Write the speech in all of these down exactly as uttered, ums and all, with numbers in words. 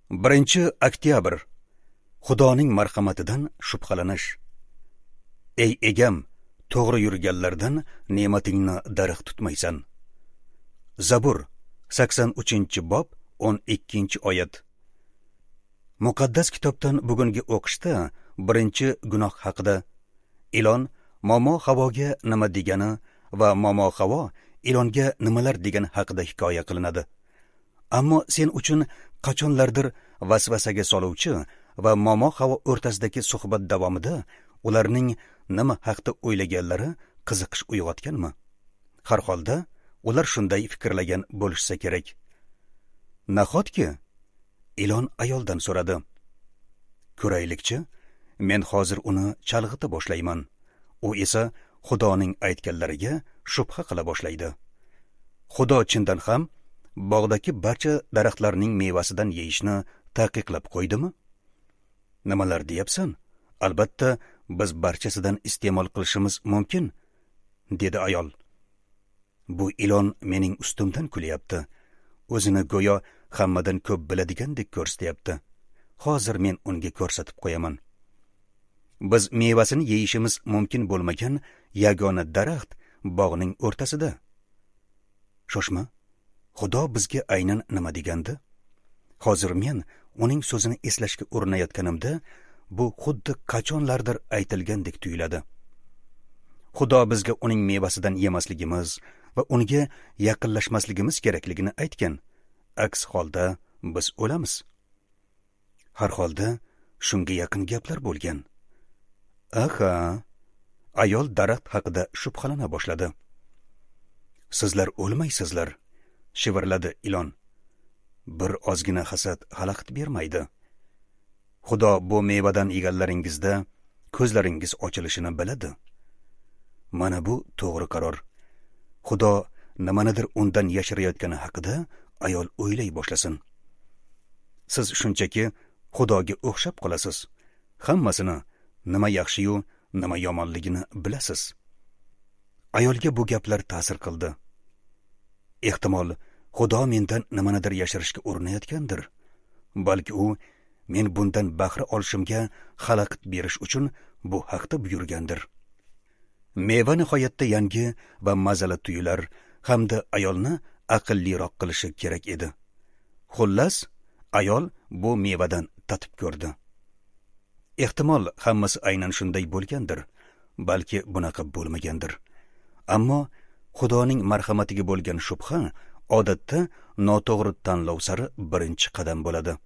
birinchi oktyabr. Xudoning marhamatidan shubhalanish. Ey egam, to'g'ri yurganlardan ne'matingni dariq tutmaysan. Zabur sakson uchinchi bob o'n ikkinchi oyat. Muqaddas kitobdan bugungi o'qishda birinchi gunoh haqida, ilon momo Havoga nima degani va momo Havo ilonga nimalar degani haqida hikoya qilinadi. Ammo sen uchun qachonlardir vasvasaga soluvchi va momo Havo o'rtasidagi suhbat davomida ularning nima haqda o'ylaganlari qiziqish uyg'otganmi? Har holda ular shunday fikrlagan bo'lishsa kerak. Nahotki? Ilon ayoldan so'radi. Ko'raylikchi, men hozir uni chalg'ita boshlayman. U esa Xudoning aytganlariga shubha qila boshlaydi. Xudo chindan ham bog'dagi barcha daraxtlarning mevasidan yeyishni taqiqlab qo'ydimi? Nimalar deyapsan? Albatta, biz barchasidan iste'mol qilishimiz mumkin, dedi ayol. Bu ilon mening ustimdan kulyapti. O'zini go'yo hammadan ko'p biladigandek ko'rsatyapti. Hozir men unga ko'rsatib qo'yaman. Biz mevasini yeyishimiz mumkin bo'lmagan yagona daraxt bog'ning o'rtasida. Shoshma, Xudo bizga aynan nima degandi? Hozir men uning so'zini eslashga urinayotganimda, bu xuddi qachonlardir aytilgandek tuyuladi. Xudo bizga uning mevasidan yemasligimiz va unga yaqinlashmasligimiz kerakligini aytgan. Aks holda biz o'lamiz. Har holda shunga yaqin gaplar bo'lgan. Aha, ayol daraxt haqida shubhalana boshladi. Sizlar o'lmaysizlar, shivirladi ilon. Bir ozgina hasad xalaqit bermaydi. Xudo bu mevadan yeganlaringizda ko'zlaringiz ochilishini biladi. Mana bu to'g'ri qaror. Xudo nimanidir undan yashirayotgani haqida ayol o'ylay boshlasin. Siz shunchaki Xudoga o'xshab qolasiz. Hammasini, nima yaxshi-yu, nima yomonligini bilasiz. Ayolga bu gaplar ta'sir qildi. Ehtimol Xudo mendan nimanidir yashirishga urinayotgandir. Balki u men bundan bahra olishimga xalaqit berish uchun bu haqda buyurgandir. Meva nihoyatda yangi va mazali tuyular hamda ayolni aqlliroq qilishi kerak edi. Xullas, ayol bu mevadan tatib ko'rdi. Ehtimol hammasi aynan shunday bo'lgandir, balki bunaqa bo'lmagandir. Ammo Xudoning marhamatiga bo'lgan shubha odatda noto'g'ri tanlov sari birinchi qadam bo'ladi.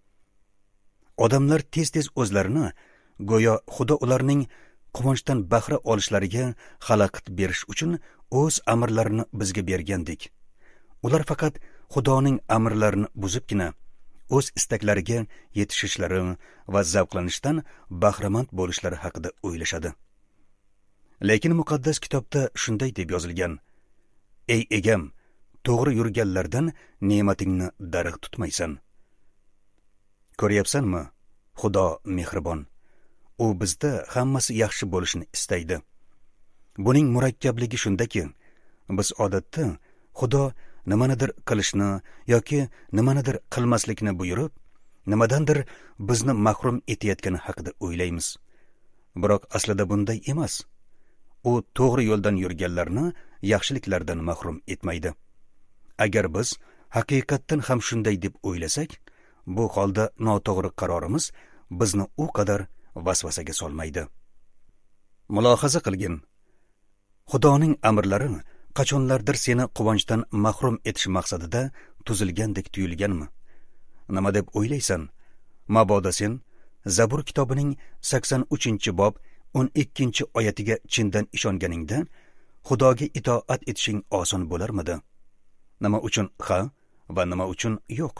Odamlar tez-tez o'zlarini go'yo Xudo ularning quvonchdan bahra olishlariga xalaqit berish uchun o'z amrlarini bizga bergandek. Ular faqat Xudoning amrlarini buzibgina o'z istaklariga yetishishlari va zavqlanishdan bahramand bo'lishlari haqida o'ylashadi. Lekin muqaddas kitobda shunday deb yozilgan: Ey egam, to'g'ri yurganlardan ne'matingni dariq tutmaysan. Ko'ryapsanmi? Xudo mehribon. U bizda hammasi yaxshi bo'lishini istaydi. Buning murakkabligi shundaki, biz odatda Xudo nimanidir qilishni yoki nimanidir qilmaslikni buyurib, nimadandir bizni mahrum etayotgani haqida o'ylaymiz. Biroq aslida bunday emas. U to'g'ri yo'ldan yurganlarni yaxshiliklardan mahrum etmaydi. Agar biz haqiqatdan ham shunday deb o'ylasak, bu holda noto'g'ri qarorimiz bizni u qadar vasvasaga solmaydi. Mulohaza qilgin. Xudoning amrlari qachonlardir seni quvonchdan mahrum etish maqsadida tuzilgandek tuyulganmi? Nima deb o'ylaysan? Mabodo sen Zabur kitobining sakson uchinchi bob o'n ikkinchi oyatiga chindan ishonganingda Xudoga itoat etishing oson bo'larmidi? Nima uchun ha va nima uchun yo'q?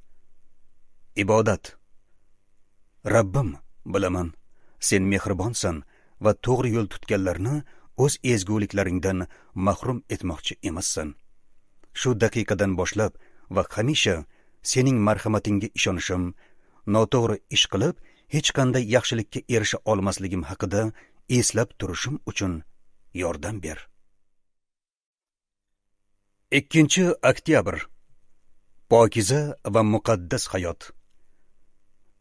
Ibodat. Rabbim, bilaman, sen mehribonsan va to'g'ri yo'l tutganlarni o'z ezguliklaringdan mahrum etmoqchi emassan. Shu daqiqadan boshlab va hamisha sening marhamatingga ishonishim, noto'g'ri ish qilib hech qanday yaxshilikka erisha olmasligim haqida eslab turishim uchun yordam ber. ikkinchi oktyabr. Pokiza va muqaddas hayot.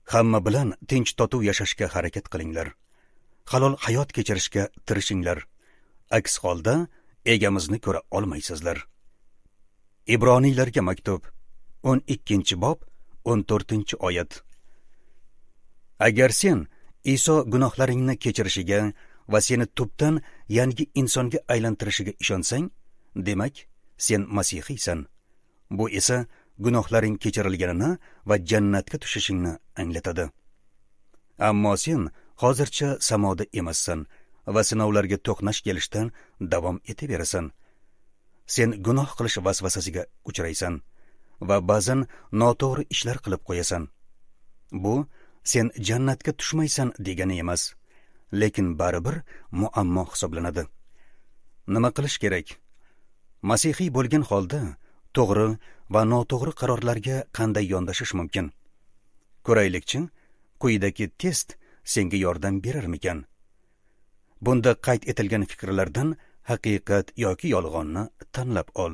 hamma bilan tinch totuv yashashga harakat qilinglar. Halol hayot kechirishga tirishinglar. Aks holda egamizni ko'ra olmaysizlar. Ibroniylarga maktub o'n ikkinchi bob o'n to'rtinchi oyat. Agar sen Iso gunohlaringni kechirishiga va seni tubdan yangi insonga aylantirishiga ishonsang, demak, sen Masihiysan. Bu esa gunohlaring kechirilganini va jannatga tushishingni anglatadi. Ammo sen hozircha samoda emassan va sinovlarga to'qnash kelishdan davom etaverasan. Sen gunoh qilish vasvasasiga uchraysan va ba'zan noto'g'ri ishlar qilib qo'yasan. Bu sen jannatga tushmaysan degani emas, lekin baribir muammo hisoblanadi. Nima qilish kerak? Masihiy bo'lgan holda to'g'ri va noto'g'ri qarorlarga qanday yondashish mumkin? Ko'raylikchi, quyidagi test senga yordam berarmikan? Bunda qayd etilgan fikrlardan haqiqat yoki yolg'onni tanlab ol.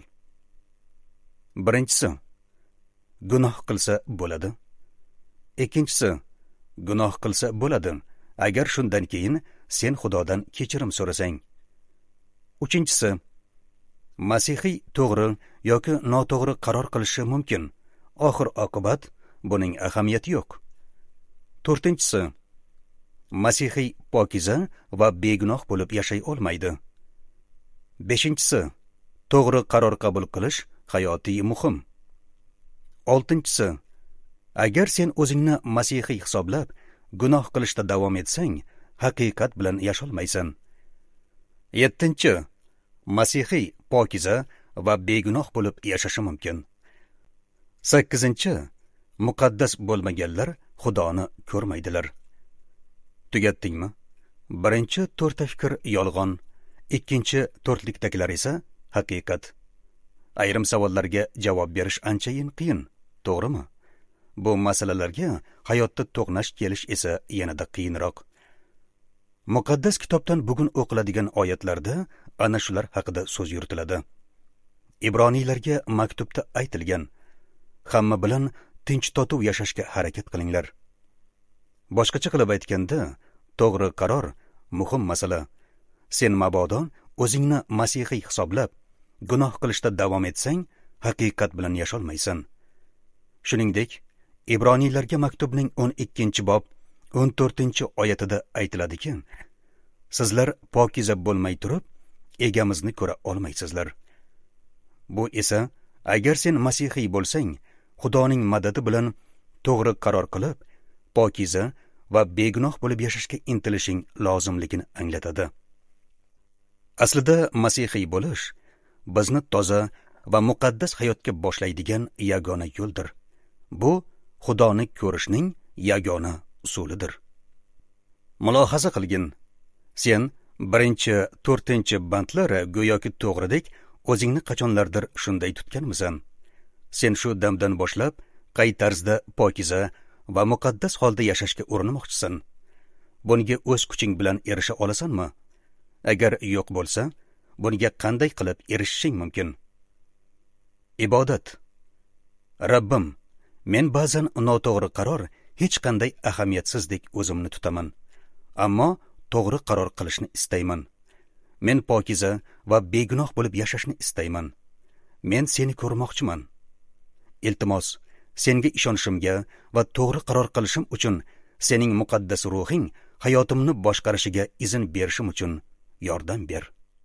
Birinchisi, gunoh qilsa bo'ladi. Ikkinchisi, gunoh qilsa bo'ladi, agar shundan keyin sen Xudodan kechirim so'rasang. Uchinchisi, Masihiy to'g'ri yoki noto'g'ri qaror qilishi mumkin. Oxir oqibat buning ahamiyati yo'q. To'rtinchisi, Masihiy pokiza va begunoh bo'lib yashay olmaydi. Beshinchisi, to'g'ri qaror qabul qilish hayotiy muhim. Oltinchisi, agar sen o'zingni Masihiy hisoblab gunoh qilishda davom etsang, haqiqat bilan yasholmaysan. Yettinchi, Masihiy pokiza va begunoh bo'lib yashashi mumkin. Sakkizinchi, muqaddas bo'lmaganlar Xudoni ko'rmaydilar. Tugatdingmi? Birinchi to'rtta fikr yolg'on, ikkinchi to'rtlikdagilar esa haqiqat. Ayrim savollarga javob berish anchayin qiyin, to'g'rimi? Bu masalalarga hayotda to'qnash kelish esa yanada qiyinroq. Muqaddas kitobdan bugun o'qiladigan oyatlarda ana shular haqida so'z yuritiladi. Ibroniylarga maktubda aytilgan: hamma bilan tinch totuv yashashga harakat qilinglar. Boshqacha qilib aytganda, to'g'ri qaror muhim masala. Sen mabodo o'zingni Masihiy hisoblab gunoh qilishda davom etsang, haqiqat bilan yasholmaysan. Shuningdek, Ibroniylarga maktubning o'n ikkinchi bob o'n to'rtinchi oyatida aytiladiki, sizlar pokiza bo'lmay turib, egamizni ko'ra olmaysizlar. Bu esa, agar sen Masihiy bo'lsang, Xudoning madadi bilan to'g'ri qaror qilib, pokiza va begunoh bo'lib yashashga intilishing lozimligini anglatadi. Aslida Masihiy bo'lish bizni toza va muqaddas hayotga boshlaydigan yagona yo'ldir. Bu Xudoni ko'rishning yagona usulidir. Mulohaza qilgin. Sen birinchi, to'rtinchi bandlar go'yoki to'g'ridek o'zingni qachonlardir shunday tutganmisan? Sen shu damdan boshlab qay tarzda pokiza va muqaddas holda yashashga urinmoqchisan? Bunga o'z kuching bilan erisha olasanmi? Agar yo'q bo'lsa, bunga qanday qilib erishishing mumkin? Ibodat. Rabbim, men ba'zan noto'g'ri qaror hech qanday ahamiyatsizdek o'zimni tutaman, ammo to'g'ri qaror qilishni istayman. Men pokiza va begunoh bo'lib yashashni istayman. Men seni ko'rmoqchiman. Iltimos, senga ishonishimga va to'g'ri qaror qilishim uchun sening muqaddas ruhing hayotimni boshqarishiga izn berishim uchun yordam ber.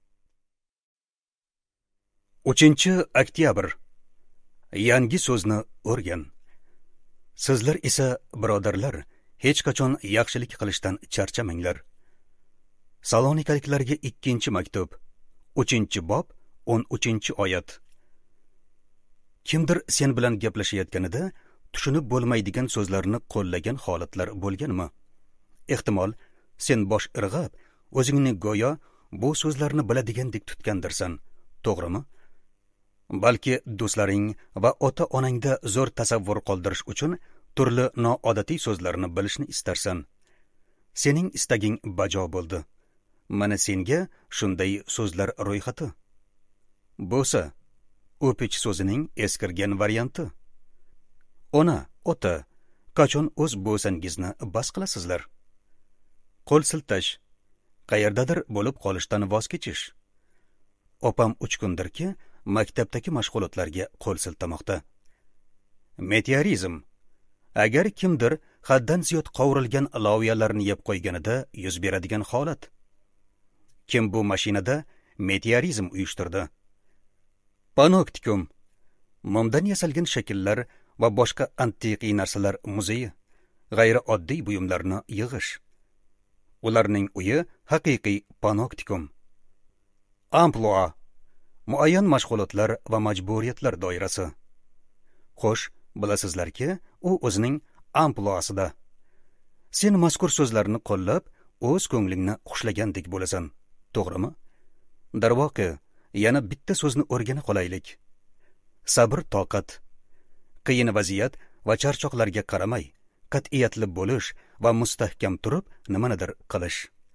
uchinchi oktyabr. Yangi so'zni o'rgan. Sizlar esa, birodarlar, hech qachon yaxshilik qilishdan charchamanglar. Salonikaliklarga ikkinchi maktub, uchinchi bob, o'n uchinchi oyat. Kimdir sen bilan gaplashayotganida tushunib bo'lmaydigan so'zlarni qo'llagan holatlar bo'lganmi? Ehtimol, sen bosh irg'ab, o'zingni go'yo bu so'zlarni biladigandek tutgandirsan, to'g'rimi? Balki do'stlaring va ota-onangda zo'r tasavvur qoldirish uchun turli noodatiy so'zlarni bilishni istarsan. Sening istaging bajo bo'ldi. Mana senga shunday so'zlar ro'yxati. Bo'lsa, o'pich so'zining eskirgan varianti. Ona, ota qachon o'z bo'sangizni bas qilasizlar? Qo'l siltash, qayerdadir bo'lib qolishdan voz kechish. Opam uch kundirki, maktabdagi mashg'ulotlarga qo'l siltamoqda. Meteorizm. Agar kimdir haddan ziyod qovurilgan loviyalarni yeb qo'yganida yuz beradigan holat. Kim bu mashinada meteorizm uyushtirdi? Panoptikum. Momdan yasalgan shakllar va boshqa antiqiy narsalar muzeyi, g'ayri oddiy buyumlarni yig'ish. Ularning uyi haqiqiy panoptikum. Amplua. Muayyan mashg'ulotlar va majburiyatlar doirasi. Xo'sh, bilasizlarki, u o'zining ampluasida. Sen mazkur so'zlarni qo'llab, o'z ko'nglingni xushlagandek bo'lasan, to'g'rimi? Darvoqe, yana bitta so'zni o'rgana qolaylik. Sabr, toqat. Qiyin vaziyat va charchoqlarga qaramay, qat'iyatli bo'lish va mustahkam turib nimanidir qilish.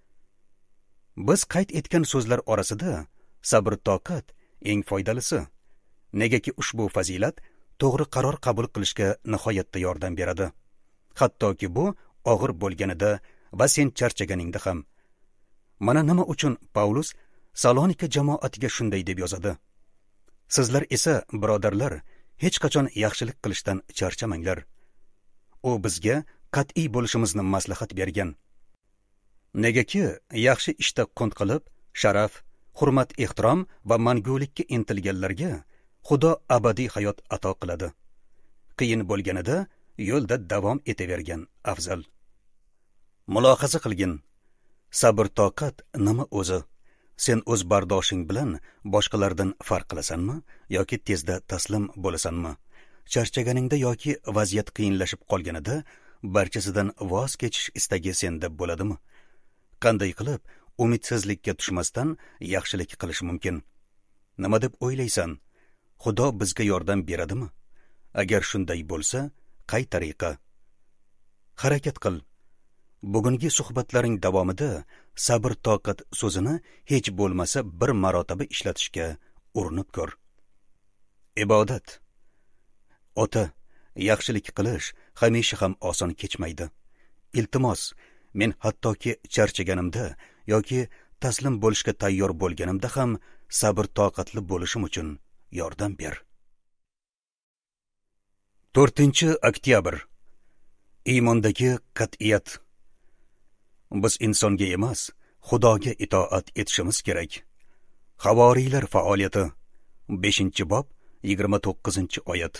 Biz qayd etgan so'zlar orasida sabr, toqat eng foydalisi. Negaki ushbu fazilat to'g'ri qaror qabul qilishga nihoyatda yordam beradi. Hattoki bu og'ir bo'lganida va sen charchaganingda ham. Mana nima uchun Paulus Salonika jamoatiga shunday deb yozadi. Sizlar esa, birodarlar, hech qachon yaxshilik qilishdan charchamanglar. U bizga qat'iy bo'lishimizni maslahat bergan. Negaki yaxshi ishda qunt qilib, sharaf, hurmat, ehtirom va mangulikka intilganlarga Xudo abadiy hayot ato qiladi. Qiyin bo'lganida yo'lda davom etavergan afzal. Mulohaza qilgin. Sabr, toqat nima o'zi? Sen o'z bardoshing bilan boshqalardan farq qilasanmi yoki tezda taslim bo'lasanmi? Charchaganingda yoki vaziyat qiyinlashib qolganida barchasidan voz kechish istagi senda bo'ladimi? Qanday qilib umidsizlikka tushmasdan yaxshilik qilish mumkin? Nima deb o'ylaysan? Xudo bizga yordam beradimi? Agar shunday bo'lsa, qay tariqa? Harakat qil. Bugungi suhbatlaring davomida sabr, toqat so'zini hech bo'lmasa bir marotaba ishlatishga urinib ko'r. Ibodat. Ota, yaxshilik qilish hamisha ham oson kechmaydi. Iltimos, men hattoki charchaganimda yoki taslim bo'lishga tayyor bo'lganimda ham sabr, toqatli bo'lishim uchun yordam ber. to'rtinchi oktyabr. Iymondagi qat'iyat. Biz insonga emas, Xudoga itoat etishimiz kerak. Havoriylar faoliyati. beshinchi bob, yigirma to'qqizinchi oyat.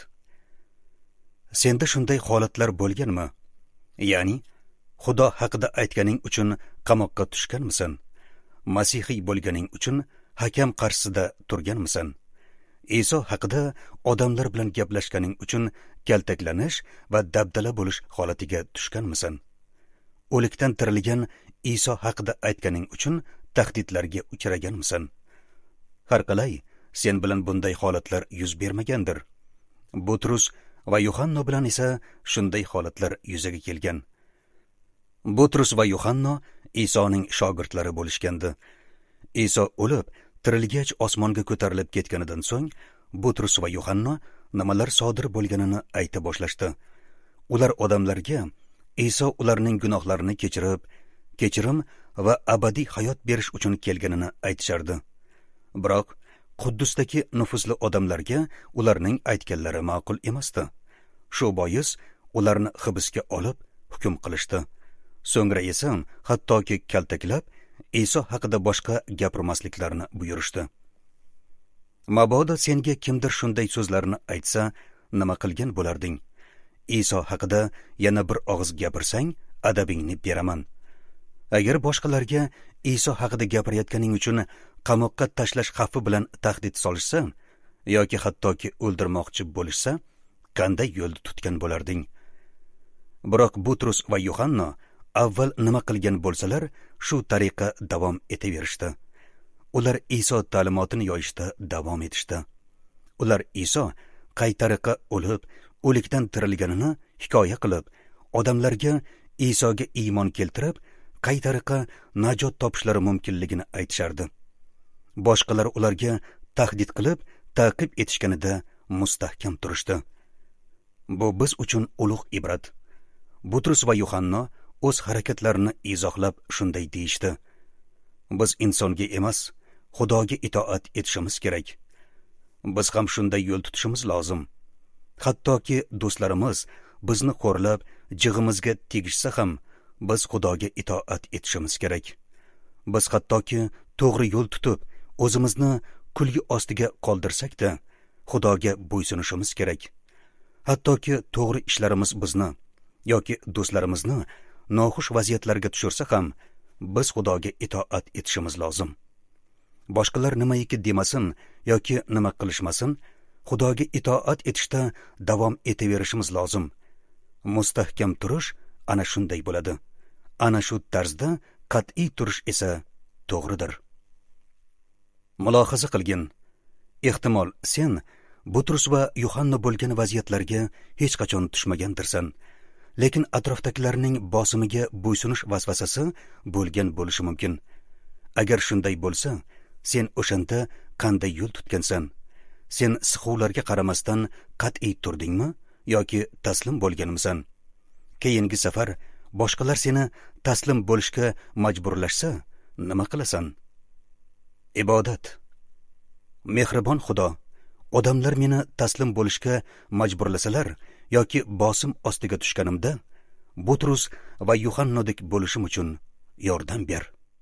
Senda shunday holatlar bo'lganmi? Ya'ni Xudo haqida aytganing uchun qamoqqa tushganmisan? Masihiy bo'lganing uchun hakam qarshisida turganmisan? Iso haqida odamlar bilan gaplashganing uchun kaltaklanish va dabdala bo'lish holatiga tushganmisan? O'likdan tirilgan Iso haqida aytganing uchun tahdidlarga uchraganmisan? Har qalay, sen bilan bunday holatlar yuz bermagandir. Butrus va Yuhanna bilan esa shunday holatlar yuzaga kelgan. Butrus va Yuhanna Isoning shogirdlari bo'lishgandi. Iso o'lib, tirilgach osmonga ko'tarilib ketganidan so'ng, Butrus va Yuhanna nimalar sodir bo'lganini ayta boshlashdi. Ular odamlarga Iso ularning gunohlarini kechirib, kechirim va abadiy hayot berish uchun kelganini aytishardi. Biroq Quddusdagi nufuzli odamlarga ularning aytganlari ma'qul emasdi. Shu bois ularni hibsga olib hukm qilishdi. So'ngra esa hattoki kaltaklab, Iso haqida boshqa gapirmasliklarini buyurishdi. Mabodo senga kimdir shunday so'zlarni aytsa, nima qilgan bo'larding? Iso haqida yana bir og'iz gapirsang, adabingni beraman. Agar boshqalarga Iso haqida gapirayotganing uchun qamoqqa tashlash xavfi bilan tahdid solishsa yoki hattoki o'ldirmoqchi bo'lishsa, qanday yo'lni tutgan bo'larding? Biroq Butrus va Yuhanna avval nima qilgan bo'lsalar, shu tariqa davom etaverishdi. Ular Iso ta'limotini yoyishda davom etishdi. Ular Iso qay tariqa o'lib, o'likdan tirilganini hikoya qilib, odamlarga Isoga iymon keltirib, qay tariqa najot topishlari mumkinligini aytishardi. Boshqalar ularga tahdid qilib, ta'qib etishganida mustahkam turishdi. Bu biz uchun ulug' ibrat. Butrus va Yuhanna o'z harakatlarini izohlab shunday deyishdi: biz insonga emas, Xudoga itoat etishimiz kerak. Biz ham shunday yo'l tutishimiz lozim. Hattoki do'stlarimiz bizni xo'rlab, jig'imizga tegishsa ham, biz Xudoga itoat etishimiz kerak. Biz hattoki to'g'ri yo'l tutib, o'zimizni kulgi ostiga qoldirsak-da, Xudoga bo'ysunishimiz kerak. Hattoki to'g'ri ishlarimiz bizni yoki do'stlarimizni noxush vaziyatlarga tushirsa ham, biz Xudoga itoat etishimiz lozim. Boshqalar nimaiki demasin yoki nima qilishmasin, Xudoga itoat etishda davom etaverishimiz lozim. Mustahkam turish ana shunday bo'ladi. Ana shu tarzda qat'iy turish esa to'g'ridir. Mulohaza qilgin. Ehtimol sen Butrus va Yuhanna bo'lgan vaziyatlarga hech qachon tushmagandirsan, lekin atrofdagilarning bosimiga bo'ysunish vasvasasi bo'lgan bo'lishi mumkin. Agar shunday bo'lsa, sen o'shanda qanday yo'l tutgansan? Sen siquvlarga qaramasdan qat'iy turdingmi yoki taslim bo'lganmisan? Keyingi safar boshqalar seni taslim bo'lishga majburlashsa, nima qilasan? Ibodat. Mehribon Xudo, odamlar meni taslim bo'lishga majburlasalar yoki bosim ostiga tushganimda, Butrus va Yuhannadek bo'lishim uchun yordam ber.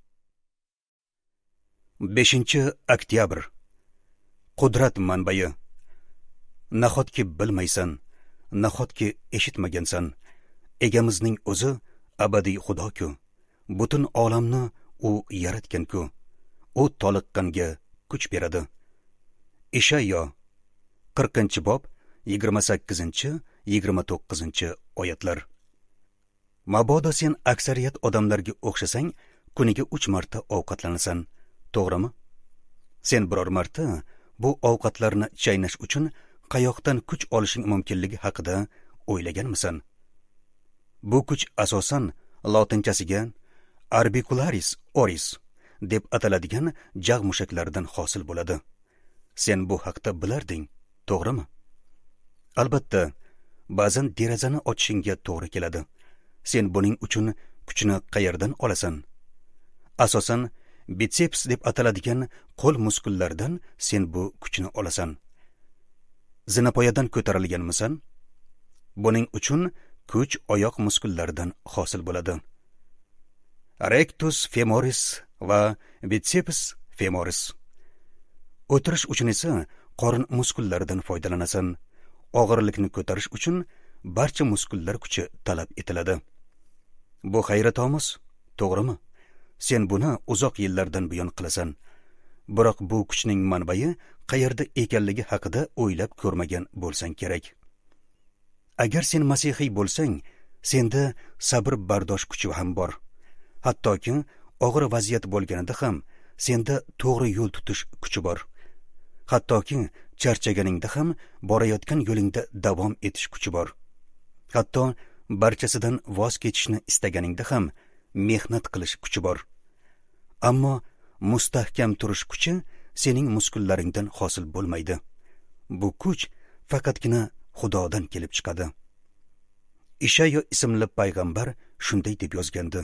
beshinchi oktyabr. Qudrat manbai. Nahotki bilmaysan, nahotki eshitmagansan, egamizning o'zi abadiy Xudo-ku. Butun olamni u yaratgan-ku. U toliqqanga kuch beradi. Ishayyo qirqinchi bob yigirma sakkizinchi yigirma to'qqizinchi oyatlar. Mabodo sen aksariyat odamlarga o'xshasang, kuniga uch marta ovqatlanasan, to'g'rimi? Sen biror marta bu ovqatlarni chaynash uchun qayoqdan kuch olishing mumkinligi haqida o'ylaganmisan? Bu kuch asosan lotinchasiga arbicularis oris deb ataladigan jag' mushaklaridan hosil bo'ladi. Sen bu haqda bilarding, to'g'rimi? Albatta, ba'zan derazani ochishingga to'g'ri keladi. Sen buning uchun kuchni qayerdan olasan? Asosan biceps deb ataladigan qo'l muskullaridan sen bu kuchni olasan. Zinapoyadan ko'tarilganmisan? Buning uchun kuch oyoq muskullaridan hosil bo'ladi. Rectus femoris va biceps femoris. O'tirish uchun esa qorin muskullaridan foydalanasan. Og'irlikni ko'tarish uchun barcha muskullar kuchi talab etiladi. Bu hayratomuz, to'g'rimi? Sen buni uzoq yillardan buyon qilasan. Biroq bu kuchning manbai qayerda ekanligi haqida o'ylab ko'rmagan bo'lsang kerak. Agar sen masihiy bo'lsang, senda sabr bardosh kuchi ham bor. Hattoki og'ir vaziyat bo'lganida ham senda to'g'ri yo'l tutish kuchi bor. Hattoki charchaganingda ham borayotgan yo'lingda davom etish kuchi bor. Hatto barchasidan voz kechishni istaganingda ham mehnat qilish kuchi bor. Ammo mustahkam turish kuchi sening muskullaringdan hosil bo'lmaydi. Bu kuch faqatgina Xudodan kelib chiqadi. Ishayyo ismli payg'ambar shunday deb yozgandi: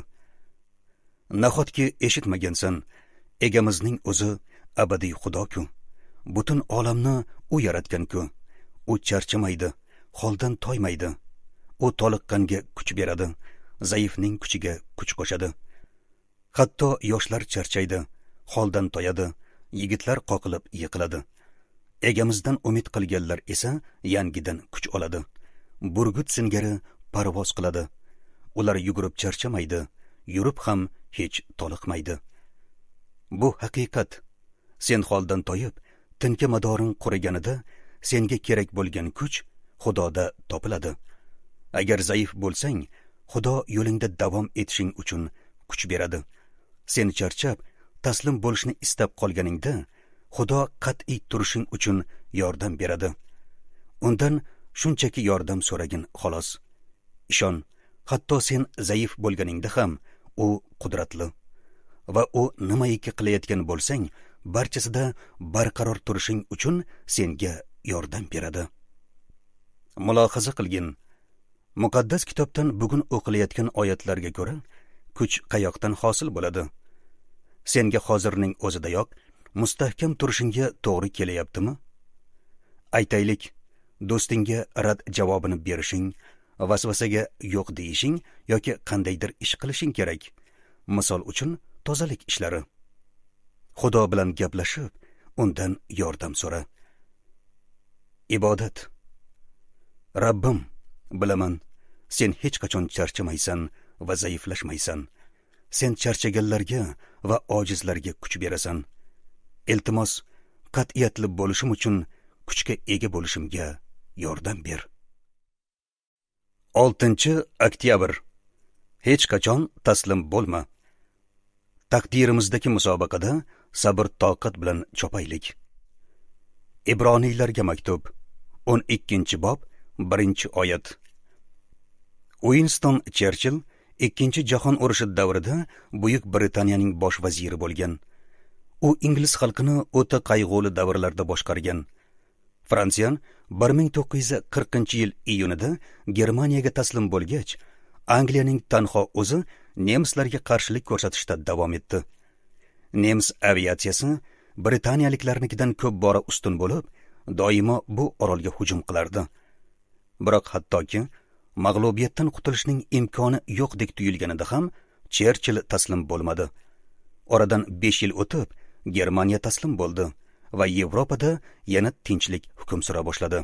Nahotki eshitmagansan, egamizning o'zi abadiy Xudo-ku. Butun olamni u yaratgan-ku. U charchamaydi, holdan toymaydi. U toliqqanga kuch beradi, zaifning kuchiga kuch qo'shadi. Hatto yoshlar charchaydi, holdan toyadi, yigitlar qoqilib yiqiladi. Egamizdan umid qilganlar esa yangidan kuch oladi. Burgut singari parvoz qiladi. Ular yugurib charchamaydi, yurib ham hech toliqmaydi. Bu haqiqat. Sen holdan toyib, tinka madoring quriganida senga kerak bo'lgan kuch Xudoda topiladi. Agar zaif bo'lsang, Xudo yo'lingda davom etishing uchun kuch beradi. Sen charchab, taslim bo'lishni istab qolganingda, Xudo qat'iy turishing uchun yordam beradi. Undan shunchaki yordam so'ragin xolos. Ishon, hatto sen zaif bo'lganingda ham u qudratli va u nimaiki qilayotgan bo'lsang, barchasida barqaror turishing uchun senga yordam beradi. Mulohaza qilgin. muqaddas kitobdan bugun o'qilayotgan oyatlarga ko'ra kuch qayoqdan hosil bo'ladi? Senga hozirning o'zidayoq mustahkam turishingga to'g'ri kelyaptimi? Aytaylik, do'stingga rad javobini berishing, vasvasaga yo'q deyishing yoki qandaydir ish qilishing kerak. Misol uchun, tozalik ishlari. Xudo bilan gaplashib, undan yordam so'ra. Ibodat. Rabbim, bilaman, sen hech qachon charchamaysan va zaiflashmaysan. Sen charchaganlarga va ojizlarga kuch berasan. Iltimos, qat'iyatli bo'lishim uchun kuchga ega bo'lishimga yordam ber. oltinchi oktyabr. Hech qachon taslim bo'lma. Taqdirimizdagi musobaqada sabr toqat bilan chopaylik. Ibroniylarga maktub, o'n ikkinchi bob, birinchi oyat. Winston Cherchill ikkinchi jahon urushi davrida Buyuk Britaniyaning bosh vaziri bo'lgan. U ingliz xalqini o'ta qayg'uli davrlarda boshqargan. Fransiyan bir ming to'qqiz yuz qirqinchi yil iyunida Germaniyaga taslim bo'lgach, Angliyaning tanho o'zi nemislarga qarshilik ko'rsatishda davom etdi. Nemis aviatsiyasi Britaniyaliklarnikidan ko'p bora ustun bo'lib, doimo bu orolga hujum qilardi. Biroq hattoki mag'lubiyatdan qutulishning imkoni yo'qdek tuyulganida ham Cherchill taslim bo'lmadi. Oradan besh yil o'tib, Germaniya taslim bo'ldi va Yevropada yana tinchlik hukm sura boshladi.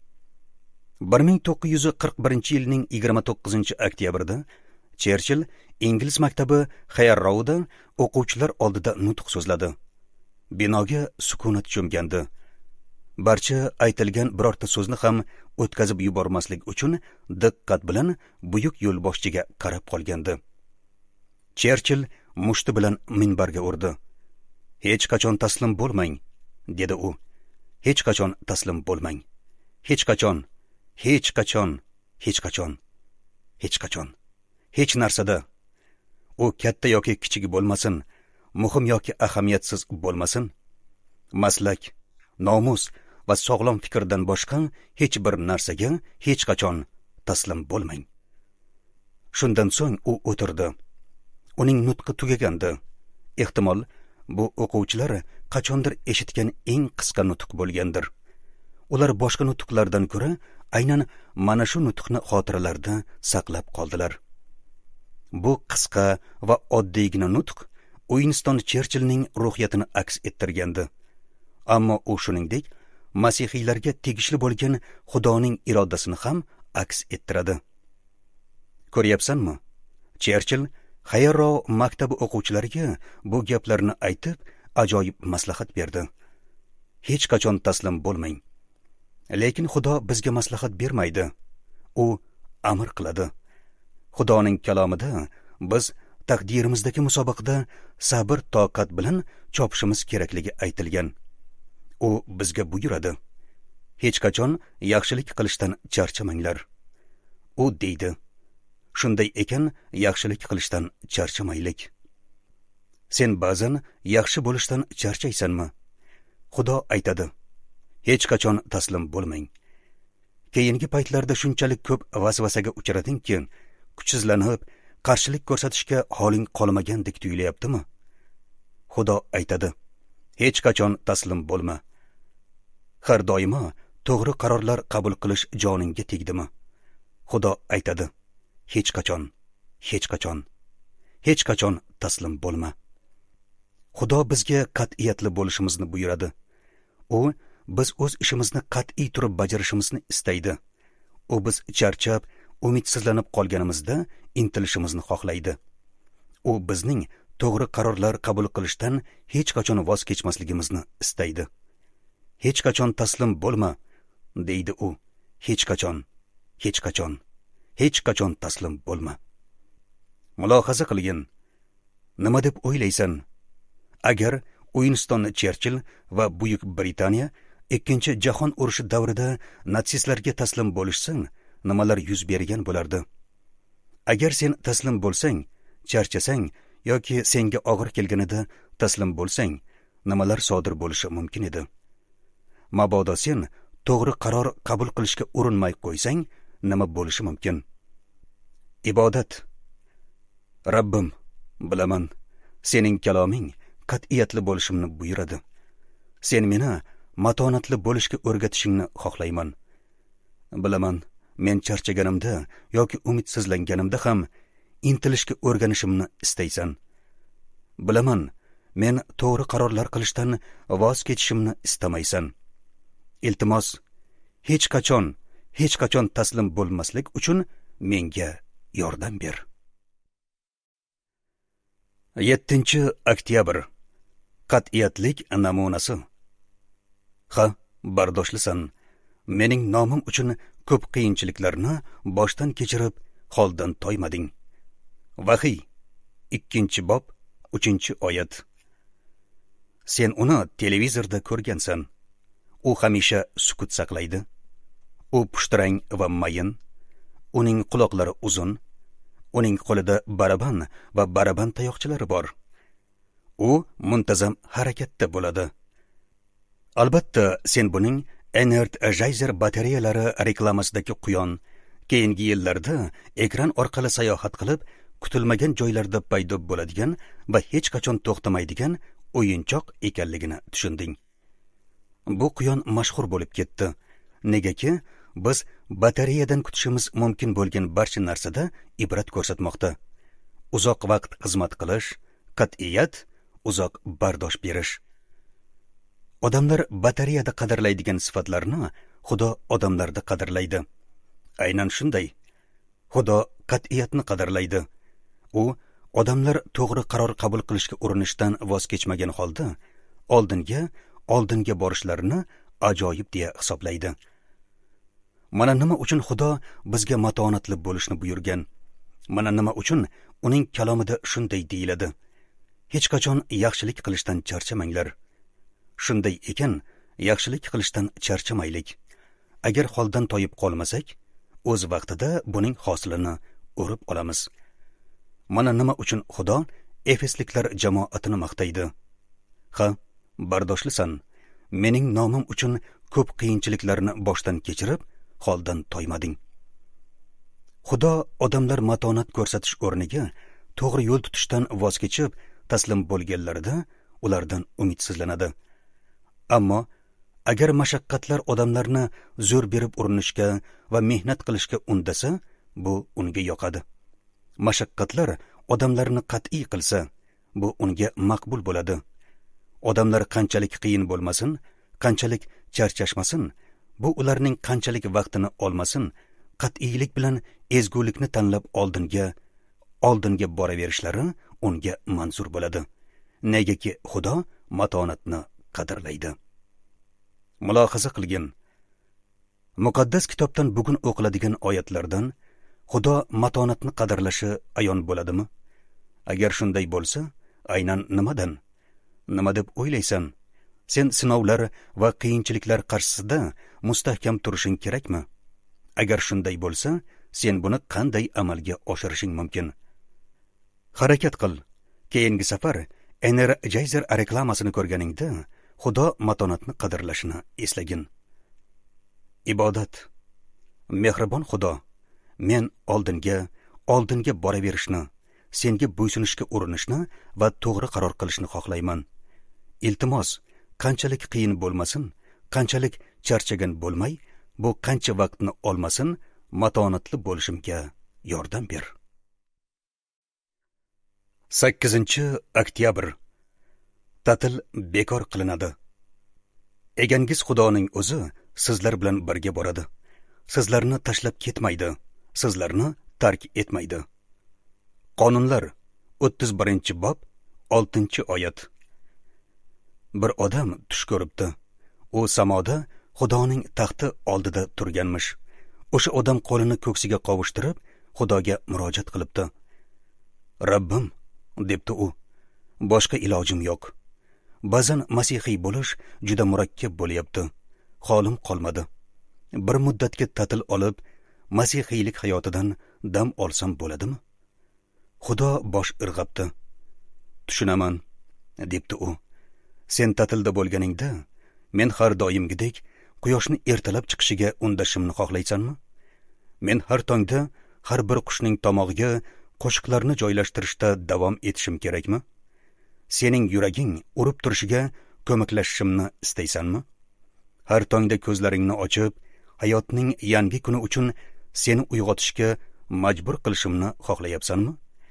bir ming to'qqiz yuz qirq birinchi yilning yigirma to'qqizinchi oktyabrida Cherchill ingliz maktabi Harrowda o'quvchilar oldida nutq so'zladi. Binoga sukunat cho'mgandi. Barcha aytilgan birorta so'zni ham o'tkazib yubormaslik uchun diqqat bilan buyuk yo'lboshchiga qarab qolgandi. Cherchill mushti bilan minbarga urdi. Hech qachon taslim bo'lmang, dedi u. Hech qachon taslim bo'lmang. Hech qachon, hech qachon, hech qachon, hech qachon, hech narsada. U katta yoki kichik bo'lmasin, muhim yoki ahamiyatsiz bo'lmasin. Maslak, nomus va sog'lom fikrdan boshqa hech bir narsaga hech qachon taslim bo'lmang. Shundan so'ng u o'tirdi. Uning nutqi tugagandi. Ehtimol bu o'quvchilar qachondir eshitgan eng qisqa nutq bo'lgandir. Ular boshqa nutqlardan ko'ra aynan mana shu nutqni xotiralarida saqlab qoldilar. Bu qisqa va oddiygina nutq Winston Cherchillning ruhiyatini aks ettirgandi. Ammo u shuningdek masihiylarga tegishli bo'lgan Xudoning irodasini ham aks ettiradi. Ko'ryapsanmi? Cherchill Harrow maktabi o'quvchilariga bu gaplarni aytib, ajoyib maslahat berdi. Hech qachon taslim bo'lmang. Lekin Xudo bizga maslahat bermaydi. U amr qiladi. Xudoning kalomida biz taqdirimizdagi musobaqada sabr toqat bilan chopishimiz kerakligi aytilgan. U bizga buyuradi. Hech qachon yaxshilik qilishdan charchamanglar. U deydi. Shunday ekan, yaxshilik qilishdan charchamaylik. Sen ba'zan yaxshi bo'lishdan charchaysanmi? Xudo aytadi. Hech qachon taslim bo'lmang. Keyingi paytlarda shunchalik ko'p vasvasaga uchradingki, kuchsizlanib, qarshilik ko'rsatishga holing qolmagandek tuyulyaptimi? Xudo aytadi. Hech qachon taslim bo'lma. Har doimo to'g'ri qarorlar qabul qilish joningga tegdimi? Xudo aytadi. Hech qachon, hech qachon, hech qachon taslim bo'lma. Xudo bizga qat'iyatli bo'lishimizni buyuradi. U biz o'z ishimizni qat'iy turib bajarishimizni istaydi. U biz charchab, umidsizlanib qolganimizda intilishimizni xohlaydi. U bizning to'g'ri qarorlar qabul qilishdan hech qachon voz kechmasligimizni istaydi. Hech qachon taslim bo'lma, deydi u. Hech qachon, hech qachon, hech qachon taslim bo'lma. Mulohaza qilgin. Nima deb o'ylaysan? Agar Winston Cherchill va Buyuk Britaniya ikkinchi jahon urushi davrida natsistlarga taslim bo'lishsin, nimalar yuz bergan bo'lardi? Agar sen taslim bo'lsang, charchasang yoki senga og'ir kelganida taslim bo'lsang, nimalar sodir bo'lishi mumkin edi? Mabodo sen to'g'ri qaror qabul qilishga urinmay qo'ysang, nima bo'lishi mumkin? Ibodat. Rabbim, bilaman, sening kaloming qat'iyatli bo'lishimni buyuradi. Sen meni matonatli bo'lishga o'rgatishingni xohlayman. Bilaman, men charchaganimda yoki umidsizlanganimda ham intilishga o'rganishimni istaysan. Bilaman, men to'g'ri qarorlar qilishdan voz kechishimni istamaysan. Iltimos, hech qachon, hech qachon taslim bo'lmaslik uchun menga yordam ber. yettinchi oktyabr. Qat'iyatlik namunasi. Ha, bardoshlisan. Mening nomim uchun ko'p qiyinchiliklarni boshdan kechirib, holdan toymading. Vahiy, ikkinchi bob, uchinchi oyat. Sen uni televizorda ko'rgansan. U hamisha sukut saqlaydi. U pushtirang va mayin. Uning quloqlari uzun. Uning qo'lida baraban va baraban tayoqchalari bor. U muntazam harakatda bo'ladi. Albatta, sen buning Energizer batareyalari reklamasidagi quyon, keyingi yillarda ekran orqali sayohat qilib, kutilmagan joylarda paydo bo'ladigan va hech qachon to'xtamaydigan o'yinchoq ekanligini tushunding. Bu quyon mashhur bo'lib ketdi. Negaki, biz batareyadan kutishimiz mumkin bo'lgan barcha narsada ibrat ko'rsatmoqda. Uzoq vaqt xizmat qilish, qat'iyat, uzoq bardosh berish. Odamlar batareyada qadrlaydigan sifatlarni Xudo odamlarda qadrlaydi. Aynan shunday. Xudo qat'iyatni qadrlaydi. U odamlar to'g'ri qaror qabul qilishga urinishdan voz kechmagan holda oldinga, oldinga borishlarini ajoyib deya hisoblaydi. Mana nima uchun Xudo bizga matonatli bo'lishni buyurgan. Mana nima uchun uning kalomida shunday deyiladi. Hech qachon yaxshilik qilishdan charchamanglar. Shunday ekan, yaxshilik qilishdan charchamaylik. Agar holdan toyib qolmasak, o'z vaqtida buning hosilini o'rib olamiz. Mana nima uchun Xudo Efesliklar jamoatini maqtaydi. Ha, bardoshlisan. Mening nomim uchun ko'p qiyinchiliklarni boshdan kechirib, holdan toymading. Xudo odamlar matonat ko'rsatish o'rniga to'g'ri yo'l tutishdan voz kechib, taslim bo'lganlarida ulardan umidsizlanadi. Ammo agar mashaqqatlar odamlarni zo'r berib urinishga va mehnat qilishga undasa, bu unga yoqadi. Mashaqqatlar odamlarni qat'iy qilsa, bu unga maqbul bo'ladi. Odamlar qanchalik qiyin bo'lmasin, qanchalik charchashmasin, bu ularning qanchalik vaqtini olmasin, qat'iylik bilan ezgulikni tanlab oldinga, oldinga boraverishlari unga manzur bo'ladi. Negaki Xudo matonatni qadrlaydi. Mulohaza qilgin. Muqaddas kitobdan bugun o'qiladigan oyatlardan Xudo matonatni qadrlashi ayon bo'ladimi? Agar shunday bo'lsa, aynan nimadan? Nima deb o'ylaysan? Sen sinovlar va qiyinchiliklar qarshisida mustahkam turishing kerakmi? Agar shunday bo'lsa, sen buni qanday amalga oshirishing mumkin? Harakat qil. Keyingi safar Energizer reklamasini ko'rganingda Xudo matonatni qadrlashini eslagin. Ibodat. Mehribon Xudo, men oldinga, oldinga boraverishni, senga bo'ysunishga urinishni va to'g'ri qaror qilishni xohlayman. Iltimos, qanchalik qiyin bo'lmasin, qanchalik charchagan bo'lmay, bu qancha vaqtni olmasin, matonatli bo'lishimga yordam ber. sakkizinchi oktyabr. Ta'til bekor qilinadi. Egangiz Xudoning o'zi sizlar bilan birga boradi. Sizlarni tashlab ketmaydi, sizlarni tark etmaydi. Qonunlar o'ttiz birinchi bob, oltinchi oyat. Bir odam tush ko'ribdi. U samoda Xudoning taxti oldida turganmish. O'sha odam qo'lini ko'ksiga qovushtirib, Xudoga murojaat qilibdi. Rabbim, debdi u, boshqa ilojim yo'q. Ba'zan masihiy bo'lish juda murakkab bo'lyapti. Holim qolmadi. Bir muddatga ta'til olib, masihiylik hayotidan dam olsam bo'ladimi? Xudo bosh irg'abdi. Tushunaman, debdi u. Sen ta'tilda bo'lganingda, men har doimgidek quyoshni ertalab chiqishiga undashimni xohlaysanmi? Men har tongda har bir qushning tomog'iga qo'shiqlarni joylashtirishda davom etishim kerakmi? Sening yuraging urib turishiga ko'maklashishimni istaysanmi? Har tongda ko'zlaringni ochib, hayotning yangi kuni uchun seni uyg'otishga majbur qilishimni xohlayapsanmi?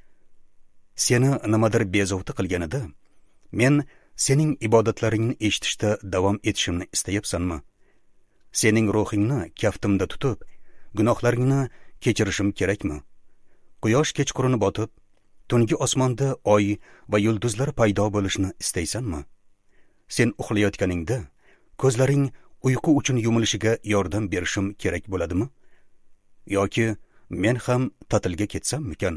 Seni nimadir bezovta qilganida, men sening ibodatlaringni eshitishda davom etishimni istayapsanmi? Sening ruhingni kaftimda tutib, gunohlaringni kechirishim kerakmi? Quyosh kechquruni botib, tungi osmonda oy va yulduzlar paydo bo'lishini istaysanmi? Sen uxlayotganingda ko'zlaring uyqu uchun yumilishiga yordam berishim kerak bo'ladimi? Yoki men ham ta'tilga ketsammikan?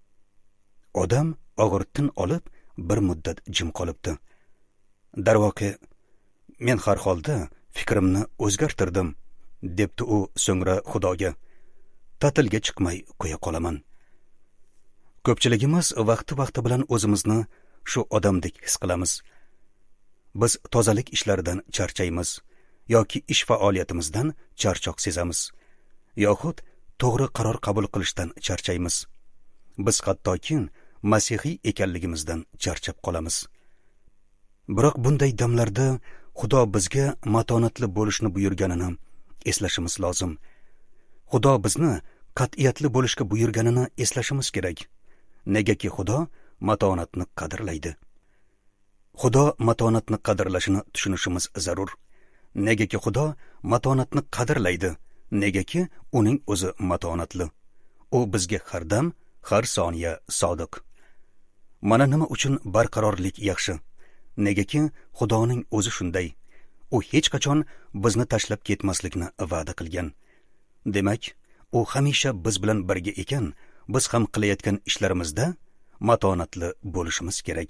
Odam og'ir tin olib bir muddat jim qolibdi. Darvoqe, men har holda fikrimni o'zgartirdim, debdi u so'ngra Xudoga. Ta'tilga chiqmay qo'ya qolaman. Ko'pchiligimiz vaqti-vaqti bilan o'zimizni shu odamdek his qilamiz. Biz tozalik ishlaridan charchaymiz yoki ish faoliyatimizdan charchoq sezamiz, yoxud to'g'ri qaror qabul qilishdan charchaymiz. Biz hattoki masihiy ekanligimizdan charchab qolamiz. Biroq bunday damlarda Xudo bizga matonatli bo'lishni buyurganini eslashimiz lozim. Xudo bizni qat'iyatli bo'lishga buyurganini eslashimiz kerak. Negaki Xudo matonatni qadrlaydi. Xudo matonatni qadrlashini tushunishimiz zarur. Negaki Xudo matonatni qadrlaydi. Negaki uning o'zi matonatli. U bizga har dam, har soniya sodiq. Mana nima uchun barqarorlik yaxshi. Negaki Xudoning o'zi shunday. U hech qachon bizni tashlab ketmaslikni va'da qilgan. Demak, u hamisha biz bilan birga ekan, biz ham qilayotgan ishlarimizda matonatli bo'lishimiz kerak.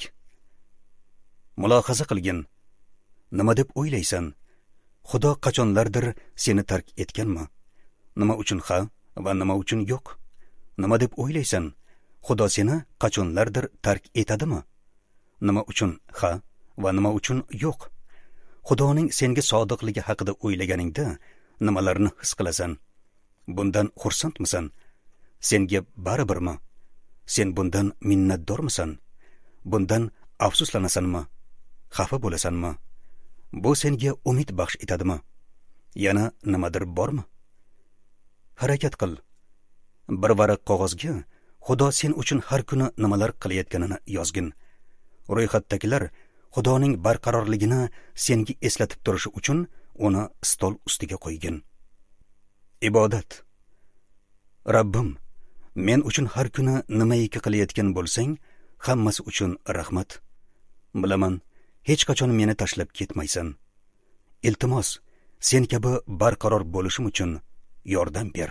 Mulohaza qilgin. Nima deb o'ylaysan? Xudo qachonlardir seni tark etganmi? Nima uchun ha va nima uchun yo'q? Nima deb o'ylaysan? Xudo seni qachonlardir tark etadimi? Nima uchun ha va nima uchun yo'q? Xudoning senga sodiqligi haqida o'ylaganingda nimalarni his qilasan? Bundan xursandmisan? Senga baribirmi? Sen bundan minnatdormisan? Bundan afsuslanasanmi? Xafa bo'lasanmi? Bu senga umid baxsh etadimi? Yana nimadir bormi? Harakat qil. Bir varaq qog'ozga Xudo sen uchun har kuni nimalar qilayotganini yozgin. Ro'yxatdagilar Xudoning barqarorligini senga eslatib turishi uchun uni stol ustiga qo'ygin. Ibodat. Rabbim, men uchun har kuni nimaiki qilayotgan bo'lsang, hammasi uchun rahmat. Bilaman, hech qachon meni tashlab ketmaysan. Iltimos, sen kabi barqaror bo'lishim uchun yordam ber.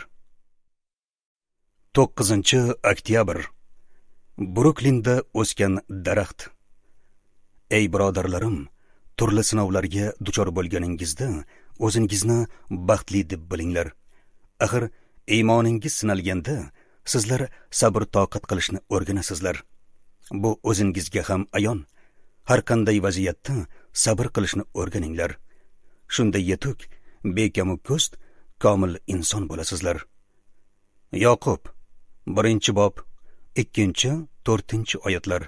to'qqizinchi oktyabr. Bruklinda o'sgan daraxt. Ey birodarlarim, turli sinovlarga duchor bo'lganingizda o'zingizni baxtli deb bilinglar. Axir iymoningiz sinalganda sizlar sabr toqat qilishni o'rganasizlar. Bu o'zingizga ham ayon. Har qanday vaziyatda sabr qilishni o'rganinglar. Shunda yetuk, bekamu ko'st, komil inson bo'lasizlar. Yoqub birinchi bob ikkinchi to'rtinchi oyatlar.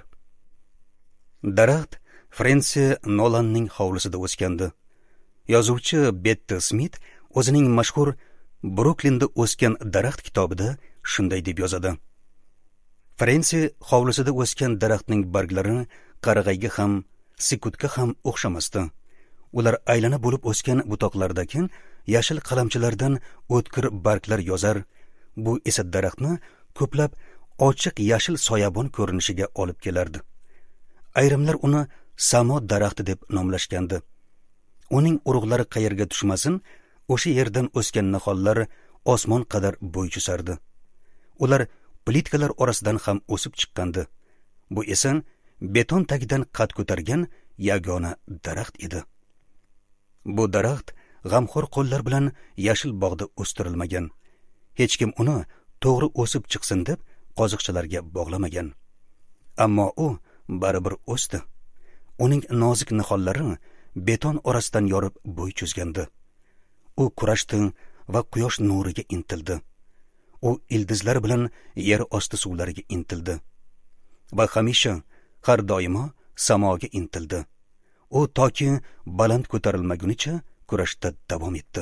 Daraxt Fransiya Nolanning hovlisida o'sgandi. Yozuvchi Bette Smith o'zining mashhur Bruklinda o'sgan daraxt kitobida shunday deb yozadi. Fransiya hovlisida o'sgan daraxtning barglari qarag'ayga ham, sikutga ham o'xshamasdi. Ular aylana bo'lib o'sgan butoqlardagi yashil qalamchilardan o'tkir barglar yozar. Bu esa daraxtni ko'plab ochiq yashil soyabon ko'rinishiga olib kelardi. Ayrimlar uni samo daraxti deb nomlashgandi. Uning urug'lari qayerga tushmasin, o'sha yerdan o'sgan nihollar osmon qadar bo'y cho'sardi. Ular plitkalar orasidan ham o'sib chiqqandi. Bu esa beton tagidan qad ko'targan yagona daraxt edi. Bu daraxt g'amxo'r qo'llar bilan yashil bog'da o'stirilmagan. Hech kim uni to'g'ri o'sib chiqsin deb qoziqchalarga bog'lamagan. Ammo u baribir o'sdi. Uning nozik nihollari beton orasidan yorib bo'y cho'zgandi. U kurashdi va quyosh nuriga intildi. u ildizlar bilan yer osti suvlariga intildi va hamisha har doimo samoga intildi. U toki baland ko'tarilmagunicha kurashda davom etdi.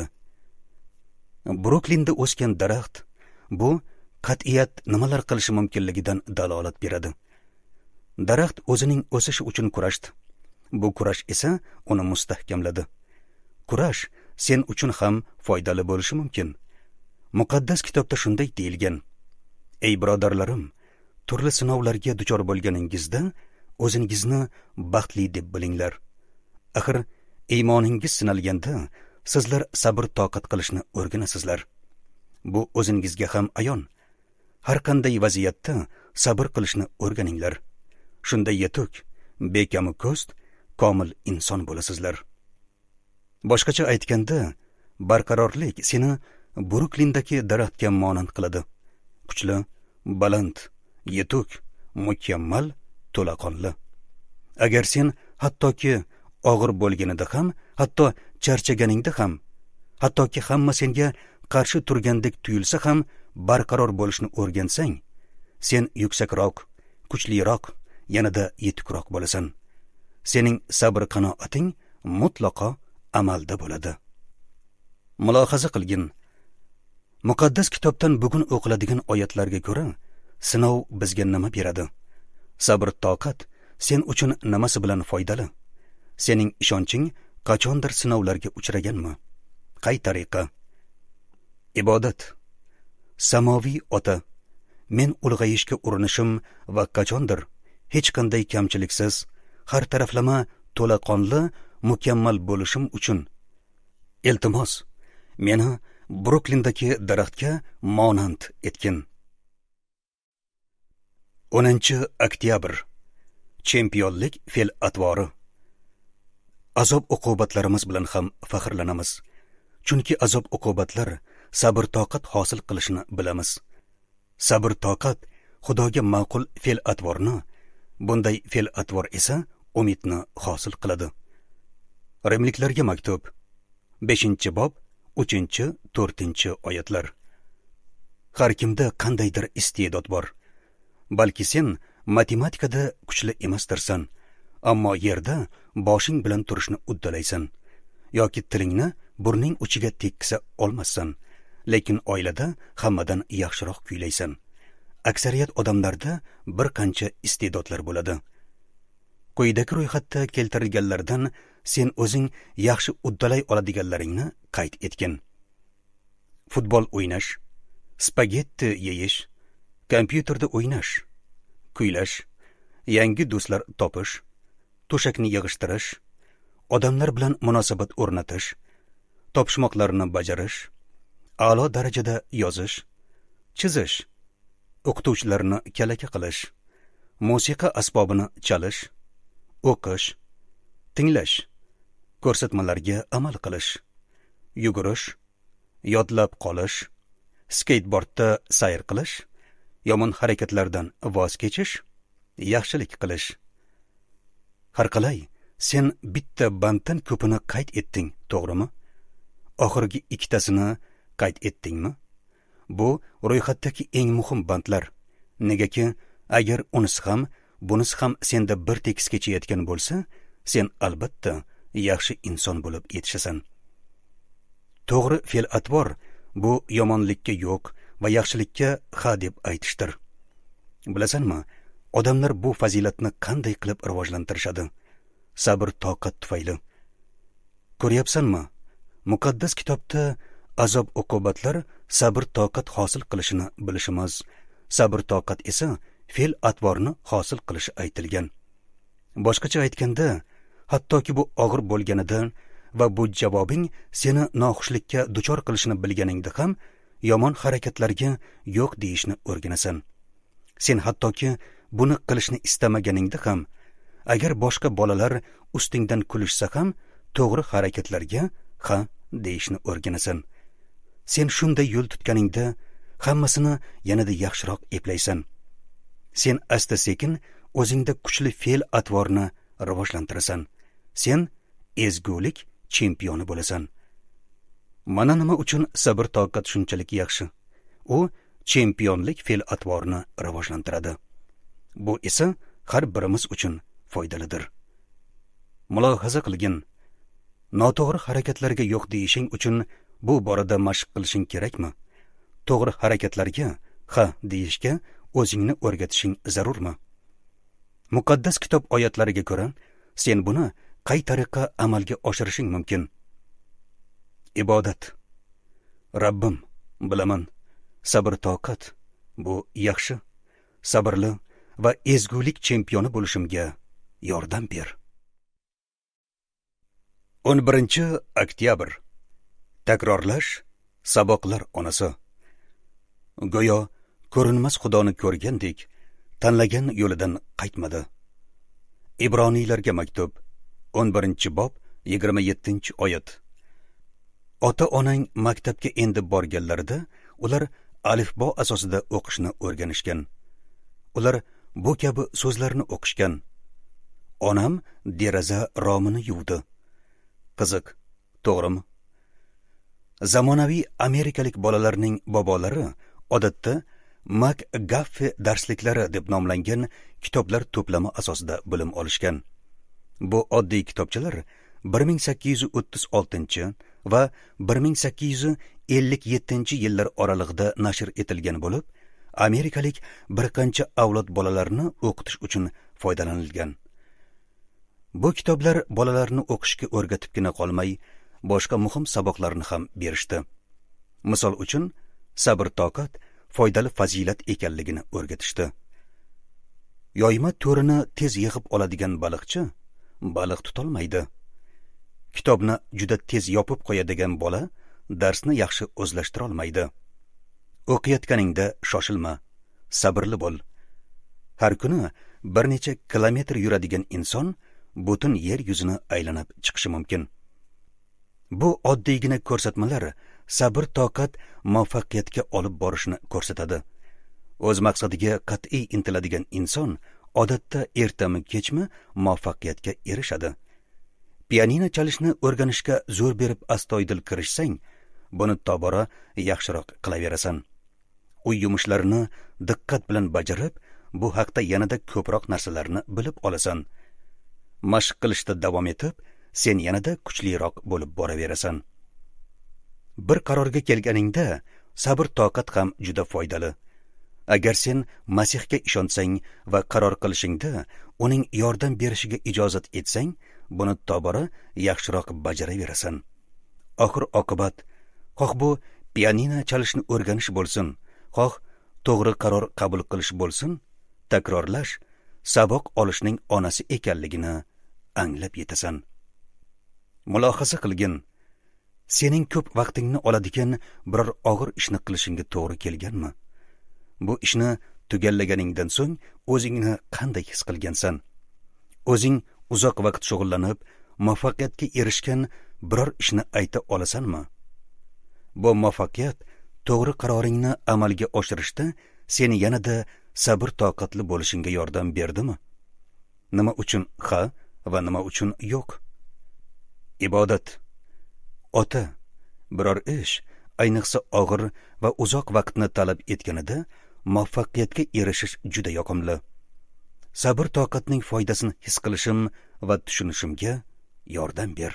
Bruklinda o'sgan daraxt bu qat'iyat nimalar qilishi mumkinligidan dalolat beradi. Daraxt o'zining o'sishi uchun kurashdi. Bu kurash esa uni mustahkamladi. Kurash sen uchun ham foydali bo'lishi mumkin. Muqaddas kitobda shunday deyilgan: Ey birodarlarim, turli sinovlarga duchor bo'lganingizda o'zingizni baxtli deb bilinglar. Axir iymoningiz sinalganda sizlar sabr toqat qilishni o'rganasizlar. Bu o'zingizga ham ayon. Har qanday vaziyatda sabr qilishni o'rganinglar. Shunda yetuk, bekamu ko'st, komil inson bo'lasizlar. Boshqacha aytganda, barqarorlik seni Bruklindagi daraxtga monand qiladi. Kuchli, baland, yetuk, mukammal, to'laqonli. Agar sen hattoki og'ir bo'lganida ham, hatto charchaganingda ham, hattoki hamma senga qarshi turgandek tuyulsa ham barqaror bo'lishni o'rgansang, sen yuksakroq, kuchliroq, yanada yetukroq bo'lasan. Sening sabr qanoating mutlaqo amalda bo'ladi. Mulohaza qilgin. Muqaddas kitobdan bugun o'qiladigan oyatlarga ko'ra, sinov bizga nima beradi? Sabr toqat sen uchun nimasi bilan foydali? Sening ishonching qachondir sinovlarga uchraganmi? Qay tariqa? Ibodat. Samoviy ota, men ulg'ayishga urinishim va qachondir hech qanday kamchiliksiz, har taraflama to'laqonli, mukammal bo'lishim uchun iltimos, meni Bruklindagi daraxtga monand etgin. o'ninchi oktyabr. Chempionlik fe'l atvori. Azob uqubatlarimiz bilan ham faxrlanamiz. Chunki azob uqubatlar sabr toqat hosil qilishni bilamiz. Sabr toqat Xudoga ma'qul fe'l atvorni, bunday fe'l atvor esa umidni hosil qiladi. Rimliklarga maktub beshinchi bob uchinchi to'rtinchi oyatlar. Har kimda qandaydir iste'dod bor. Balki sen matematikada kuchli emasdirsan, ammo yerda boshing bilan turishni uddalaysan, yoki tilingni burning uchiga tekkisa olmassan, lekin oilada hammadan yaxshiroq kuylaysan. Aksariyat odamlarda bir qancha iste'dodlar bo'ladi. Quyidagi ro'yxatda keltirilganlardan sen o'zing yaxshi uddalay oladiganlaringni qayd etgin. Futbol o'ynash, spagetti yeyish, kompyuterda o'ynash, kuylash, yangi do'stlar topish, to'shakni yig'ishtirish, odamlar bilan munosabat o'rnatish, topishmoqlarni bajarish, a'lo darajada yozish, chizish, o'qituvchilarni kalaka qilish, musiqa asbobini chalish, o'qish, tinglash, ko'rsatmalarga amal qilish, yugurish, yodlab qolish, skateboardda sayr qilish, yomon harakatlardan voz kechish, yaxshilik qilish. Har qalay, sen bitta banddan ko'pini qayd etding, to'g'rimi? Oxirgi ikkitasini qayd etdingmi? Bu ro'yxatdagi eng muhim bandlar. Negaki, agar unisi ham, bunisi ham senda bir tekis kechayotgan bo'lsa, sen albatta yaxshi inson bo'lib yetishasan. To'g'ri fe'l atvor bu yomonlikka yo'q va yaxshilikka ha deb aytishdir. Bilasanmi, odamlar bu fazilatni qanday qilib rivojlantirishadi? Sabr toqat tufayli. Ko'ryapsanmi? Muqaddas kitobda azob uqubatlar sabr toqat hosil qilishini bilishimiz, sabr toqat esa fe'l atvorni hosil qilishi aytilgan. Boshqacha aytganda, hattoki bu og'ir bo'lganidan va bu javobing seni noxushlikka duchor qilishini bilganingda ham yomon harakatlarga yo'q deyishni o'rganasan. Sen hattoki buni qilishni istamaganingda ham, agar boshqa bolalar ustingdan kulishsa ham to'g'ri harakatlarga ha deyishni o'rganasan. Sen shunday yo'l tutganingda hammasini yanada yaxshiroq eplaysan. Sen asta-sekin o'zingda kuchli fe'l atvorni rivojlantirasan. Sen ezgulik chempioni bo'lasan. Mana nima uchun sabr toqat shunchalik yaxshi. U chempionlik fe'l-atvorini rivojlantiradi. Bu esa har birimiz uchun foydalidir. Mulohaza qilgin, noto'g'ri harakatlarga yo'q deyishing uchun bu borada mashq qilishing kerakmi? To'g'ri harakatlarga ha deyishga o'zingni o'rgatishing zarurmi? Muqaddas kitob oyatlariga ko'ra, sen buni qay tariqa amalga oshirishing mumkin? Ibodat. Rabbim, bilaman, sabr toqat bu yaxshi, sabrli va ezgulik chempioni bo'lishimga yordam ber. o'n birinchi oktyabr. Takrorlash saboqlar onasi. Go'yo ko'rinmas Xudoni ko'rgandek, tanlagan yo'lidan qaytmadi. Ibroniylarga maktub o'n birinchi bob yigirma yettinchi oyat. Ota-onang maktabga endi borganlarida ular alifbo asosida o'qishni o'rganishgan. Ular bu kabi so'zlarni o'qishgan. Onam deraza romini yuvdi. Qiziq, to'g'rimi? Zamonaviy amerikalik bolalarning bobolari odatda McGuffey darsliklari deb nomlangan kitoblar to'plami asosida bilim olishgan. Bu oddiy kitobchalar bir ming sakkiz yuz o'ttiz oltinchi va bir ming sakkiz yuz ellik yettinchi yillar oralig'ida nashr etilgan bo'lib, amerikalik bir qancha avlod bolalarini o'qitish uchun foydalanilgan. Bu kitoblar bolalarni o'qishga o'rgatibgina qolmay, boshqa muhim saboqlarni ham berishdi. Misol uchun, sabr toqat foydali fazilat ekanligini o'rgatishdi. Yoyma to'rini tez yig'ib oladigan baliqchi baliq tutolmaydi. Kitobni juda tez yopib qo'yadigan bola darsni yaxshi o'zlashtira olmaydi. O'qiyotganingda shoshilma, sabrli bo'l. Har kuni bir necha kilometr yuradigan inson butun yer yuzini aylanib chiqishi mumkin. Bu oddiygina ko'rsatmalar sabr toqat muvaffaqiyatga olib borishni ko'rsatadi. O'z maqsadiga qat'iy intiladigan inson odatda ertami kechmi muvaffaqiyatga erishadi. Pianino chalishni o'rganishga zo'r berib astoydil kirishsang, buni tobora yaxshiroq qilaverasan. Uy yumushlarini diqqat bilan bajarib, bu haqda yanada ko'proq narsalarni bilib olasan. Mashq qilishda davom etib, sen yanada kuchliroq bo'lib boraverasan. Bir qarorga kelganingda sabr toqat ham juda foydali. Agar sen Masihga ishonsang va qaror qilishingda uning yordam berishiga ijozat etsang, buni tobora yaxshiroq bajaraverasan. Oxir oqibat, xoh bu pianino chalishni o'rganish bo'lsin, xoh to'g'ri qaror qabul qilish bo'lsin, takrorlash saboq olishning onasi ekanligini anglab yetasan. Mulohaza qilgin, sening ko'p vaqtingni oladigan biror og'ir ishni qilishingga to'g'ri kelganmi? Bu ishni tugallaganingdan so'ng o'zingni qanday his qilgansan? O'zing uzoq vaqt shug'ullanib, muvaffaqiyatga erishgan biror ishni ayta olasanmi? Bu muvaffaqiyat to'g'ri qaroringni amalga oshirishda seni yanada sabr toqatli bo'lishingga yordam berdimi? Nima uchun ha va nima uchun yo'q? Ibodat. Ota, biror ish ayniqsa og'ir va uzoq vaqtni talab etganida muvaffaqiyatga erishish juda yoqimli. Sabr toqatning foydasini his qilishim va tushunishimga yordam ber.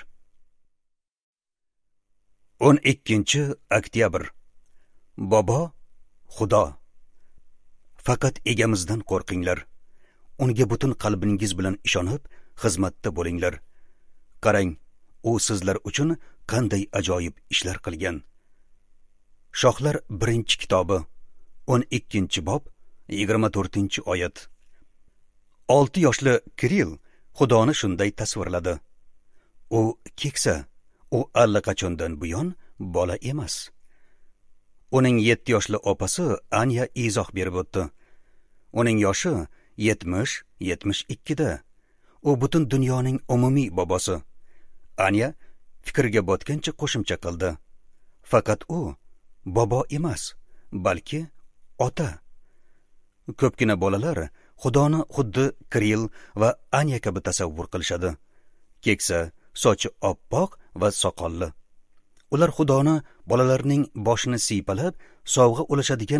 o'n ikkinchi oktyabr. Bobo Xudo. Faqat egamizdan qo'rqinglar. Unga butun qalbingiz bilan ishonib, xizmatda bo'linglar. Qarang, u sizlar uchun qanday ajoyib ishlar qilgan. Shohlar birinchi kitobi o'n ikkinchi bob yigirma to'rtinchi oyat. olti yoshli Kirill Xudoni shunday tasvirladi. U keksa, u allaqachondan buyon bola emas. Uning yetti yoshli opasi Anya izoh berib o'tdi. Uning yoshi yetmish yetmish ikki da. U butun dunyoning umumiy bobosi. Anya fikrga botgancha qo'shimcha qildi. Faqat u bobo emas, balki ota. Ko'pgina bolalar Xudoni xuddi Kirill va Anya kabi tasavvur qilishadi. Keksa, sochi oppoq va soqolli. Ular Xudoni bolalarning boshini siypalab, sovg'a ulashadigan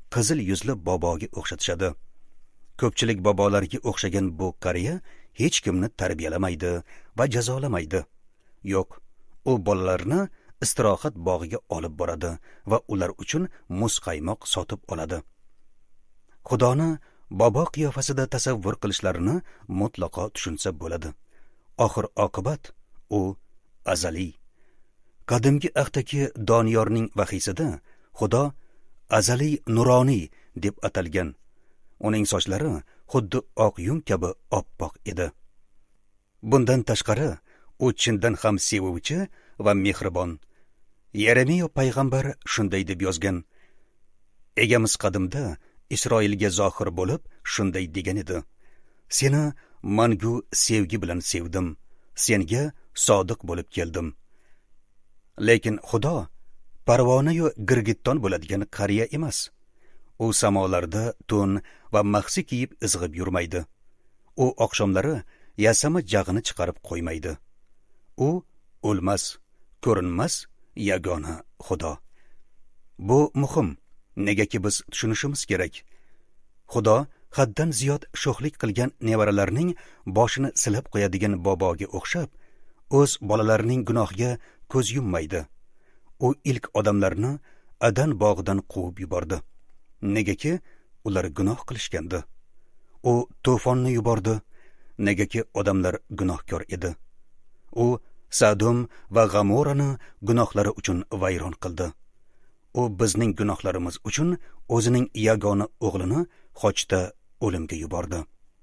qizil yuzli boboga o'xshatishadi. Ko'pchilik bobolarga o'xshagan bu qariya hech kimni tarbiyalamaydi va jazolamaydi. Yo'q, u bolalarni istirohat bog'iga olib boradi va ular uchun muz qaymoq sotib oladi. Xudoni bobo qiyofasida tasavvur qilishlarini mutlaqo tushunsa bo'ladi. Oxir oqibat u azaliy. Qadimgi ahdagi Doniyorning vahiysida Xudo azaliy nuroniy deb atalgan. Uning sochlari xuddi oq yung kabi oppoq edi. Bundan tashqari, u chindan ham sevuvchi va mehribon. Yeremiya payg'ambar shunday deb yozgan: Egamiz qadimda Isroilga zohir bo'lib shunday degan edi: Seni mangu sevgi bilan sevdim, senga sodiq bo'lib keldim. Lekin Xudo parvona-yu girgitton bo'ladigan qariya emas. U samolarda to'n va mahsi kiyib izg'ib yurmaydi. U oqshomlari yasama jag'ini chiqarib qo'ymaydi. U o'lmas, ko'rinmas yagona Xudo. Bu muhim, negaki biz tushunishimiz kerak. Xudo haddan ziyod sho'xlik qilgan nevaralarning boshini silab qo'yadigan boboga o'xshab, o'z bolalarining gunohiga ko'z yummaydi. U ilk odamlarni Adan bog'idan quvib yubordi. Negaki ular gunoh qilishgandi. U to'fonni yubordi, negaki odamlar gunohkor edi. U Sadum va G'amorani gunohlari uchun vayron qildi. U bizning gunohlarimiz uchun o'zining yagona o'g'lini xochda o'limga yubordi.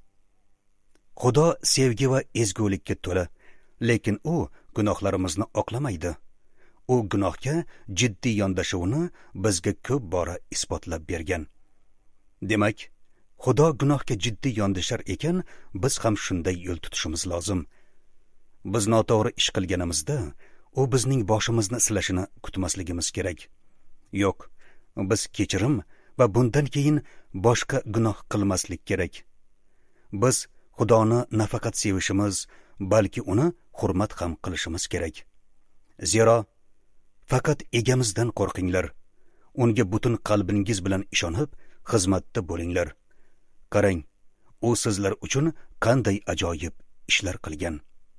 Xudo sevgi va ezgulikka to'la, lekin u gunohlarimizni oqlamaydi. U gunohga jiddiy yondashuvini bizga ko'p bora isbotlab bergan. Demak, Xudo gunohga jiddiy yondashar ekan, biz ham shunday yo'l tutishimiz lozim. Biz noto'g'ri ish qilganimizda, u bizning boshimizni silashini kutmasligimiz kerak. Yo'q, biz kechirim va bundan keyin boshqa gunoh qilmaslik kerak. Biz Xudoni nafaqat sevishimiz, balki uni hurmat ham qilishimiz kerak. Zero faqat egamizdan qo'rqinglar. Unga butun qalbingiz bilan ishonib, xizmatda bo'linglar. Qarang, u sizlar uchun qanday ajoyib ishlar qilgan.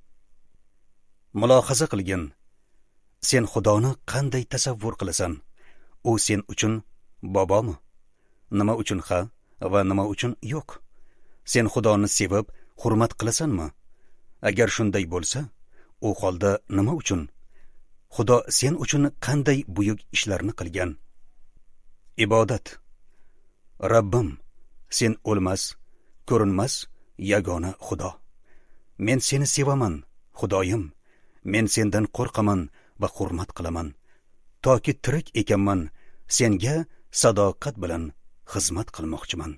Mulohaza qilgin. Sen Xudoni qanday tasavvur qilasan? U sen uchun bobomi? Nima uchun ha va nima uchun yo'q? Sen Xudoni sevib, hurmat qilasanmi? Agar shunday bo'lsa, u holda nima uchun? Xudo sen uchun qanday buyuk ishlarni qilgan? Ibodat. Rabbim, sen o'lmas, ko'rinmas yagona Xudo. Men seni sevaman, Xudoyim. Men sendan qo'rqaman va hurmat qilaman. Toki tirik ekanman, senga sadoqat bilan xizmat qilmoqchiman.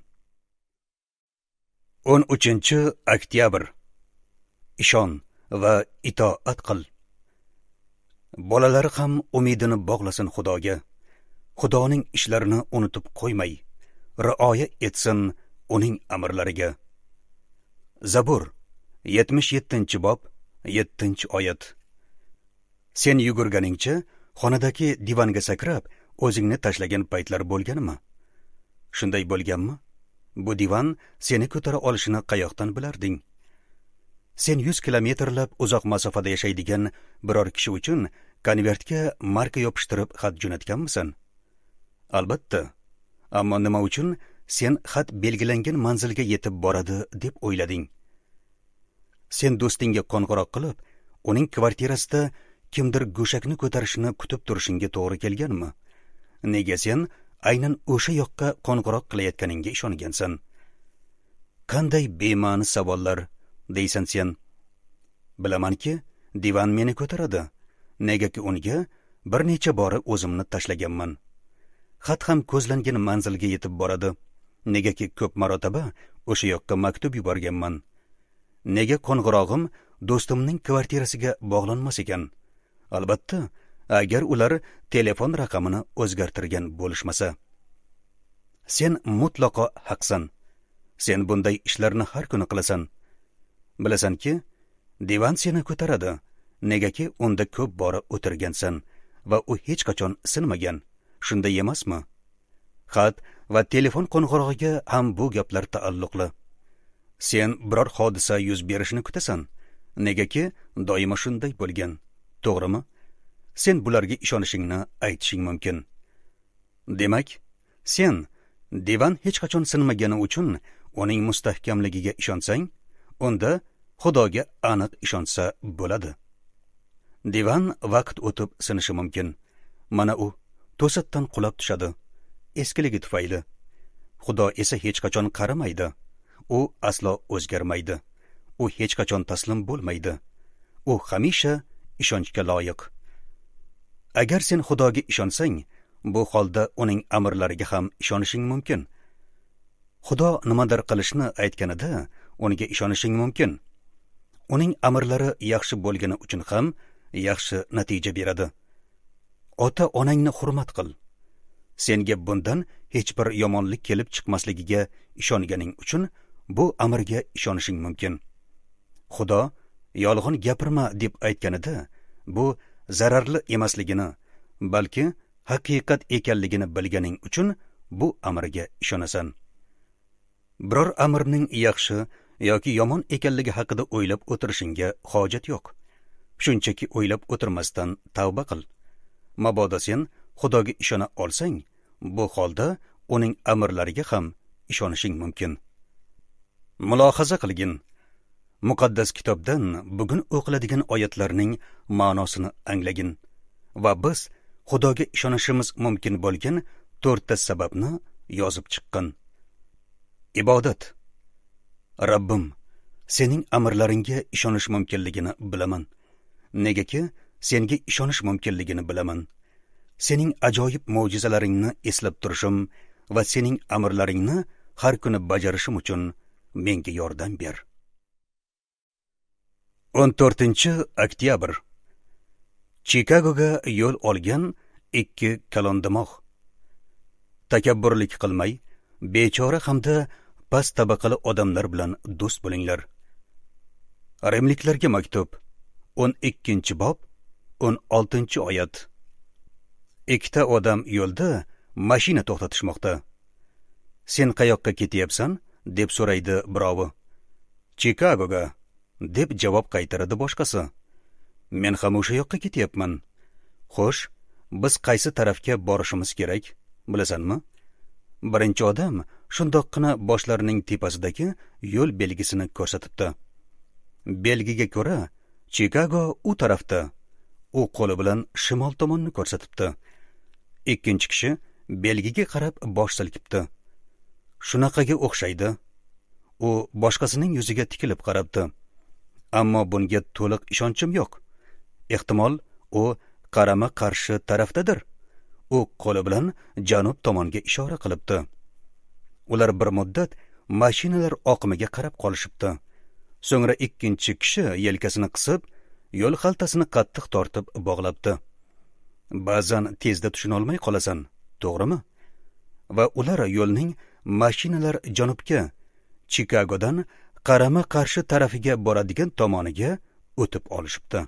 o'n uchinchi oktyabr. Ishon va itoat qil. Bolalari ham umidini bog'lasin Xudoga. Xudoning ishlarini unutib qo'ymay, rioya etsin uning amrlariga. Zabur yetmish yettinchi bob, yettinchi oyat. Sen yugurganingcha xonadagi divanga sakrab, o'zingni tashlagan paytlar bo'lganmi? Shunday bo'lganmi? Bu divan seni ko'tara olishini qayoqdan bilarding? Sen yuz kilometrlab uzoq masofada yashaydigan biror kishi uchun konvertga marka yopishtirib xat jo'natganmisan? Albatta. Ammo nima uchun sen xat belgilangan manzilga yetib boradi deb o'ylading? Sen do'stingga qo'ng'iroq qilib, uning kvartirasida kimdir go'shakni ko'tarishini kutib turishingga to'g'ri kelganmi? Nega sen aynan o'sha yoqqa qo'ng'iroq qilayotganingga ishongansan? Qanday bema'ni savollar, deysan sen. Bilamanki, divan meni ko'taradi, negaki unga bir necha bora o'zimni tashlaganman. Xat ham ko'zlangan manzilga yetib boradi, negaki ko'p marotaba o'sha yoqqa maktub yuborganman. Nega qo'ng'irog'im do'stimning kvartirasiga bog'lanmas ekan? Albatta, agar ular telefon raqamini o'zgartirgan bo'lishmasa. Sen mutlaqo haqsan. Sen bunday ishlarni har kuni qilasan. Bilasanki, divan seni ko'taradi, negaki unda ko'p bora o'tirgansan va u hech qachon sinmagan. Shunday emasmi? xat va telefon qo'ng'irog'iga ham bu gaplar taalluqli. Sen biror hodisa yuz berishini kutasan, negaki doimo shunday bo'lgan, to'g'rimi? Sen bularga ishonishingni aytishing mumkin. Demak, sen divan hech qachon sinmagani uchun uning mustahkamligiga ishonsang, unda Xudoga aniq ishonsa bo'ladi. Divan vaqt o'tib sinishi mumkin. Mana u to'satdan qulab tushadi, eskiligi tufayli. Xudo esa hech qachon qarimaydi. U aslo o'zgarmaydi. U hech qachon taslim bo'lmaydi. U hamisha ishonchga loyiq. Agar sen Xudoga ishonsang, bu holda uning amrlariga ham ishonishing mumkin. Xudo nimadir qilishni aytganida unga ishonishing mumkin. Uning amrlari yaxshi bo'lgani uchun ham yaxshi natija beradi. Ota-onangni hurmat qil. Senga bundan hech bir yomonlik kelib chiqmasligiga ishonganing uchun bu amrga ishonishing mumkin. Xudo yolg'on gapirma deb aytganida bu zararli emasligini, balki haqiqat ekanligini bilganing uchun bu amrga ishonasan. Biror amrning yaxshi yoki yomon ekanligi haqida o'ylab o'tirishingga hojat yo'q. Shunchaki o'ylab o'tirmasdan tavba qil. Mabodo sen Xudoga ishona olsang, bu holda uning amrlariga ham ishonishing mumkin. Mulohaza qilgin. Muqaddas kitobdan bugun o'qiladigan oyatlarning ma'nosini anglagin va biz Xudoga ishonishimiz mumkin bo'lgan to'rtta sababni yozib chiqqin. Ibodat. Rabbim, sening amrlaringga ishonish mumkinligini bilaman. Negaki, senga ishonish mumkinligini bilaman. Sening ajoyib mo'jizalaringni eslab turishim va sening amrlaringni har kuni bajarishim uchun menga yordam ber. o'n to'rtinchi oktyabr. Chikagoga yo'l olgan ikki kalondimoq. Takabburlik qilmay, bechora hamda past tabaqali odamlar bilan do'st bo'linglar. Rimliklarga maktub o'n ikkinchi bob o'n oltinchi oyat. Ikkita odam yo'lda mashina to'xtatishmoqda. Sen qayoqqa ketyapsan? deb so'raydi birovi. Chikagoga deb javob qaytaradi boshqasi. Men ham o'sha yoqqa ketyapman. Xo'sh, biz qaysi tarafga borishimiz kerak, bilasanmi? Birinchi odam shundoqqina boshlarining tepasidagi yo'l belgisini ko'rsatibdi. Belgiga ko'ra, Chikago u tarafda. U qo'li bilan shimol tomonni ko'rsatibdi. Ikkinchi kishi belgiga qarab bosh silkibdi. Shunaqaga o'xshaydi. U boshqasining yuziga tikilib qarabdi. Ammo bunga to'liq ishonchim yo'q. Ehtimol u qarama-qarshi tarafdadir. U qo'li bilan janub tomonga ishora qilibdi. Ular bir muddat mashinalar oqimiga qarab qolishibdi. So'ngra ikkinchi kishi yelkasini qisib, yo'l xaltasini qattiq tortib bog'labdi. Ba'zan tezda tushuna olmay qolasan, to'g'rimi? Va ular yo'lning mashinalar janubga, Chikagodan qarama-qarshi tarafiga boradigan tomoniga o'tib olishibdi.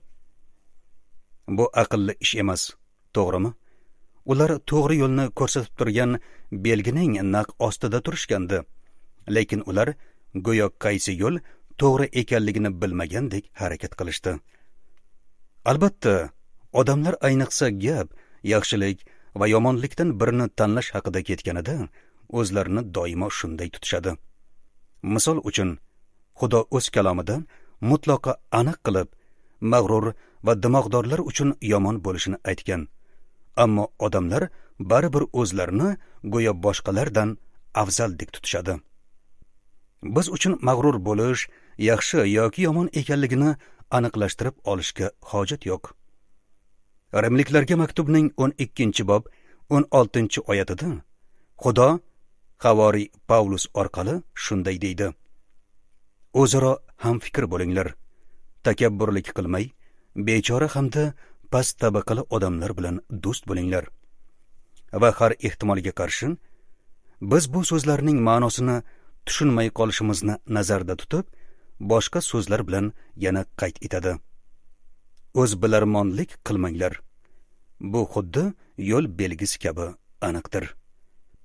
Bu aqlli ish emas, to'g'rimi? Ular to'g'ri yo'lni ko'rsatib turgan belgining naq ostida turishgandi, lekin ular go'yo qaysi yo'l to'g'ri ekanligini bilmagandek harakat qilishdi. Albatta, odamlar ayniqsa gap, yaxshilik va yomonlikdan birini tanlash haqida ketganida o'zlarini doimo shunday tutishadi. Misol uchun, Xudo o'z kalomidan mutlaqo aniq qilib, mag'rur va dimoqdorlar uchun yomon bo'lishini aytgan. Ammo odamlar baribir o'zlarini go'yo boshqalardan afzaldek tutishadi. Biz uchun mag'rur bo'lish yaxshi yoki yomon ekanligini aniqlashtirib olishga hojat yo'q. Rimliklarga maktubning o'n ikkinchi bob o'n oltinchi oyatida Xudo Havoriy Pavlus orqali shunday deydi: O'zaro ham fikr bo'linglar, takabburlik qilmay, bechora hamda past tabaqali odamlar bilan do'st bo'linglar. Va har ehtimolga qarshi, biz bu so'zlarning ma'nosini tushunmay qolishimizni nazarda tutib, boshqa so'zlar bilan yana qayd etadi. O'z bilarmonlik qilmanglar. Bu xuddi yo'l belgisi kabi aniqdir.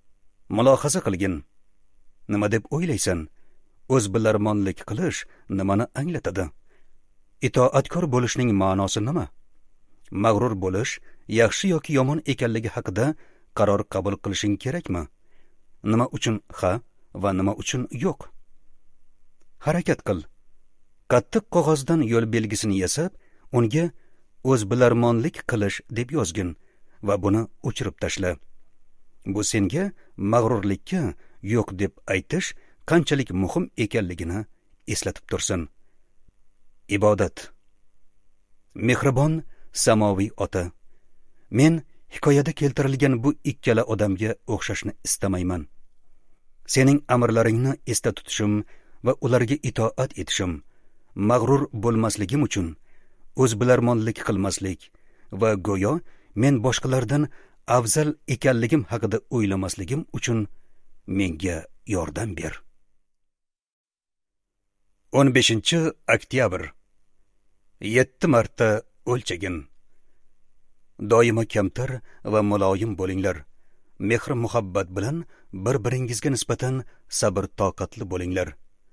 Mulohaza qilgin. Nima deb o'ylaysan? O'zbilarmonlik qilish nimani anglatadi? Itoatkor bo'lishning ma'nosi nima? Mag'rur bo'lish yaxshi yoki yomon ekanligi haqida qaror qabul qilishing kerakmi? Nima uchun ha va nima uchun yo'q? Harakat qil. Qattiq qog'ozdan yo'l belgisini yasab, unga o'zbilarmonlik qilish deb yozgin va buni o'chirib tashla. Bu senga mag'rurlikka yo'q deb aytish qanchalik muhim ekanligini eslatib tursin. Ibodat. Mehribon samoviy ota, men hikoyada keltirilgan bu ikkala odamga o'xshashni istamayman. Sening amrlaringni esda tutishim va ularga itoat etishim, mag'rur bo'lmasligim uchun, o'zbilarmonlik qilmaslik va go'yo men boshqalardan afzal ekanligim haqida o'ylamasligim uchun menga yordam ber. o'n beshinchi oktyabr. yetti marta o'lchagin. Doimo kamtar va muloyim bo'linglar. Mehr muhabbat bilan bir-biringizga nisbatan sabr toqatli bo'linglar.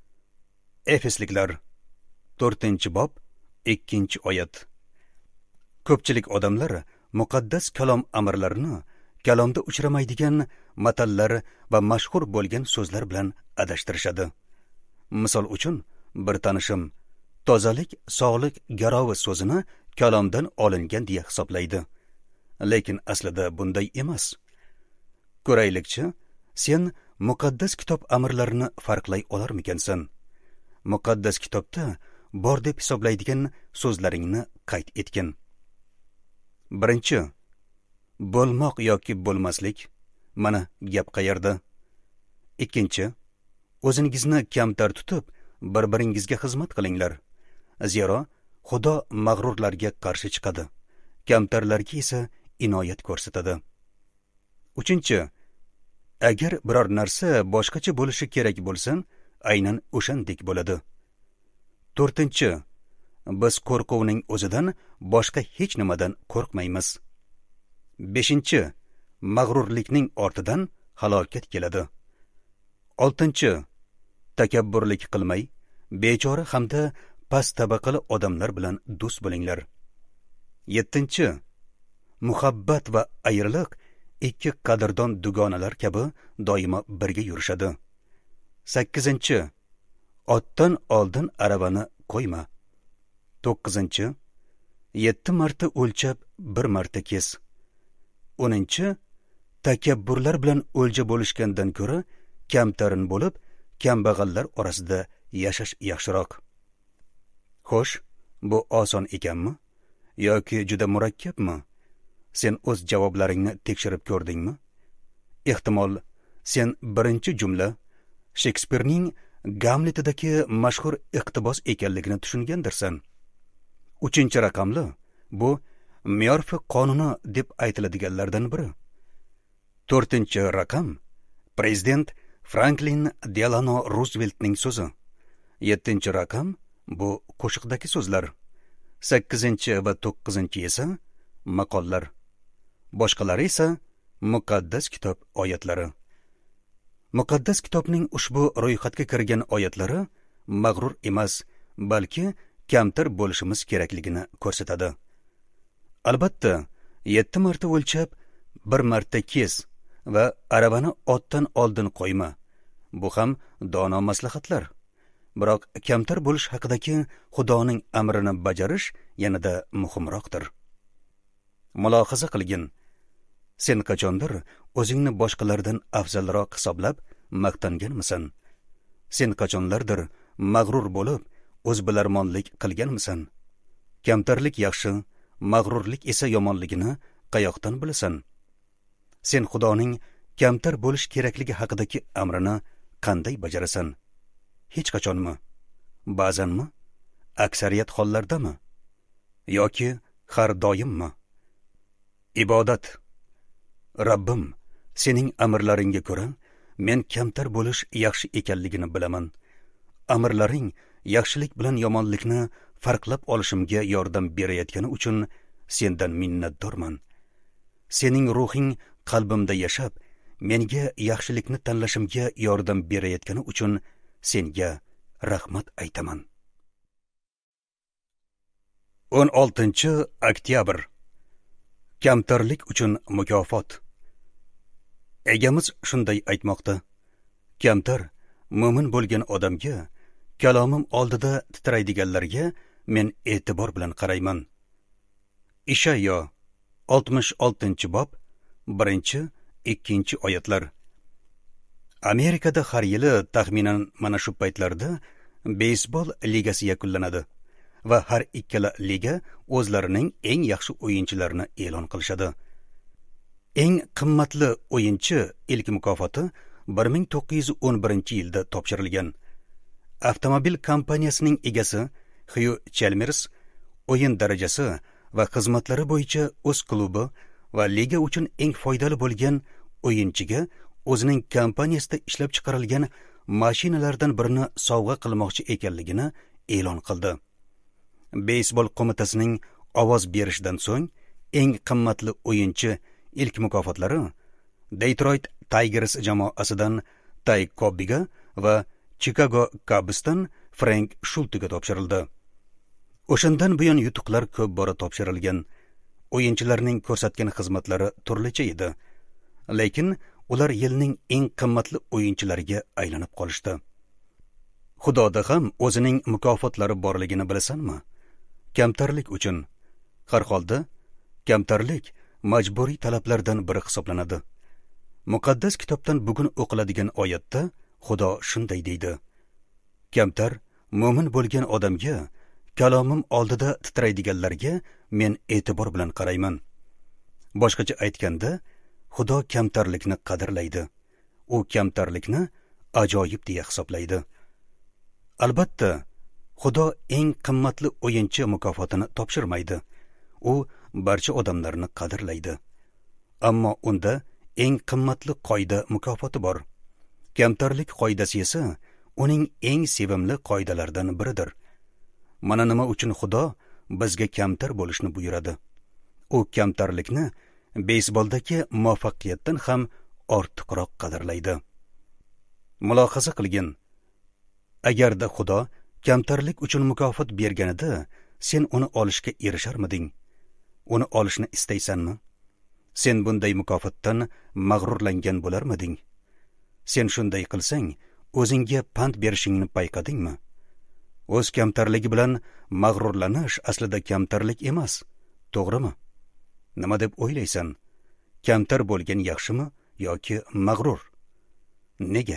Efesliklar to'rtinchi bob ikkinchi oyat. Ko'pchilik odamlar muqaddas kalom amrlarini kalomda uchramaydigan matallar va mashhur bo'lgan so'zlar bilan adashtirishadi. Misol uchun, bir tanishim tozalik sog'lik garovi so'zini kalomdan olingan deya hisoblaydi. Lekin aslida bunday emas. Ko'raylikchi, sen muqaddas kitob amrlarini farqlay olarmikansan? Muqaddas kitobda bor deb hisoblaydigan so'zlaringni qayd etgin. Birinchi, bo'lmoq yoki bo'lmaslik, mana gap qayerda. Ikkinchi, o'zingizni kamtar tutib, bir-biringizga xizmat qilinglar. Zero Xudo mag'rurlarga qarshi chiqadi, kamtarlarga esa inoyat ko'rsatadi. Uchinchi, agar biror narsa boshqacha bo'lishi kerak bo'lsa, aynan o'shandek bo'ladi. To'rtinchi, biz qo'rquvning o'zidan boshqa hech nimadan qo'rqmaymiz. Beshinchi, mag'rurlikning ortidan halokat keladi. Oltinchi, takabburlik qilmay, bechora hamda past tabaqali odamlar bilan do'st bo'linglar. Yettinchi, muhabbat va ayriliq ikki qadrdon dugonalar kabi doimo birga yurishadi. Sakkizinchi, otdan oldin aravani qo'yma. To'qqizinchi, yetti marta o'lchab bir marta kes. O'ninchi, takabburlar bilan o'lja bo'lishgandan ko'ra kamtarin bo'lib, kambag'allar orasida yashash yaxshiroq. Xo'sh, bu oson ekanmi yoki juda murakkabmi? Sen o'z javoblaringni tekshirib ko'rdingmi? Ehtimol sen birinchi jumla Shekspirning Gamletidagi mashhur iqtibos ekanligini tushungandirsan. Uchinchi raqamli bu Myorfi qonuni deb aytiladiganlardan biri. To'rtinchi raqam prezident Franklin Delano Rooseveltning so'zi. Yettinchi raqam bu qo'shiqdagi so'zlar. Sakkizinchi va to'qqizinchi esa maqollar. Boshqalari esa muqaddas kitob oyatlari. Muqaddas kitobning ushbu ro'yxatga kirgan oyatlari mag'rur emas, balki kamtar bo'lishimiz kerakligini ko'rsatadi. Albatta, yetti marta o'lchab, bir marta kes va aravani otdan oldin qo'yma. Bu ham dono maslahatlar. Biroq kamtar bo'lish haqidagi Xudoning amrini bajarish yanada muhimroqdir. Mulohaza qilgin. Sen qachondir o'zingni boshqalardan afzalroq hisoblab maqtanganmisan? Sen qachonlardir mag'rur bo'lib, o'zbilarmonlik qilganmisan? Kamtarlik yaxshi, mag'rurlik esa yomonligini qayoqdan bilasan? Sen Xudoning kamtar bo'lish kerakligi haqidagi amrini qanday bajarasan? Hech qachonmi? Ba'zanmi? Aksariyat hollardami? Yoki har doimmi? Ibodat. Rabbim, sening amrlaringga ko'ra men kamtar bo'lish yaxshi ekanligini bilaman. Amrlaring yaxshilik bilan yomonlikni farqlab olishimga yordam berayotgani uchun sendan minnatdorman. Sening ruhing qalbimda yashab, menga yaxshilikni tanlashimga yordam berayotgani uchun senga rahmat aytaman. o'n oltinchi oktyabr. Kamtarlik uchun mukofot. Egamiz shunday aytmoqda: kamtar mo'min bo'lgan odamga, kalomim oldida titraydiganlarga men e'tibor bilan qarayman. Ishayyo oltmish oltinchi bob birinchi ikkinchi oyatlar. Amerikada har yili taxminan mana shu paytlarda beysbol ligasi yakunlanadi va har ikkala liga o'zlarining eng yaxshi o'yinchilarini e'lon qilishadi. Eng qimmatli o'yinchi ilk mukofoti bir ming to'qqiz yuz o'n birinchi yilda topshirilgan. Avtomobil kompaniyasining egasi Hugh Chalmers o'yin darajasi va xizmatlari bo'yicha o'z klubi va liga uchun eng foydali bo'lgan o'yinchiga o'zining kompaniyasida ishlab chiqarilgan mashinalardan birini sovg'a qilmoqchi ekanligini e'lon qildi. Beysbol qo'mitasining ovoz berishidan so'ng eng qimmatli o'yinchi ilk mukofotlari Detroit Tigers jamoasidan Ty Cobbga va Chicago Cubsdan Frank Schultga topshirildi. O'shandan buyon yutuqlar ko'p bora topshirilgan. O'yinchilarning ko'rsatgan xizmatlari turlicha edi, lekin ular yilning eng qimmatli o'yinchilariga aylanib qolishdi. Xudoda ham o'zining mukofotlari borligini bilasanmi? Kamtarlik uchun. Har holda kamtarlik majburiy talablardan biri hisoblanadi. Muqaddas kitobdan bugun o'qiladigan oyatda Xudo shunday deydi: kamtar mo'min bo'lgan odamga, kalomim oldida titraydiganlarga men e'tibor bilan qarayman. Boshqacha aytganda, Xudo kamtarlikni qadrlaydi. U kamtarlikni ajoyib deya hisoblaydi. Albatta, Xudo eng qimmatli o'yinchi mukofotini topshirmaydi. U barcha odamlarni qadrlaydi. Ammo unda eng qimmatli qoida mukofoti bor. Kamtarlik qoidasi esa uning eng sevimli qoidalaridan biridir. Mana nima uchun Xudo bizga kamtar bo'lishni buyuradi. U kamtarlikni beysboldagi muvaffaqiyatdan ham ortiqroq qadrlaydi. Mulohaza qilgin. Agarda Xudo kamtarlik uchun mukofot berganida, sen uni olishga erisharmiding? Uni olishni istaysanmi? Sen bunday mukofotdan mag'rurlangan bo'larmiding? Sen shunday qilsang, o'zingga pand berishingni payqadingmi? O'z kamtarligi bilan mag'rurlanish aslida kamtarlik emas, to'g'rimi? Nima deb o'ylaysan? Kamtar bo'lgan yaxshimi yoki mag'rur? Nega?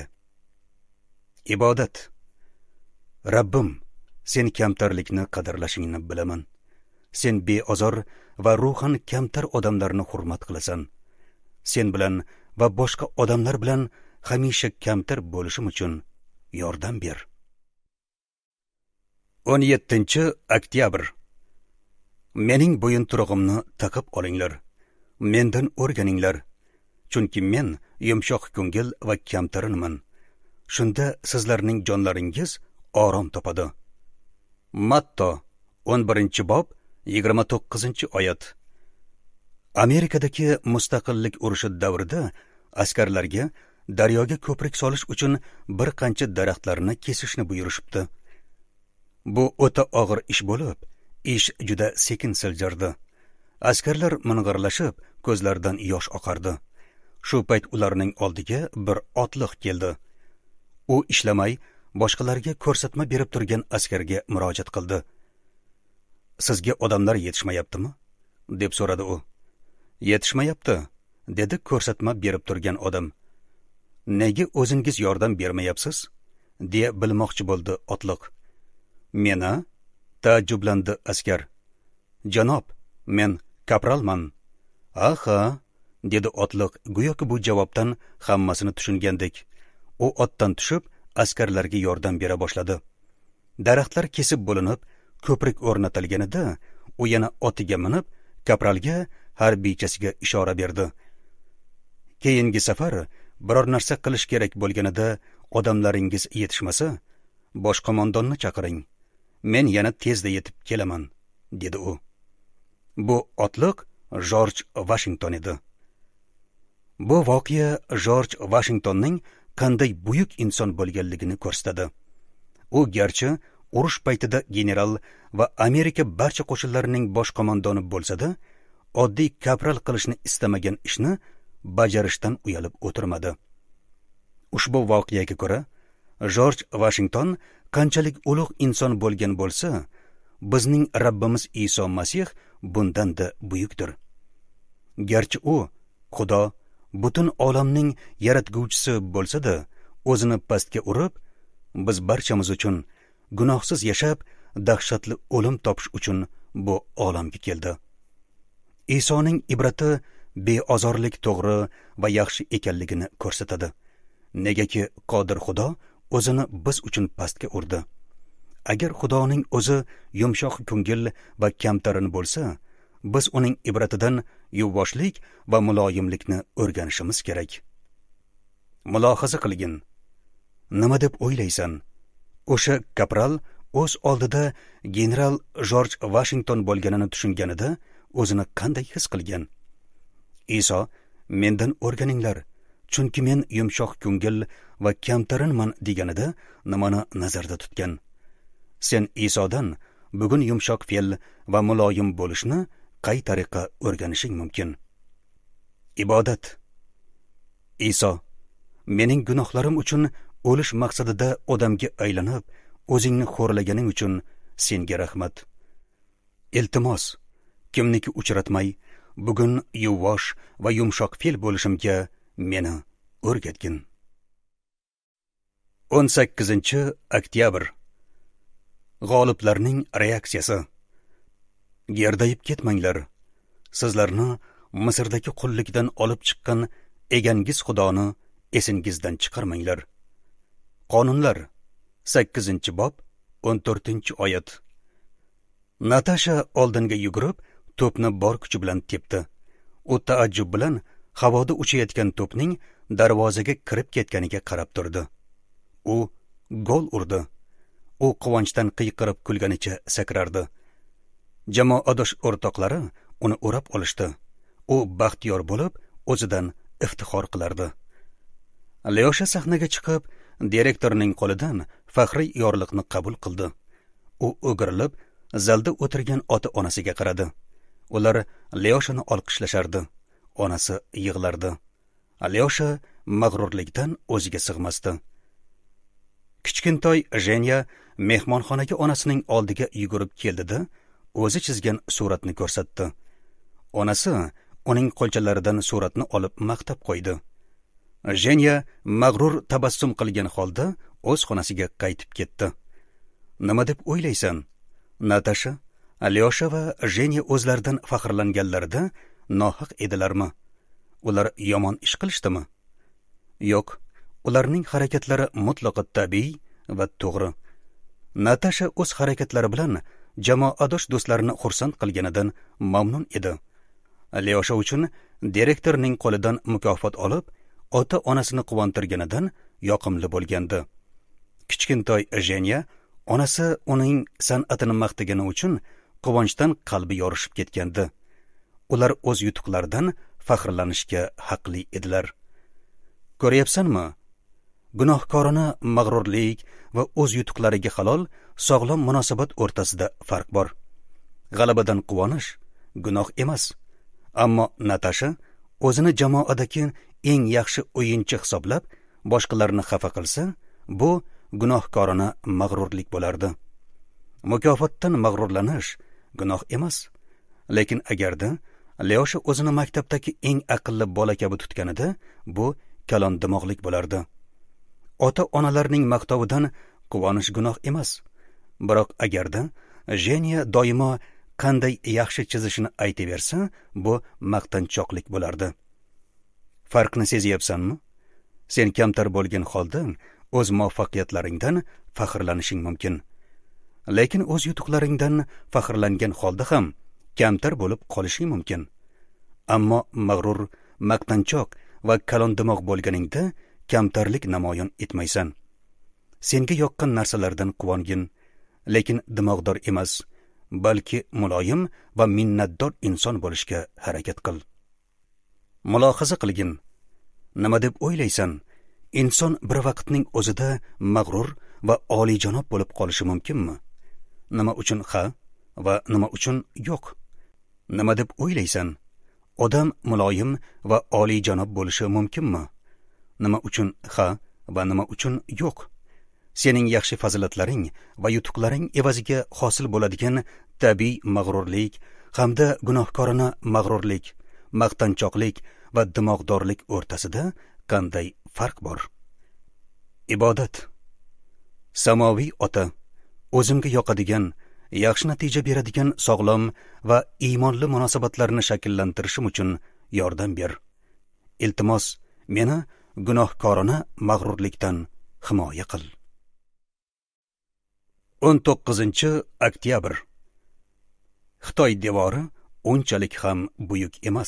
Ibodat. Rabbim, sen kamtarlikni qadrlashingni bilaman. Sen beozor va ruhan kamtar odamlarni hurmat qilasan. Sen bilan va boshqa odamlar bilan hamisha kamtar bo'lishim uchun yordam ber. o'n yettinchi oktyabr. Mening bo'yinturug'imni taqib olinglar. Mendan o'rganinglar. Chunki men yumshoq ko'ngil va kamtarinman. Shunda sizlarning jonlaringiz orom topadi. Matto o'n birinchi bob yigirma to'qqizinchi oyat. Amerikadagi mustaqillik urushi davrida askarlarga daryoga ko'prik solish uchun bir qancha daraxtlarni kesishni buyurishibdi. Bu o'ta og'ir ish bo'lib, ish juda sekin siljardi. Askarlar ming'irlashib, ko'zlaridan yosh oqardi. Shu payt ularning oldiga bir otliq keldi. U ishlamay, boshqalarga ko'rsatma berib turgan askarga murojaat qildi. Sizga odamlar yetishmayaptimi? Deb so'radi u. Yetishmayapti, dedi ko'rsatma berib turgan odam. Nega o'zingiz yordam bermayapsiz? Deya bilmoqchi bo'ldi otliq. Mena? Taajjublandi askar. Janob, men kapralman. Aha, dedi otliq, go'yoki bu javobdan hammasini tushungandek. U otdan tushib, askarlarga yordam bera boshladi. Daraxtlar kesib bo'linib, ko'prik o'rnatilganida, u yana otiga minib, kapralga harbiychasiga ishora berdi. Keyingi safar biror narsa qilish kerak bo'lganida odamlaringiz yetishmasa, bosh qo'mondonni chaqiring. Men yana tezda yetib kelaman, dedi u. Bu otliq Jorj Washington edi. Bu voqea Jorj Vashingtonning qanday buyuk inson bo'lganligini ko'rsatadi. U garchi urush paytida general va Amerika barcha qo'shinlarining bosh qo'mondoni bo'lsa-da, oddiy kapral qilishni istamagan ishni bajarishdan uyalib o'tirmadi. Ushbu voqeaga ko'ra, Jorj Vashington qanchalik ulug' inson bo'lgan bo'lsa, bizning Rabbimiz Iso Masih bundan-da buyukdir. Garchi u Xudo, butun olamning yaratguvchisi bo'lsa-da, o'zini pastga urib, biz barchamiz uchun gunohsiz yashab, dahshatli o'lim topish uchun bu olamga keldi. Isoning ibrati beozorlik to'g'ri va yaxshi ekanligini ko'rsatadi. Negaki qodir Xudo o'zini biz uchun pastga urdi. Agar Xudoning o'zi yumshoq ko'ngil va kamtarin bo'lsa, biz uning ibratidan yuvvoshlik va muloyimlikni o'rganishimiz kerak. Mulohaza qilgin. Nima deb o'ylaysan? O'sha kapral o'z oldida general Jorj Vashington bo'lganini tushunganida o'zini qanday his qilgan? Iso, mendan o'rganinglar, chunki men yumshoq ko'ngil va kamtarinman deganida nimani nazarda tutgan? Sen Isodan bugun yumshoq fe'l va muloyim bo'lishni qay tariqa o'rganishing mumkin? Ibodat. Iso, mening gunohlarim uchun o'lish maqsadida odamga aylanib, o'zingni xo'rlaganing uchun senga rahmat. Iltimos, kimniki uchratmay, bugun yuvvosh va yumshoq fe'l bo'lishimga meni o'rgatgin. o'n sakkizinchi oktyabr. G'oliblarning reaksiyasi. Gerdayib ketmanglar. Sizlarni Misrdagi qullikdan olib chiqqan egangiz Xudoni esingizdan chiqarmanglar. Qonunlar sakkizinchi bob o'n to'rtinchi oyat. Natasha oldinga yugurib, to'pni bor kuchi bilan tepdi. U taajjub bilan havoda uchayotgan to'pning darvozaga kirib ketganiga qarab turdi. U gol urdi. U quvonchdan qiyqirib kulganicha sakrardi. Jamoadosh o'rtoqlari uni o'rab olishdi. U baxtiyor bo'lib, o'zidan iftixor qilardi. Leosha sahnaga chiqib, direktorning qo'lidan faxriy yorliqni qabul qildi. U o'girilib, zalda o'tirgan ota-onasiga qaradi. Ular Leoshani olqishlashardi. Onasi yig'lardi. Leosha mag'rurlikdan o'ziga sig'masdi. Kichkintoy Jenya mehmonxonaga onasining oldiga yugurib keldi-da, o'zi chizgan suratni ko'rsatdi. Onasi uning qo'lchalaridan suratni olib maqtab qo'ydi. Jenya mag'rur tabassum qilgan holda o'z xonasiga qaytib ketdi. Nima deb o'ylaysan? Natasha, Alyosha va Jenya o'zlaridan faxrlanganlarida nohaq edilarmi? Ular yomon ish qilishdimi? Yo'q, ularning harakatlari mutlaqo tabiiy va to'g'ri. Natasha o'z harakatlari bilan jamoadosh do'stlarini xursand qilganidan mamnun edi. Alyosha uchun direktorning qo'lidan mukofot olib, ota-onasini quvontirganidan yoqimli bo'lgandi. Kichkintoy Jenya onasi uning san'atini maqtagani uchun quvonchdan qalbi yorishib ketgandi. Ular o'z yutuqlaridan faxrlanishga haqli edilar. Ko'ryapsanmi? Gunohkorona mag'rurlik va o'z yutuqlariga halol, sog'lom munosabat o'rtasida farq bor. G'alabadan quvonish gunoh emas. Ammo Natasha o'zini jamoadagi eng yaxshi o'yinchi hisoblab, boshqalarni xafa qilsa, bu gunohkorona mag'rurlik bo'lardi. Mukofotdan mag'rurlanish gunoh emas. Lekin agarda Leosha o'zini maktabdagi eng aqlli bola kabi tutganida, bu kalondimoqlik bo'lardi. Ota-onalarning maqtovidan quvonish gunoh emas. Biroq agarda Jenya doimo qanday yaxshi chizishini aytaversa, bu maqtanchoqlik bo'lardi. Farqni sezyapsanmi? Sen kamtar bo'lgan holda o'z muvaffaqiyatlaringdan faxrlanishing mumkin. Lekin o'z yutuqlaringdan faxrlangan holda ham kamtar bo'lib qolishing mumkin. Ammo mag'rur, maqtanchoq va kalondimoq bo'lganingda kamtarlik namoyon etmaysan. Senga yoqqan narsalardan quvongin, lekin dimog'dor emas, balki muloyim va minnatdor inson bo'lishga harakat qil. Mulohaza qilgin. Nima deb o'ylaysan? Inson bir vaqtning o'zida mag'rur va oliyjanob bo'lib qolishi mumkinmi? Nima uchun ha va nima uchun yo'q? Nima deb o'ylaysan? Odam muloyim va oliyjanob bo'lishi mumkinmi? Nima uchun ha va nima uchun yo'q? Sening yaxshi fazilatlaring va yutuqlaring evaziga hosil bo'ladigan tabiiy mag'rurlik hamda gunohkorona mag'rurlik, maqtanchoqlik va dimog'dorlik o'rtasida qanday farq bor? Ibodat. Samoviy Ota, o'zimga yoqadigan, yaxshi natija beradigan sog'lom va iymonli munosabatlarni shakllantirishim uchun yordam ber. Iltimos, meni gunohkorona mag'rurlikdan himoya qil. o'n to'qqizinchi oktyabr. Xitoy devori unchalik ham buyuk emas.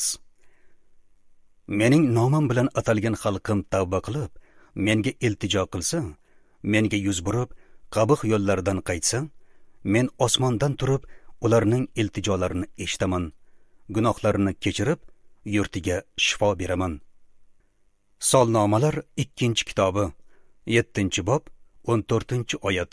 Mening nomim bilan atalgan xalqim tavba qilib, menga iltijo qilsa, menga yuz burib, qabih yo'llardan qaytsa, men osmondan turib, ularning iltijolarini eshitaman, gunohlarini kechirib, yurtiga shifo beraman. Solnomalar ikkinchi kitobi, yettinchi bob, o'n to'rtinchi oyat.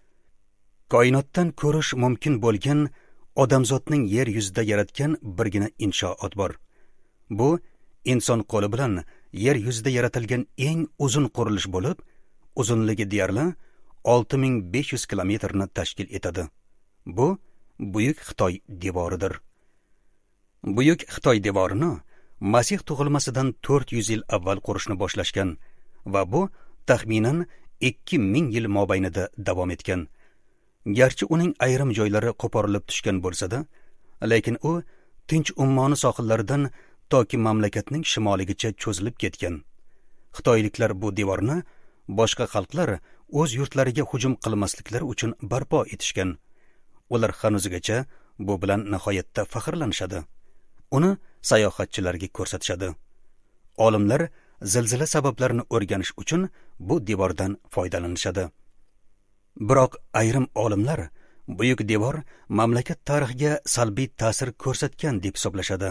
Koinotdan ko'rish mumkin bo'lgan odamzodning yer yuzida yaratgan birgina inshoot bor. Bu inson qo'li bilan yer yuzida yaratilgan eng uzun qurilish bo'lib, uzunligi deyarli olti ming besh yuz kilometrni tashkil etadi. Bu Buyuk Xitoy devoridir. Buyuk Xitoy devorini Masih tug'ilmasidan to'rt yuz yil avval qurishni boshlashgan va bu taxminan ikki ming yil mobaynida davom etgan. Garchi uning ayrim joylari qo'porilib tushgan bo'lsa-da, lekin u Tinch ummoni sohillaridan toki mamlakatning shimoligacha cho'zilib ketgan. Xitoyliklar bu devorni boshqa xalqlar o'z yurtlariga hujum qilmasliklari uchun barpo etishgan. Ular hanuzgacha bu bilan nihoyatda faxrlanishadi. Uni sayohatchilarga ko'rsatishadi. Olimlar zilzila sabablarini o'rganish uchun bu devordan foydalanishadi. Biroq ayrim olimlar buyuk devor mamlakat tarixiga salbiy ta'sir ko'rsatgan deb hisoblashadi.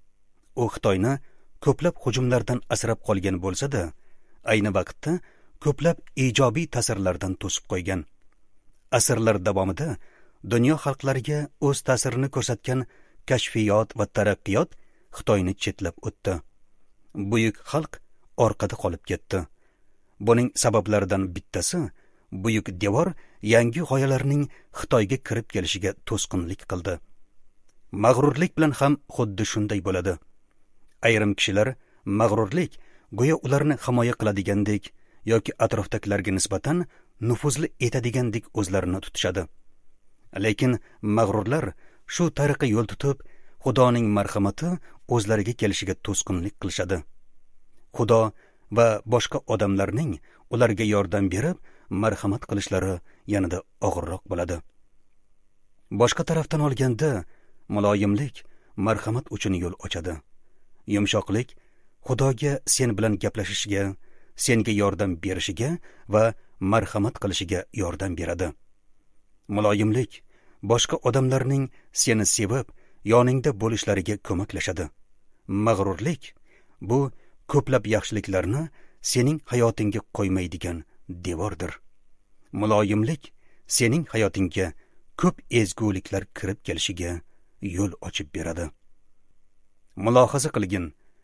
U Xitoyni ko'plab hujumlardan asrab qolgan bo'lsa-da, ayni vaqtda ko'plab ijobiy ta'sirlardan to'sib qo'ygan. Asrlar davomida dunyo xalqlariga o'z ta'sirini ko'rsatgan kashfiyot va taraqqiyot Xitoyni chetlab o'tdi. Buyuk xalq orqada qolib ketdi. Buning sabablaridan bittasi buyuk devor yangi g'oyalarning Xitoyga kirib kelishiga to'sqinlik qildi. Mag'rurlik bilan ham xuddi shunday bo'ladi. Ayrim kishilar mag'rurlik go'yo ularni himoya qiladigandek yoki atrofdagilarga nisbatan nufuzli etadigandek o'zlarini tutishadi. Lekin mag'rurlar shu tariqa yo'l tutib, Xudoning marhamati o'zlariga kelishiga to'sqinlik qilishadi. Xudo va boshqa odamlarning ularga yordam berib, marhamat qilishlari yanada og'irroq bo'ladi. Boshqa tarafdan olganda, muloyimlik marhamat uchun yo'l ochadi. Yumshoqlik Xudoga sen bilan gaplashishga, senga yordam berishiga va marhamat qilishiga yordam beradi. Muloyimlik boshqa odamlarning seni sevib, yoningda bo'lishlariga ko'maklashadi. Mag'rurlik bu ko'plab yaxshiliklarni sening hayotingga qo'ymaydigan devordir. Muloyimlik sening hayotingga ko'p ezguliklar kirib kelishiga yo'l ochib beradi. Mulohaza qilgin.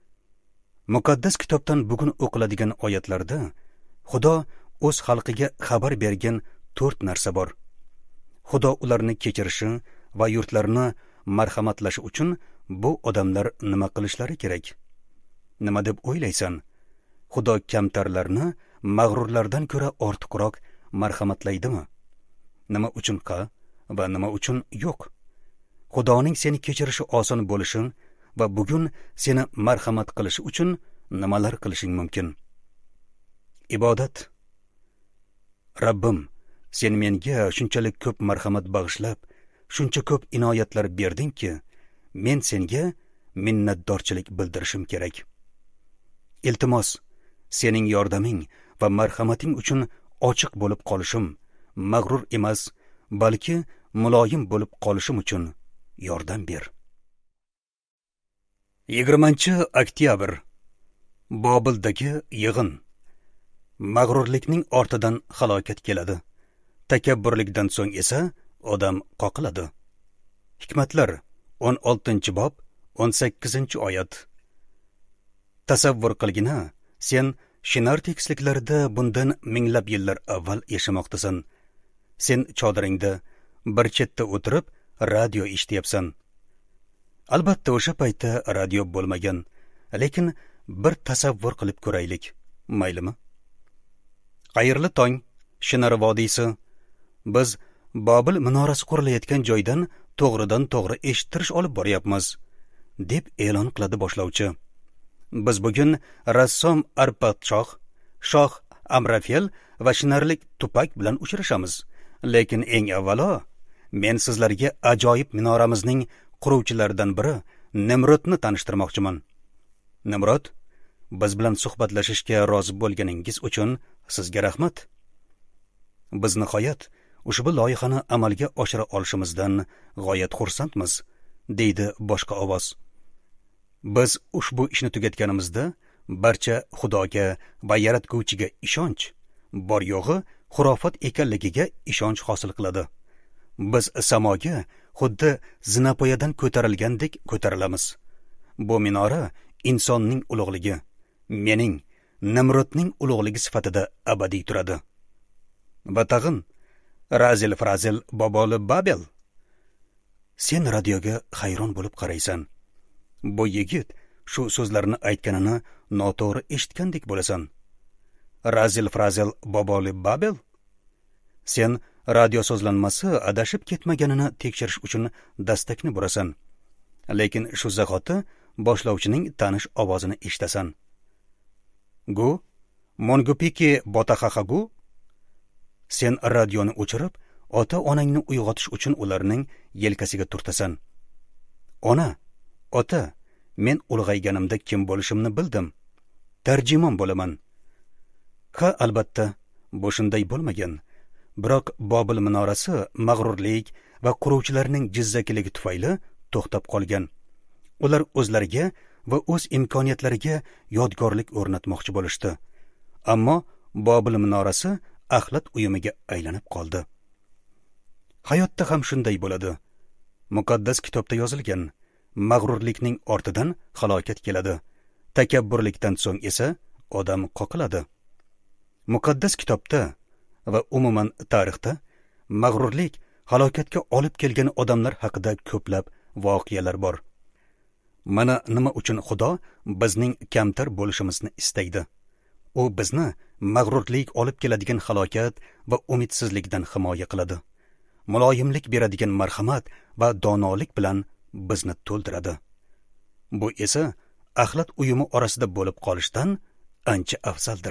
Muqaddas kitobdan bugun o'qiladigan oyatlarda Xudo o'z xalqiga xabar bergan to'rt narsa bor. Xudo ularni kechirishi va yurtlarini marhamatlashi uchun bu odamlar nima qilishlari kerak? Nima deb o'ylaysan? Xudo kamtarlarni mag'rurlardan ko'ra ortiqroq marhamatlaydimi? Nima uchun qa va nima uchun yo'q? Xudoning seni kechirishi oson bo'lishi va bugun seni marhamat qilishi uchun nimalar qilishing mumkin? Ibodat. Rabbim, sen menga shunchalik ko'p marhamat bag'ishlab, shuncha ko'p inoyatlar berdingki, men senga minnatdorchilik bildirishim kerak. Iltimos, sening yordaming va marhamating uchun ochiq bo'lib qolishim, mag'rur emas, balki muloyim bo'lib qolishim uchun yordam ber. yigirmanchi oktyabr. Bobildagi yig'in. Mag'rurlikning ortidan halokat keladi. Takabburlikdan so'ng esa odam qoqiladi. Hikmatlar o'n oltinchi bob o'n sakkizinchi oyat. Tasavvur qilgina, sen Shinar tekisliklarida bundan minglab yillar avval yashamoqdasan. Sen chodiringda bir chetda o'tirib radio eshityapsan. Albatta o'sha paytda radio bo'lmagan, lekin bir tasavvur qilib ko'raylik, maylimi? Xayrli tong, Shinar vodiysi. Biz Bobil minorasi qurilayotgan joydan to'g'ridan to'g'ri eshittirish olib boryapmiz, deb e'lon qiladi boshlovchi. Biz bugun rassom Arpadshoh, Shoh Amrafel va shinarlik Tupak bilan uchrashamiz. Lekin eng avvalo men sizlarga ajoyib minoramizning quruvchilaridan biri Nimrodni tanishtirmoqchiman. Nimrod, biz bilan suhbatlashishga rozi bo'lganingiz uchun sizga rahmat. Biz nihoyat ushbu loyihani amalga oshira olishimizdan g'oyat xursandmiz, deydi boshqa ovoz. Biz ushbu ishni tugatganimizda barcha Xudoga va yaratguvchiga ishonch, bor yo'g'i xurofot ekanligiga ishonch hosil qiladi. Biz samoga xuddi zinapoyadan ko'tarilgandek ko'tarilamiz. Bu minora insonning ulug'ligi, mening Nimrodning ulug'ligi sifatida abadiy turadi. Va tag'in Razil Frazil Boboli Babel. Sen radioga hayron bo'lib qaraysan. Bu yigit shu so'zlarni aytganini noto'g'ri eshitgandek bo'lasan. Razil Frazil Boboli Babel. Sen radio so'zlanmasi adashib ketmaganini tekshirish uchun dastakni burasan. Lekin shu zahoti boshlovchining tanish ovozini eshitasan. Gu, mongupiki botaxaxagu. Sen radioni o'chirib, ota-onangni uyg'otish uchun ularning yelkasiga turtasan. Ona, ota, men ulg'ayganimda kim bo'lishimni bildim. Tarjimon bo'laman. Ha, albatta, bu shunday bo'lmagan. Biroq Bobil minorasi mag'rurlik va quruvchilarning jizzakiligi tufayli to'xtab qolgan. Ular o'zlariga va o'z imkoniyatlariga yodgorlik o'rnatmoqchi bo'lishdi. Ammo Bobil minorasi axlat uyumiga aylanib qoldi. Hayotda ham shunday bo'ladi. Muqaddas kitobda yozilgan, mag'rurlikning ortidan halokat keladi. Takabburlikdan so'ng esa odam qoqiladi. Muqaddas kitobda va umuman tarixda mag'rurlik halokatga olib kelgan odamlar haqida ko'plab voqealar bor. Mana nima uchun Xudo bizning kamtar bo'lishimizni istaydi. U bizni mag'rurlik olib keladigan halokat va umidsizlikdan himoya qiladi. Muloyimlik beradigan marhamat va donolik bilan bizni to'ldiradi. Bu esa axlat uyumi orasida bo'lib qolishdan ancha afzaldir.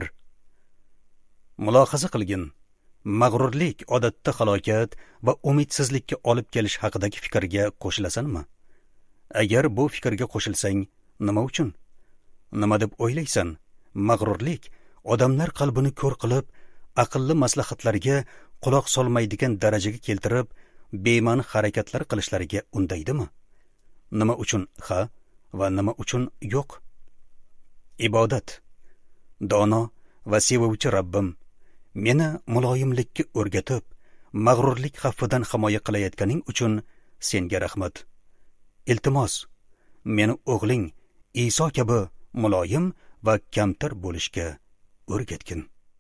Mulohaza qilgin, mag'rurlik odatda halokat va umidsizlikka olib kelish haqidagi fikrga qo'shilasanmi? Agar bu fikrga qo'shilsang, nima uchun? Nima deb o'ylaysan? Mag'rurlik odamlar qalbini ko'r qilib, aqlli maslahatlarga quloq solmaydigan darajaga keltirib, bema'ni harakatlar qilishlariga undaydimi? Nima uchun ha va nima uchun yo'q? Ibodat. Dono va sevuvchi Rabbim, meni muloyimlikka o'rgatib, mag'rurlik xavfidan himoya qilayotganing uchun senga rahmat. Iltimos, meni o'g'ling Iso kabi muloyim va kamtar bo'lishga o'rgatgin.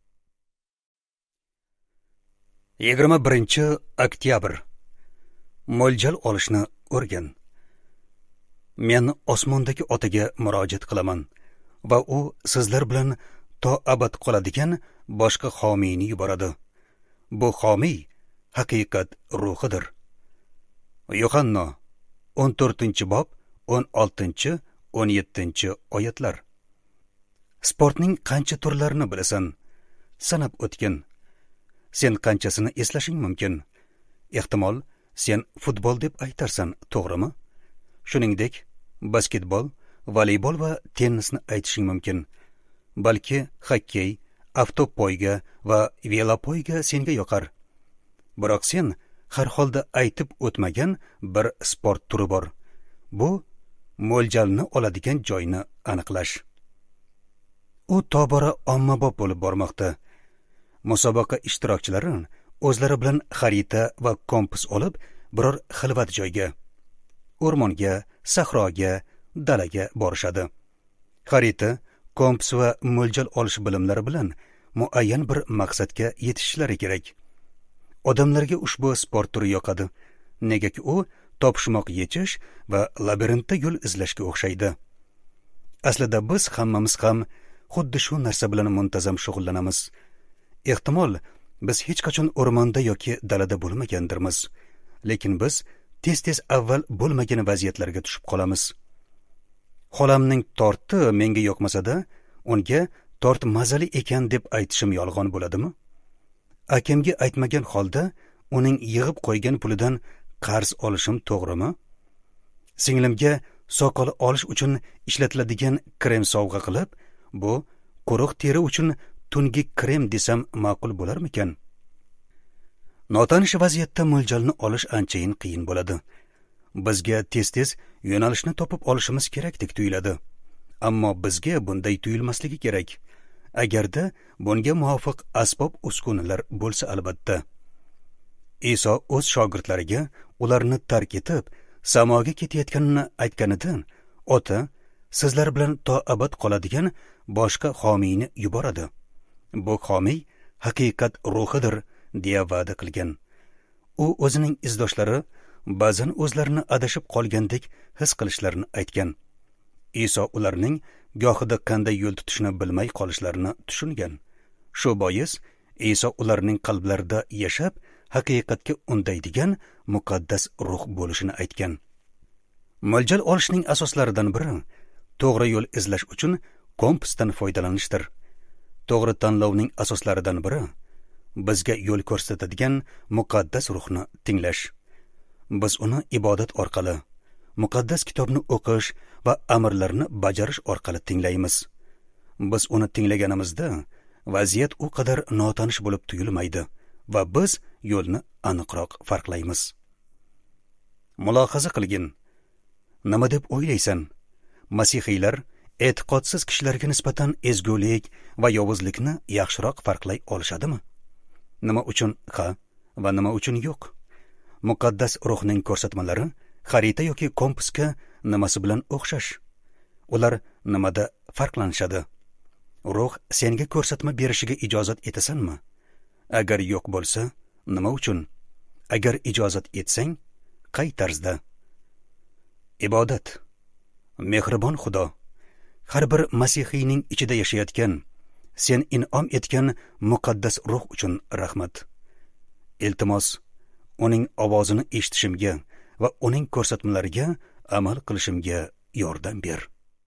yigirma birinchi oktyabr. Mo'ljal olishni o'rgan. Men osmondagi otaga murojaat qilaman va u sizlar bilan to abad qoladigan boshqa homiyni yuboradi. Bu homiy haqiqat ruhidir. Yohanna o'n to'rtinchi bob o'n oltinchi o'n yettinchi oyatlar. Sportning qancha turlarini bilasan? Sanab o'tgin. Sen qanchasini eslashing mumkin? Ehtimol sen futbol deb aytarsan, to'g'rimi? Shuningdek, basketbol, voleybol va tennisni aytishing mumkin. Balki xokkey, avtopoyga va velopoyga senga yoqar. Biroq sen har holda aytib o'tmagan bir sport turi bor. Bu mo'ljalni oladigan joyni aniqlash. u tobora ommabop bo'lib bormoqda. Musobaqa ishtirokchilari o'zlari bilan xarita va kompas olib biror xilvat joyga, o'rmonga, sahroga, dalaga borishadi. Xarita, kompas va mo'ljal olish bilimlari bilan muayyan bir maqsadga yetishishlari kerak. Odamlarga ushbu sport turi yoqadi, negaki u topishmoq yechish va labirintda yo'l izlashga o'xshaydi. Aslida biz hammamiz ham xuddi shu narsa bilan muntazam shug'ullanamiz. Ehtimol biz hech qachon o'rmonda yoki dalada bo'lmagandirmiz, lekin biz tez-tez avval bo'lmagan vaziyatlarga tushib qolamiz. Xolamning torti menga yoqmasa-da, unga tort mazali ekan deb aytishim yolg'on bo'ladimi? Akamga aytmagan holda uning yig'ib qo'ygan pulidan qarz olishim to'g'rimi? Singlimga soqol olish uchun ishlatiladigan krem sovg'a qilib, bu quruq teri uchun tungi krem desam ma'qul bo'larmikan? Notanish vaziyatda mo'ljalni olish anchayin qiyin bo'ladi. Bizga tez-tez yo'nalishni topib olishimiz kerakdek tuyuladi. Ammo bizga bunday tuyulmasligi kerak. Agarda bunga muvofiq asbob uskunalar bo'lsa albatta. Iso o'z shogirdlariga ularni tark etib, samoga ketayotganini aytganidan, ota sizlar bilan to abad qoladigan boshqa homiyni yuboradi. Bu homiy haqiqat ruhidir deya va'da qilgan. U o'zining izdoshlari ba'zan o'zlarini adashib qolgandek his qilishlarini aytgan. Iso ularning gohida qanday yo'l tutishni bilmay qolishlarini tushungan. Shu bois Iso ularning qalblarida yashab, haqiqatga undaydigan muqaddas ruh bo'lishini aytgan. Mo'ljal olishning asoslaridan biri to'g'ri yo'l izlash uchun kompasdan foydalanishdir. To'g'ri tanlovning asoslaridan biri bizga yo'l ko'rsatadigan muqaddas ruhni tinglash. Biz uni ibodat orqali, muqaddas kitobni o'qish va amrlarni bajarish orqali tinglaymiz. Biz uni tinglaganimizda vaziyat u qadar notanish bo'lib tuyulmaydi va biz yo'lni aniqroq farqlaymiz. Mulohaza qilgin. Nima deb o'ylaysan? Masihiylar e'tiqodsiz kishilarga nisbatan ezgulik va yovuzlikni yaxshiroq farqlay olishadimi? Nima uchun ha va nima uchun yo'q? Muqaddas ruhning ko'rsatmalari xarita yoki kompasga nimasi bilan o'xshash? Ular nimada farqlanishadi? Ruh senga ko'rsatma berishiga ijozat etasanmi? Agar yo'q bo'lsa, nima uchun? Agar ijozat etsang, qay tarzda? Ibodat. Mehribon Xudo, har bir masihiyning ichida yashayotgan, sen in'om etgan muqaddas ruh uchun rahmat. Iltimos, uning ovozini eshitishimga va uning ko'rsatmalariga amal qilishimga yordam ber.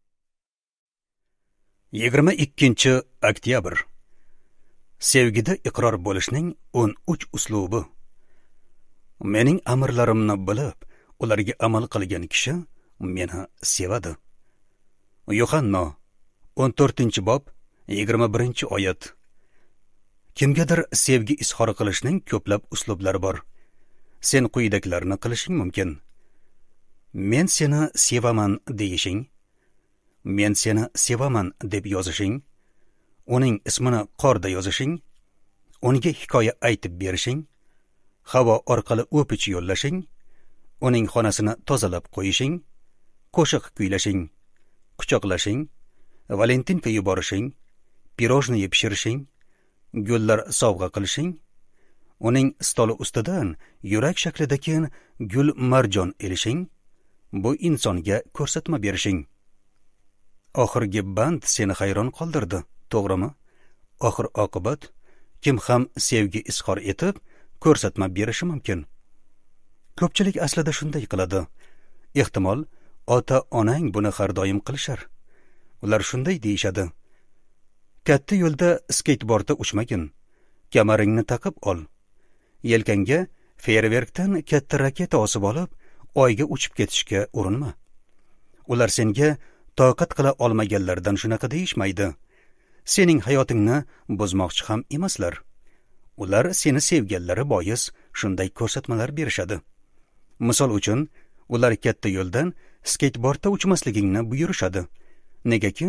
yigirma ikkinchi oktyabr. Sevgida iqror bo'lishning o'n uch uslubi. Mening amrlarimni bilib, ularga amal qilgan kishi meni sevadi. Yohanna o'n to'rtinchi bob yigirma birinchi oyat. Kimgadir sevgi izhor qilishning ko'plab uslublari bor. Sen quyidagilarni qilishing mumkin. Men seni sevaman deyishing, men seni sevaman deb yozishing, uning ismini qorda yozishing, unga hikoya aytib berishing, havo orqali o'pich yo'llashing, uning xonasini tozalab qo'yishing, qo'shiq kuylashing, quchoqlashing, valentinka yuborishing, pirojnoye pishirishing, gullar sovg'a qilishing, uning stoli ustidan yurak shaklidagi gul marjon elishing, bu insonga ko'rsatma berishing. Oxirgi band seni hayron qoldirdi, to'g'rimi? Oxir oqibat kim ham sevgi izhor etib ko'rsatma berishi mumkin. Ko'pchilik aslida shunday qiladi. Ehtimol ota-onang buni har doim qilishar. Ular shunday deyishadi. Katta yo'lda skateboardda uchmagin. Kamaringni taqib ol. Yelkangga feerverkdan katta raketa osib olib, oyga uchib ketishga urinma. Ular senga toqat qila olmaganlardan shunaqa deyishmaydi. Sening hayotingni buzmoqchi ham emaslar. Ular seni sevganlari bois shunday ko'rsatmalar berishadi. Misol uchun, ular katta yo'ldan skateboardda uchmasligingni buyurishadi. Negaki,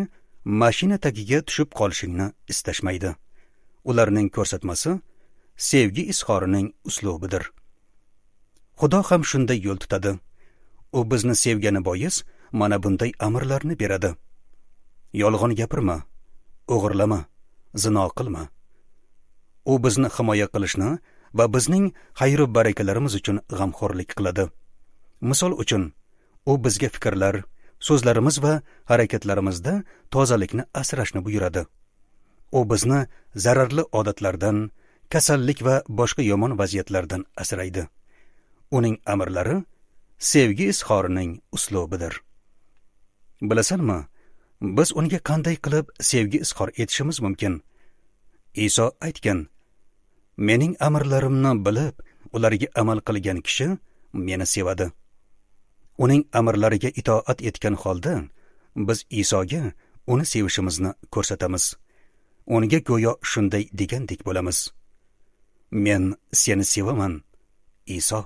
mashina tagiga tushib qolishingni istashmaydi. Ularning ko'rsatmasi sevgi izhorining uslubidir. Xudo ham shunday yo'l tutadi. U bizni sevgani bois mana bunday amrlarni beradi. Yolg'on gapirma, o'g'irlama, zino qilma. U bizni himoya qilishni va bizning xayr va barakalarimiz uchun g'amxo'rlik qiladi. Misol uchun, u bizga fikrlar, so'zlarimiz va harakatlarimizda tozalikni asrashni buyuradi. U bizni zararli odatlardan, kasallik va boshqa yomon vaziyatlardan asraydi. Uning amrlari sevgi izhorining uslubidir. Bilasanmi, biz unga qanday qilib sevgi izhor etishimiz mumkin? Iso aytgan: "Mening amrlarimni bilib, ularga amal qilgan kishi meni sevadi." Uning amrlariga itoat etgan holda biz Isoga uni sevishimizni ko'rsatamiz. Unga go'yo shunday degandek bo'lamiz: "Men seni sevaman, Iso."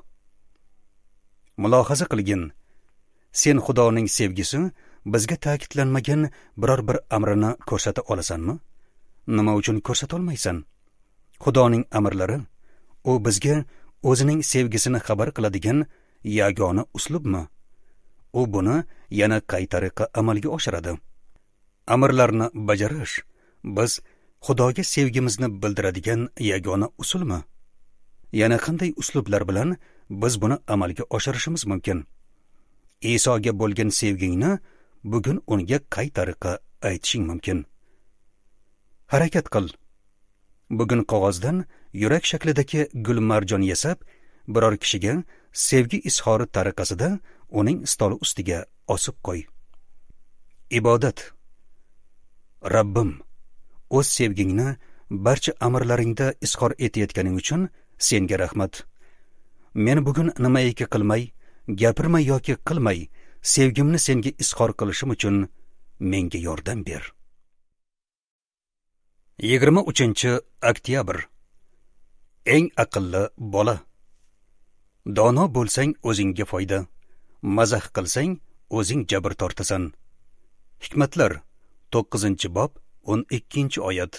Mulohaza qilgin, sen Xudoning sevgisi bizga ta'kidlanmagan biror bir amrini ko'rsata olasanmi? Nima uchun ko'rsata olmaysan? Xudoning amrlari u bizga o'zining sevgisini xabar qiladigan yagona uslubmi? U buni yana qay tariqa amalga oshiradi? Amrlarni bajarish biz Xudoga sevgimizni bildiradigan yagona usulmi? Yana qanday uslublar bilan biz buni amalga oshirishimiz mumkin? Isoga bo'lgan sevgingni bugun unga qay tariqa aytishing mumkin? Harakat qil. Bugun qog'ozdan yurak shaklidagi gul marjon yasab, biror kishiga sevgi izhori tariqasida uning stoli ustiga osib qo'y. Ibodat. Rabbim, o'z sevgingni barcha amrlaringda izhor etayotganing uchun senga rahmat. Men bugun nimaiki qilmay, gapirmay yoki qilmay sevgimni senga izhor qilishim uchun menga yordam ber. yigirma uchinchi oktyabr. Eng aqlli bola. Dono bo'lsang o'zingga foyda, mazah qilsang o'zing jabr tortasan. Hikmatlar to'qqizinchi bob o'n ikkinchi oyat.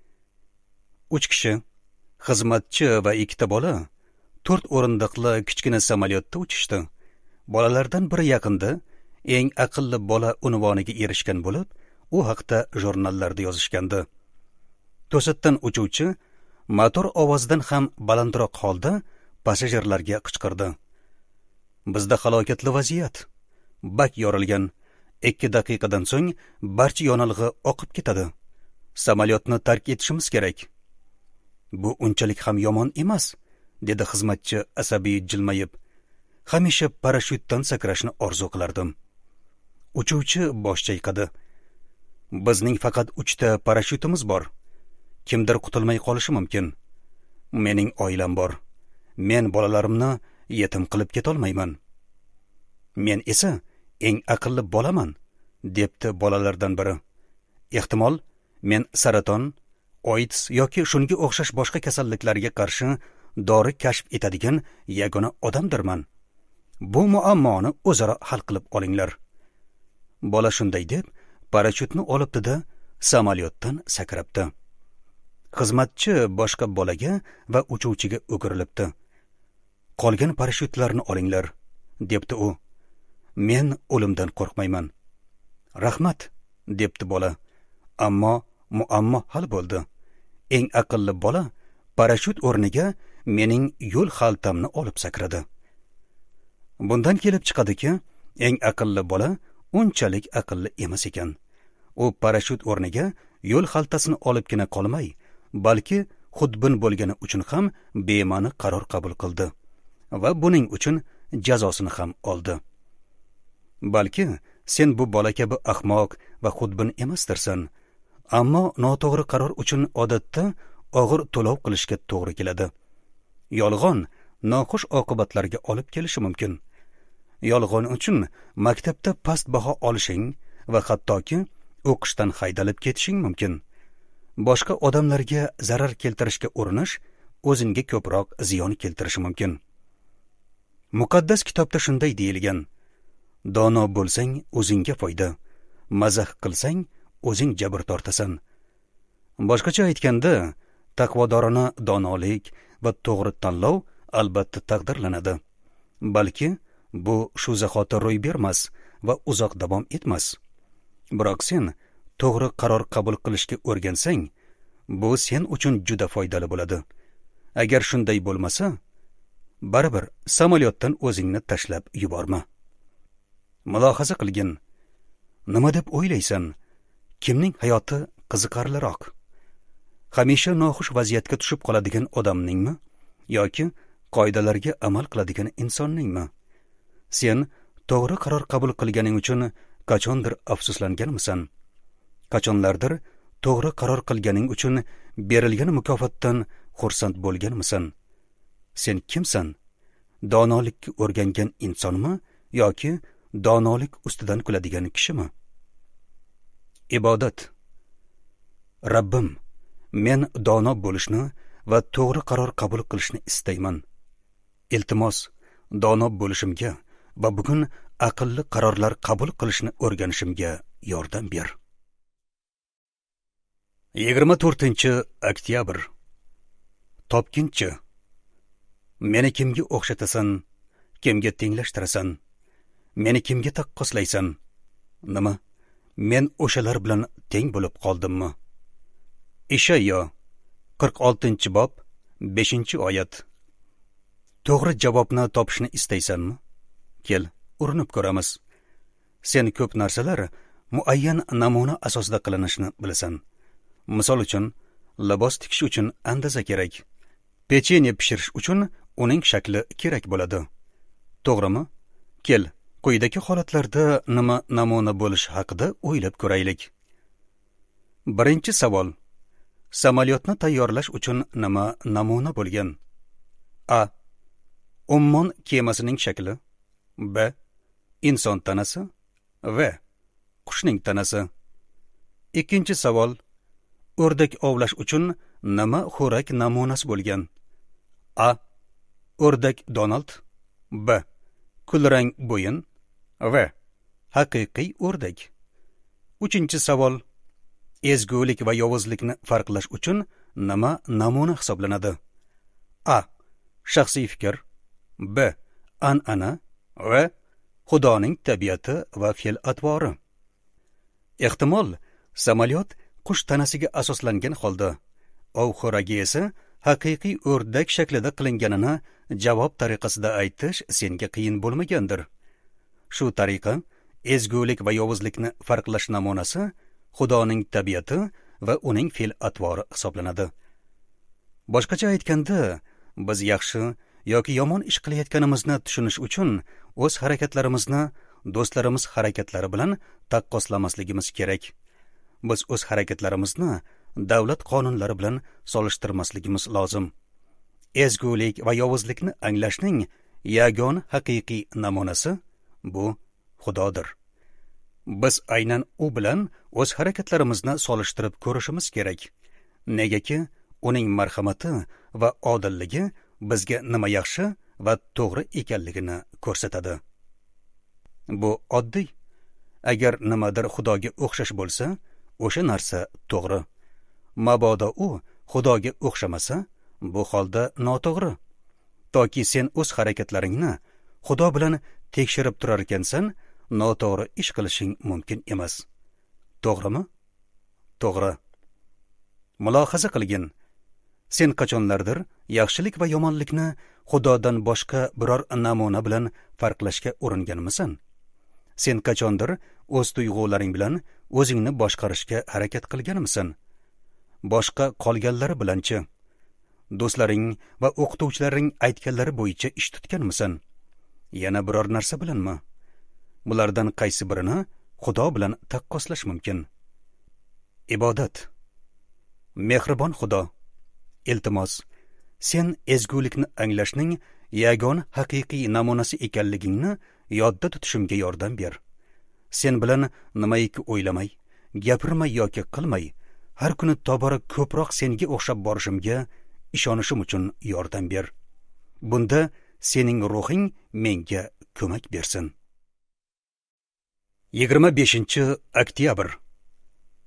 Uch kishi, xizmatchi va ikkita bola to'rt o'rindiqli kichkina samolyotda uchishdi. Bolalardan biri yaqinda eng aqlli bola unvoniga erishgan bo'lib, u haqda jurnallarda yozishgandi. To'satdan uchuvchi motor ovozidan ham balandroq holda passajirlarga qichqirdi: "Bizda halokatli vaziyat. Bak yorilgan. ikki daqiqadan so'ng barcha yonilg'i oqib ketadi. Samolyotni tark etishimiz kerak." "Bu unchalik ham yomon emas", dedi xizmatchi asabiy jilmayib. "Hamisha parashyutdan sakrashni orzu qilardim." Uchuvchi bosh chayqadi. "Bizning faqat uchta parashyutimiz bor. Kimdir qutulmay qolishi mumkin. Mening oilam bor. Men bolalarimni yetim qilib ketolmayman." "Men esa eng aqlli bolaman", debdi bolalardan biri. "Ehtimol men saraton, AIDS yoki shunga o'xshash boshqa kasalliklarga qarshi dori kashf etadigan yagona odamdirman. Bu muammoni o'zaro hal qilib olinglar." Bola shunday deb parashyutni olibdi-da samolyotdan sakrabdi. Xizmatchi boshqa bolaga va uchuvchiga o'girilibdi. "Qolgan parashyutlarni olinglar", debdi u. "Men o'limdan qo'rqmayman." "Rahmat", debdi bola. Ammo muammo hal bo'ldi. Eng aqlli bola parashyut o'rniga mening yo'l xaltamni olib sakradi. Bundan kelib chiqadiki, eng aqlli bola unchalik aqlli emas ekan. U parashyut o'rniga yo'l xaltasini olibgina qolmay, balki xudbin bo'lgani uchun ham bema'ni qaror qabul qildi va buning uchun jazosini ham oldi. Balki sen bu bola kabi ahmoq va xudbin emasdirsan, ammo noto'g'ri qaror uchun odatda og'ir to'lov qilishga to'g'ri keladi. Yolg'on noxush oqibatlarga olib kelishi mumkin. Yolg'on uchun maktabda past baho olishing va hattoki o'qishdan haydalib ketishing mumkin. Boshqa odamlarga zarar keltirishga urinish o'zingga ko'proq ziyon keltirishi mumkin. Muqaddas kitobda shunday deyilgan: "Dono bo'lsang o'zingga foyda, mazah qilsang o'zing jabr tortasan. Boshqacha aytganda, taqvodorona donolik va to'g'ri tanlov albatta taqdirlanadi. Balki bu shu zahoti ro'y bermas va uzoq davom etmas. Biroq sen to'g'ri qaror qabul qilishga o'rgansang, bu sen uchun juda foydali bo'ladi. Agar shunday bo'lmasa, baribir samolyotdan o'zingni tashlab yuborma. Mulohaza qilgin. Nima deb o'ylaysan? Kimning hayoti qiziqarliroq? Hamisha noxush vaziyatga tushib qoladigan odamningmi yoki qoidalarga amal qiladigan insonningmi? Sen to'g'ri qaror qabul qilganing uchun qachondir afsuslanganmisan? Qachonlardir to'g'ri qaror qilganing uchun berilgan mukofotdan xursand bo'lganmisan? Sen kimsan? Donolikka o'rgangan insonmi yoki donolik ustidan kuladigan kishimi? Ibodat. Rabbim, men dono bo'lishni va to'g'ri qaror qabul qilishni istayman. Iltimos, dono bo'lishimga va bugun aqlli qarorlar qabul qilishni o'rganishimga yordam ber. yigirma to'rtinchi oktyabr. Topkinchi. Meni kimga o'xshatasan, kimga tenglashtirasan? Meni kimga taqqoslaysan? Nima? Men o'shalar bilan teng bo'lib qoldimmi? Ishayyo qirq oltinchi bob beshinchi oyat. To'g'ri javobni topishni istaysanmi? Kel, urinib ko'ramiz. Sen ko'p narsalar muayyan namuna asosida qilinishini bilasan. Misol uchun, libos tikish uchun andaza kerak. Pechenye pishirish uchun uning shakli kerak bo'ladi. To'g'rimi? Kel, quyidagi holatlarda nima namuna bo'lish haqida o'ylab ko'raylik. Birinchi savol. Samolyotni tayyorlash uchun nima namuna bo'lgan? A. Ummon kemasining shakli. B. Inson tanasi. V. Qushning tanasi. Ikkinchi savol. O'rdak ovlash uchun nima xo'rak namunasi bo'lgan? A. O'rdak Donald. B. Kulrang bo'yin. V. Haqiqiy o'rdak. Uchinchi savol. Ezgulik va yovuzlikni farqlash uchun nima namuna hisoblanadi? A. Shaxsiy fikr. B. An'ana. V. Xudoning tabiati va fe'l-atvori. Ehtimol, samolyot qush tanasiga asoslangan holda, ov xo'ragi esa haqiqiy o'rdak shaklida qilinganini javob tariqasida aytish senga qiyin bo'lmagandir. Shu tariqa, ezgulik va yovuzlikni farqlash namunasi Xudoning tabiati va uning fe'l-atvori hisoblanadi. Boshqacha aytganda, biz yaxshi yoki yomon ish qilayotganimizni tushunish uchun o'z harakatlarimizni do'stlarimiz harakatlari bilan taqqoslamasligimiz kerak. Biz o'z harakatlarimizni davlat qonunlari bilan solishtirmasligimiz lozim. Ezgulik va yovuzlikni anglashning yagona haqiqiy namunasi bu Xudodir. Biz aynan u bilan o'z harakatlarimizni solishtirib ko'rishimiz kerak. Negaki, uning marhamati va odilligi bizga nima yaxshi va to'g'ri ekanligini ko'rsatadi. Bu oddiy. Agar nimadir Xudoga o'xshash bo'lsa, o'sha narsa to'g'ri. Mabodo u Xudoga o'xshamasa, bu holda noto'g'ri. Toki sen o'z harakatlaringni Xudo bilan tekshirib turar ekansan, noto'g'ri ish qilishing mumkin emas. To'g'rimi? To'g'ri. Mulohaza qilgin. Sen qachonlardir yaxshilik va yomonlikni Xudodan boshqa biror namuna bilan farqlashga uringanmisan? Sen qachondir o'z tuyg'ularing bilan o'zingni boshqarishga harakat qilganmisan? Boshqa qolganlari bilanchi? Do'stlaring va o'qituvchilaring aytganlari bo'yicha ish tutganmisan? Yana biror narsa bilanmi? Bulardan qaysi birini Xudo bilan taqqoslash mumkin? Ibodat. Mehribon Xudo, iltimos, sen ezgulikni anglashning yagona haqiqiy namunasi ekanligingni yodda tutishimga yordam ber. Sen bilan nimaiki o'ylamay, gapirmay yoki qilmay, har kuni tobora ko'proq senga o'xshab borishimga ishonishim uchun yordam ber. Bunda sening ruhing menga ko'mak bersin. yigirma beshinchi oktyabr.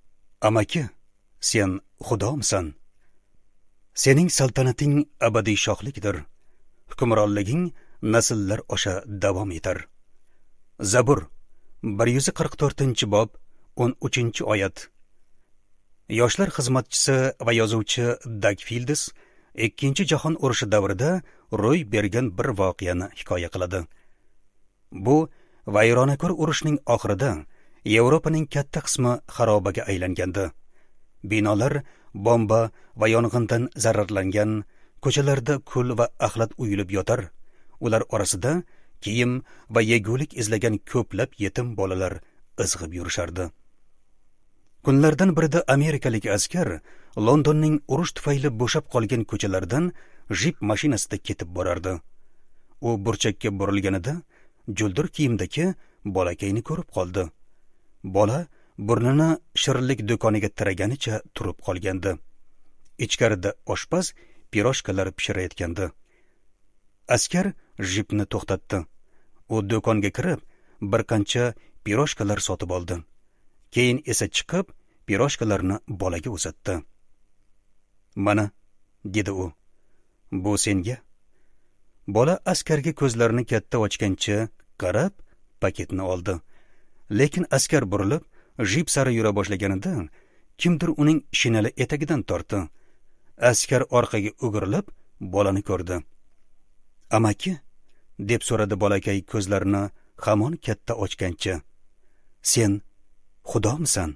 Amaki, sen xudomsan. Sening saltanating abadiy shohlikdir. Hukmronliging nasllar osha davom etar. Zabur bir yuz qirq to'rtinchi bob o'n uchinchi oyat. Yoshlar xizmatchisi va yozuvchi Dag Fildis ikkinchi jahon urushi davrida ro'y bergan bir voqeani hikoya qiladi. Bu vayronakor urushning oxirida Yevropaning katta qismi xarobaga aylangandi. Binolar bomba va yong'indan zararlangan, ko'chalarda kul va axlat uyilib yotar. Ular orasida kiyim va yegulik izlagan ko'plab yetim bolalar izg'ib yurishardi. Kunlardan birida amerikalik askar Londonning urush tufayli bo'shab qolgan ko'chalardan jip mashinasida ketib borardi. U burchakka burilganida juldur kiyimdagi bolakayni ko'rib qoldi. Bola burnini shirinlik do'koniga tiraganicha turib qolgandi. Ichkarida oshpaz piroshkalar pishirayotgandi. Askar jipni to'xtatdi. U do'konga kirib, bir qancha piroshkalar sotib oldi. Keyin esa chiqib, piroshkalarni bolaga uzatdi. "Mana", dedi u. "Bu senga." Bola askarga ko'zlarini katta ochgancha qarab, paketni oldi. Lekin askar burilib, jip sari yura boshlaganida kimdir uning shineli etagidan tortdi. Askar orqaga o'girilib, bolani ko'rdi. "Amaki", deb so'radi bolakay ko'zlarini hamon katta ochgancha. "Sen xudomsan?"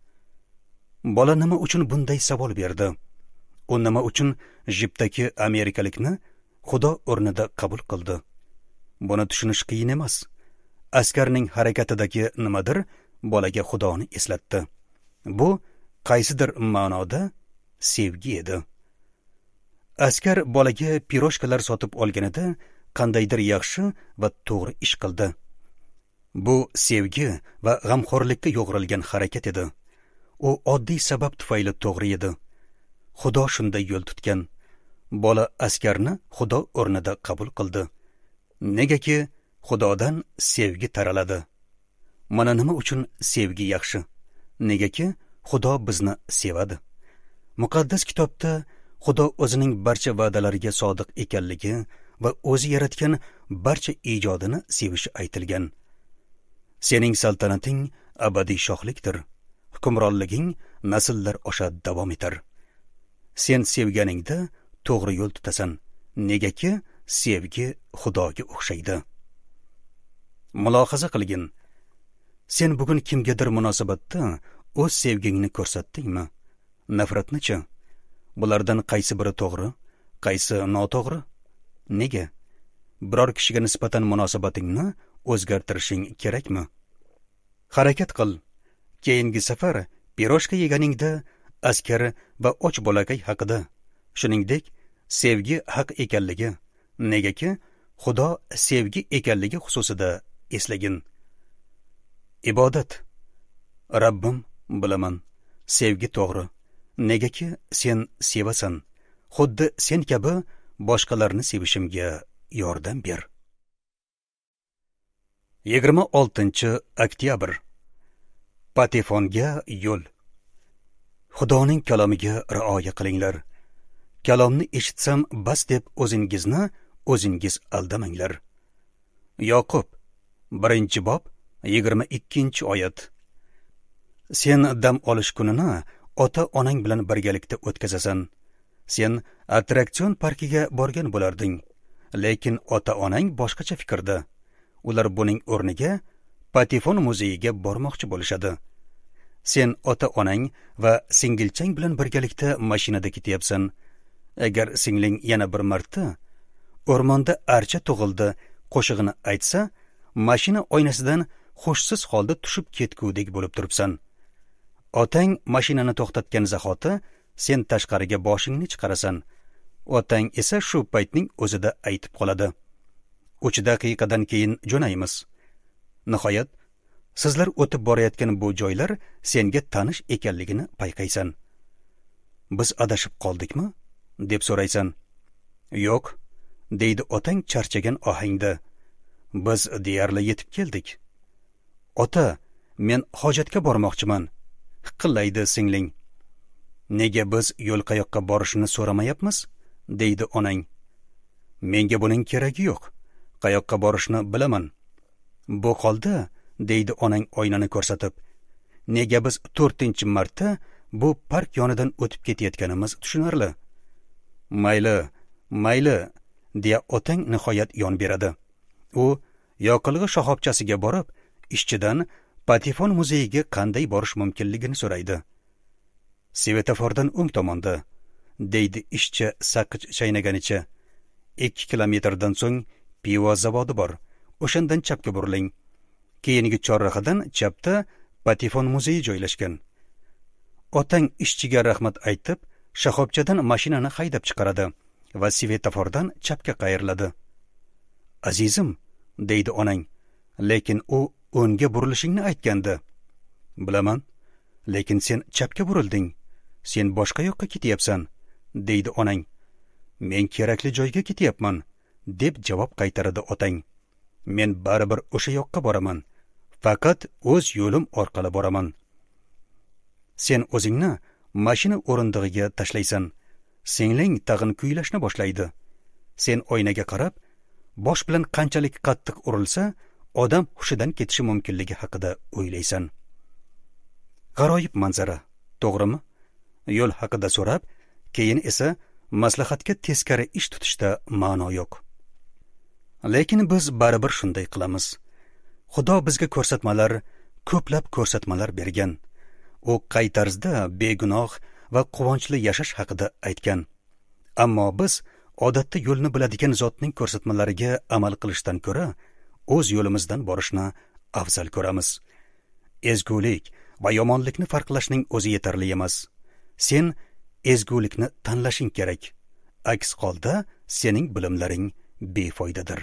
Bola nima uchun bunday savol berdi? U nima uchun jipdagi amerikalikni xudo o'rnida qabul qildi? Buni tushunish qiyin emas. Askarning harakatidagi nimadir bolaga xudoni eslatdi. Bu qaysidir ma'noda sevgi edi. Askar bolaga piroshkalar sotib olganida qandaydir yaxshi va to'g'ri ish qildi. Bu sevgi va g'amxo'rlikka yo'g'rilgan harakat edi. U oddiy sabab tufayli to'g'ri edi. Xudo shunday yo'l tutgan. Bola askarni xudo o'rnida qabul qildi. Negaki Xudodan sevgi taraladi. Mana nima uchun sevgi yaxshi. Negaki Xudo bizni sevadi. Muqaddas kitobda Xudo o'zining barcha va'dalariga sodiq ekanligi va o'zi yaratgan barcha ijodini sevishi aytilgan. Sening saltanating abadiy shohlikdir. Hukmronliging nasllar osha davom etar. Sen sevganingda to'g'ri yo'l tutasan. Negaki sevgi Xudoga o'xshaydi. Mulohaza qilgin. Sen bugun kimgadir munosabatda o'z sevgingni ko'rsatdingmi? Nafratni-chi? Bulardan qaysi biri to'g'ri, qaysi noto'g'ri? Nega? Biror kishiga nisbatan munosabatingni o'zgartirishing kerakmi? Harakat qil. Keyingi safar piroshka yeganingda askar va och bolakay haqida, shuningdek sevgi haq ekanligi, negaki Xudo sevgi ekanligi xususida eslagin. Ibodat. Rabbim, bilaman, sevgi to'g'ri. Negaki sen sevasan. Xuddi sen kabi boshqalarni sevishimga yordam ber. yigirma oltinchi oktyabr. Patefonga yo'l. Xudoning kalomiga rioya qilinglar. Kalomni eshitsam bas deb o'zingizni o'zingiz aldamanglar. Yoqub birinchi bob yigirma ikkinchi oyat. Sen dam olish kunini ota-onang bilan birgalikda o'tkazasan. Sen attraksion parkiga borgan bo'larding, lekin ota-onang boshqacha fikrda. Ular buning o'rniga Patefon muzeyiga bormoqchi bo'lishadi. Sen ota-onang va singilchang bilan birgalikda mashinada ketyapsan. Agar singling yana bir marta o'rmonda archa tug'ildi qo'shig'ini aytsa, mashina oynasidan xushsiz holda tushib ketgudek bo'lib turibsan. Otang mashinani to'xtatgan zahoti sen tashqariga boshingni chiqarasan. Otang esa shu paytning o'zida aytib qoladi. uch daqiqadan keyin jo'naymiz. Nihoyat, sizlar o'tib borayotgan bu joylar senga tanish ekanligini payqaysan. Biz adashib qoldikmi? deb so'raysan. Yo'q, deydi otang charchagan ohangda. Biz deyarli yetib keldik. Ota, men hojatga bormoqchiman. hiqillaydi singling. Nega biz yo'l qayoqqa borishini so'ramayapmiz? Deydi onang. Menga buning keragi yo'q. Qayoqqa borishni bilaman. Bu holda, deydi onang oynani ko'rsatib, nega biz to'rtinchi marta bu park yonidan o'tib ketayotganimiz tushunarli. Mayli, mayli, deya otang nihoyat yon beradi. U yoqilg'i shoxobchasiga borib, ishchidan Patifon muzeyiga qanday borish mumkinligini so'raydi. Svetofordan o'ng tomonda, deydi ishchi saqich chaynaganicha. ikki kilometrdan so'ng pivo zavodi bor. O'shandan chapga buriling. Keyingi chorrahadan chapda Patifon muzeyi joylashgan. Otang ishchiga rahmat aytib, shoxobchadan mashinani haydab chiqaradi va svetofordan chapga qayriladi. Azizim, deydi onang, lekin u o'ngga burilishingni aytgandi. Bilaman, lekin sen chapga burilding. Sen boshqa yoqqa ketyapsan, deydi onang. Men kerakli joyga ketyapman, deb javob qaytaradi otang. Men baribir o'sha yoqqa boraman. Faqat o'z yo'lim orqali boraman. Sen o'zingni mashina o'rindig'iga tashlaysan. Singling tag'in kuylashni boshlaydi. Sen oynaga qarab, bosh bilan qanchalik qattiq urilsa, odam hushidan ketishi mumkinligi haqida o'ylaysan. G'aroyib manzara, to'g'rimi? Yo'l haqida so'rab, keyin esa maslahatga teskari ish tutishda ma'no yo'q. Lekin biz baribir shunday qilamiz. Xudo bizga ko'rsatmalar, ko'plab ko'rsatmalar bergan. U qay tarzda begunoh va quvonchli yashash haqida aytgan. Ammo biz odatda yo'lni biladigan zotning ko'rsatmalariga amal qilishdan ko'ra, o'z yo'limizdan borishni afzal ko'ramiz. Ezgulik va yomonlikni farqlashning o'zi yetarli emas. Sen ezgulikni tanlashing kerak. Aks holda sening bilimlaring befoydadir.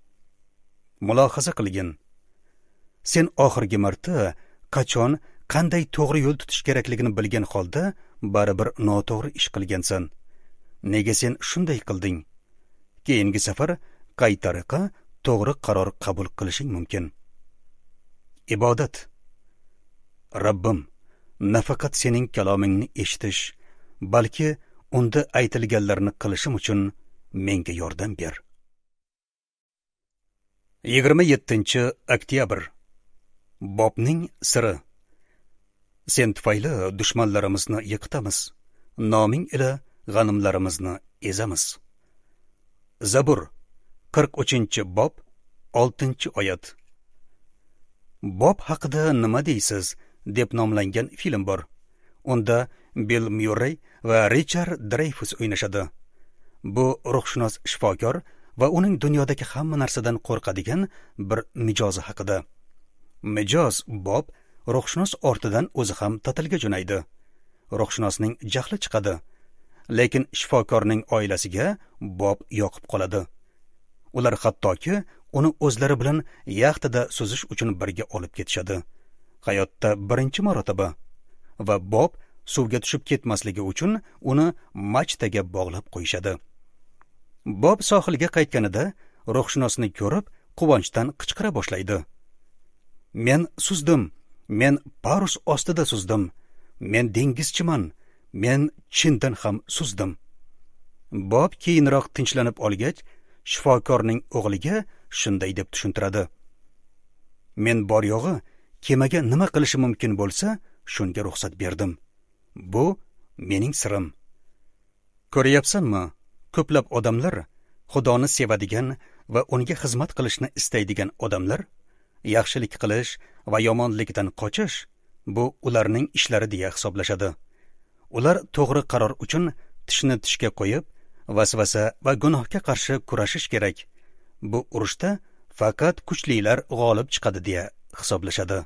Mulohaza qilgin. Sen oxirgi marta qachon qanday to'g'ri yo'l tutish kerakligini bilgan holda baribir noto'g'ri ish qilgansan. Nega sen shunday qilding? Keyingi safar qay tariqa to'g'ri qaror qabul qilishing mumkin. Ibodat. Rabbim, nafaqat sening kalomingni eshitish, balki unda aytilganlarni qilishim uchun menga yordam ber. yigirma yettinchi oktyabr. Bobning siri. Sen tufayli dushmanlarimizni yiqitamiz. Noming ila g'animlarimizni ezamiz. Zabur qirq uchinchi bob oltinchi oyat. Bob haqida nima deysiz deb nomlangan film bor. Unda Bill Murray va Richard Dreyfuss o'ynashadi. Bu ruhshunos shifokor va uning dunyodagi hamma narsadan qo'rqadigan bir mijozi haqida. Mijoz Bob ruhshunos ortidan o'zi ham ta'tilga jo'naydi. Ruhshunosning jahli chiqadi, lekin shifokorning oilasiga Bob yoqib qoladi. Ular hattoki uni o'zlari bilan yaxtada suzish uchun birga olib ketishadi. Hayotda birinchi marotaba. Va Bob suvga tushib ketmasligi uchun uni machtaga bog'lab qo'yishadi. Bob sohilga qaytganida ruhshunosni ko'rib, quvonchdan qichqira boshlaydi. Men suzdim, men parus ostida suzdim, men dengizchiman, men chindan ham suzdim. Bob keyinroq tinchlanib olgach, shifokorning o'g'liga shunday deb tushuntiradi. Men bor yo'g'i kemaga nima qilishi mumkin bo'lsa, shunga ruxsat berdim. Bu mening sirim. Ko'ryapsanmi? Ko'plab odamlar, Xudoni sevadigan va unga xizmat qilishni istaydigan odamlar, yaxshilik qilish va yomonlikdan qochish bu ularning ishlari deya hisoblashadi. Ular to'g'ri qaror uchun tishni tishga qo'yib, vasvasa va gunohga qarshi kurashish kerak. Bu urushda faqat kuchlilar g'olib chiqadi deya hisoblashadi.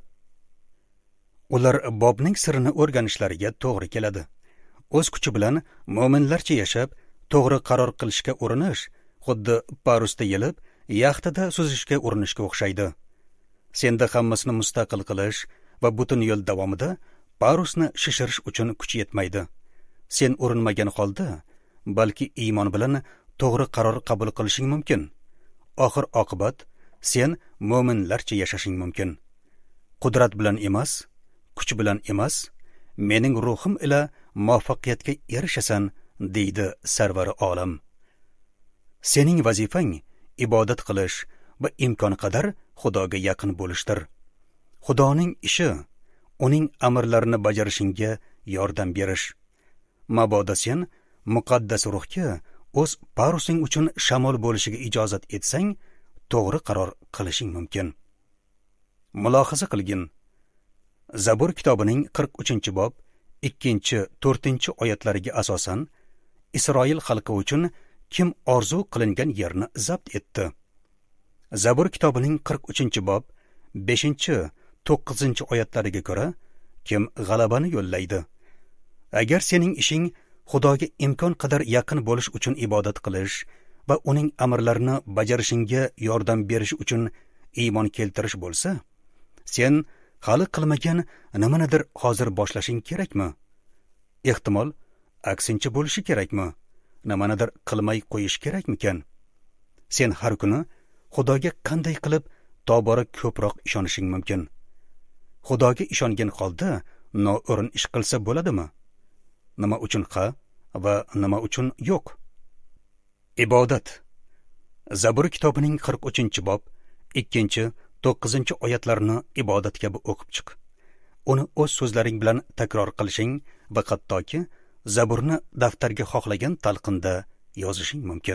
Ular Bobning sirini o'rganishlariga to'g'ri keladi. O'z kuchi bilan mo'minlarcha yashab, to'g'ri qaror qilishga urinish, xuddi parusda yelib, yaxtada suzishga urinishga o'xshaydi. Senda hammasini mustaqil qilish va butun yo'l davomida parusni shishirish uchun kuch yetmaydi. Sen urinmagan holda, balki iymon bilan to'g'ri qaror qabul qilishing mumkin. Oxir oqibat sen mo'minlarcha yashashing mumkin. Qudrat bilan emas, kuch bilan emas, mening ruhim ila muvaffaqiyatga erishasan, deydi sarvari olam. Sening vazifang ibodat qilish va imkon qadar Xudoga yaqin bo'lishdir. Xudoning ishi uning amrlarini bajarishingga yordam berish. Mabodo sen muqaddas ruhga o'z parusing uchun shamol bo'lishiga ijozat etsang, to'g'ri qaror qilishing mumkin. Mulohaza qilgin. Zabur kitobining qirq uchinchi bob ikkinchi to'rtinchi oyatlariga asosan Isroil xalqi uchun kim orzu qilingan yerni zabt etdi. Zabur kitobining qirq uchinchi bob beshinchi to'qqizinchi oyatlariga ko'ra kim g'alabani yo'llaydi. Agar sening ishing Xudoga imkon qadar yaqin bo'lish uchun ibodat qilish va uning amrlarini bajarishingga yordam berish uchun iymon keltirish bo'lsa, sen hali qilmagan nimanidir hozir boshlashing kerakmi? Ehtimol aksincha bo'lishi kerakmi? Nimanidir qilmay qo'yish kerakmikan? Sen har kuni Xudoga qanday qilib tobora ko'proq ishonishing mumkin? Xudoga ishongan holda noo'rin ish qilsa bo'ladimi? Nima uchun ha va nima uchun yo'q? Ibodat. Zabur kitobining qirq uchinchi bob ikkinchi to'qqizinchi oyatlarini ibodat kabi o'qib chiq. Uni o'z so'zlaring bilan takror qilishing va hattoki Zaburni daftarga xohlagan talqinda yozishing mumkin.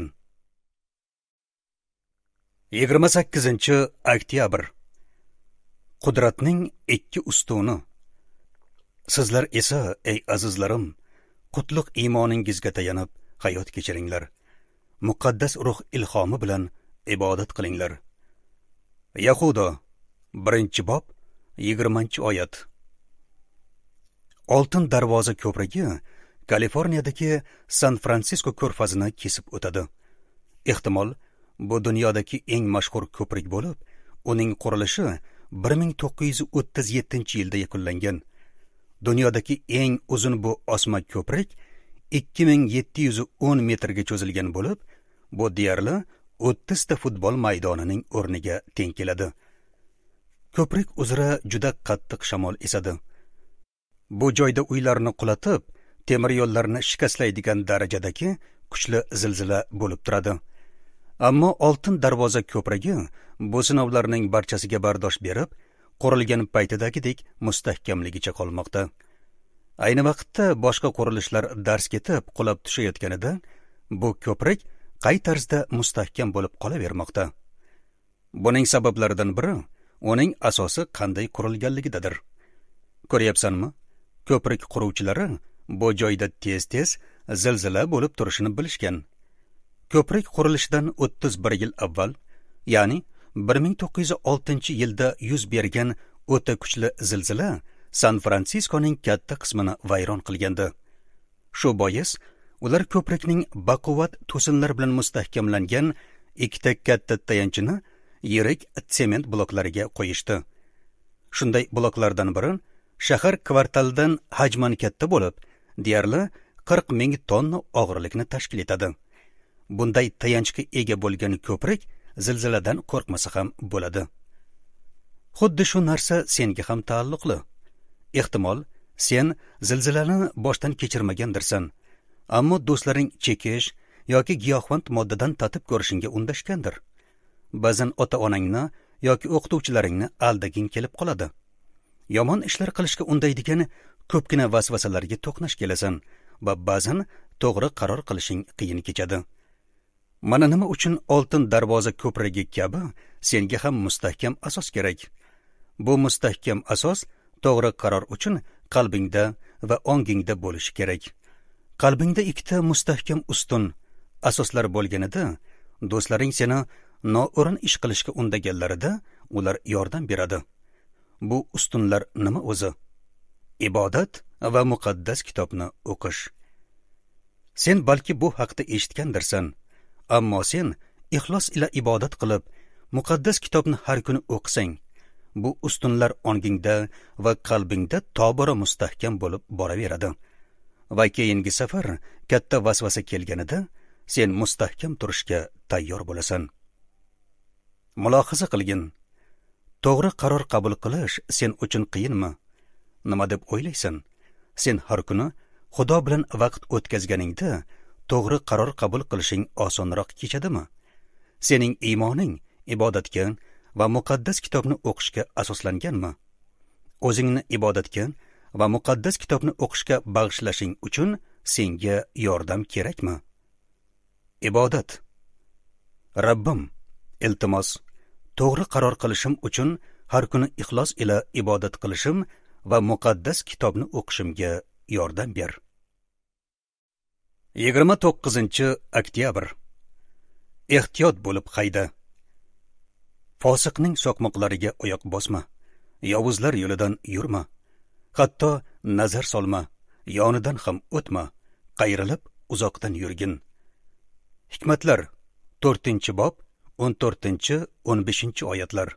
yigirma sakkizinchi oktyabr. Qudratning ikki ustuni. Sizlar esa, ey azizlarim, qutlug' iymoningizga tayanib hayot kechiringlar. Muqaddas ruh ilhomi bilan ibodat qilinglar. Yahudo birinchi bob yigirmanchi oyat. Oltin darvoza ko'prigi Kaliforniyadagi San Fransisko ko'rfazini kesib o'tadi. Ehtimol bu dunyodagi eng mashhur ko'prik bo'lib, uning qurilishi bir ming to'qqiz yuz o'ttiz yettinchi yilda yakunlangan. Dunyodagi eng uzun bu osma ko'prik ikki ming yetti yuz o'n metrga cho'zilgan bo'lib, bu deyarli o'ttiz ta futbol maydonining o'rniga teng keladi. Ko'prik uzra juda qattiq shamol esadi. Bu joyda uylarni qulatib, temir yo'llarni shikastlaydigan darajadagi kuchli zilzila bo'lib turadi. Ammo oltin darvoza ko'prigi bu sinovlarning barchasiga bardosh berib, qurilgan paytidagidek mustahkamligicha qolmoqda. Ayni vaqtda boshqa qurilishlar dars ketib qulab tushayotganida, bu ko'prik qay tarzda mustahkam bo'lib qolavermoqda. Buning sabablaridan biri uning asosi qanday qurilganligidadir. Ko'ryapsanmi? Ko'prik quruvchilari bu joyda tez-tez zilzila bo'lib turishini bilishgan. Ko'prik qurilishidan o'ttiz bir yil avval, ya'ni bir ming to'qqiz yuz oltinchi yilda yuz bergan o'ta kuchli zilzila San Fransiskoning katta qismini vayron qilgandi. Shu bois ular ko'prikning baquvvat to'sinlar bilan mustahkamlangan ikkita katta tayanchini yirik sement bloklariga qo'yishdi. Shunday bloklardan biri shahar kvartalidan hajman katta bo'lib, deyarli qirq ming tonna og'irlikni tashkil etadi. Bunday tayanchga ega bo'lgan ko'prik zilziladan qo'rqmasa ham bo'ladi. Xuddi shu narsa senga ham taalluqli. Ehtimol sen zilzilani boshdan kechirmagandirsan, ammo do'stlaring chekish yoki giyohvand moddadan tatib ko'rishingga undashgandir. Ba'zan ota-onangni yoki o'qituvchilaringni aldaging kelib qoladi. Yomon ishlar qilishga undaydigan ko'pgina vasvasalarga to'qnash kelasan va ba'zan to'g'ri qaror qilishing qiyin kechadi. Mana nima uchun oltin darvoza ko'prigi kabi senga ham mustahkam asos kerak. Bu mustahkam asos to'g'ri qaror uchun qalbingda va ongingda bo'lishi kerak. Qalbingda ikkita mustahkam ustun asoslar bo'lganida, do'stlaring seni noo'rin ish qilishga undaganlarida ular yordam beradi. Bu ustunlar nima o'zi? Ibodat va muqaddas kitobni o'qish. Sen balki bu haqda eshitgandirsan, ammo sen ixlos ila ibodat qilib, muqaddas kitobni har kuni o'qisang, bu ustunlar ongingda va qalbingda tobora mustahkam bo'lib boraveradi. Va keyingi safar katta vasvasa kelganida sen mustahkam turishga tayyor bo'lasan. Mulohaza qilgin. To'g'ri qaror qabul qilish sen uchun qiyinmi? Nima deb o'ylaysan? sen har kuni Xudo bilan vaqt o'tkazganingda to'g'ri qaror qabul qilishing osonroq kechadimi? Sening iymoning ibodatga va muqaddas kitobni o'qishga asoslanganmi? O'zingni ibodatga va muqaddas kitobni o'qishga bag'ishlashing uchun senga yordam kerakmi? Ibodat. Rabbim, iltimos, to'g'ri qaror qilishim uchun har kuni ixlos ila ibodat qilishim va muqaddas kitobni o'qishimga yordam ber. yigirma to'qqizinchi oktyabr. Ehtiyot bo'lib hayda. Fosiqning so'qmoqlariga oyoq bosma. Yovuzlar yo'lidan yurma. Hatto nazar solma. Yonidan ham o'tma. Qayrilib uzoqdan yurgin. Hikmatlar to'rtinchi bob o'n to'rtinchi o'n beshinchi oyatlar.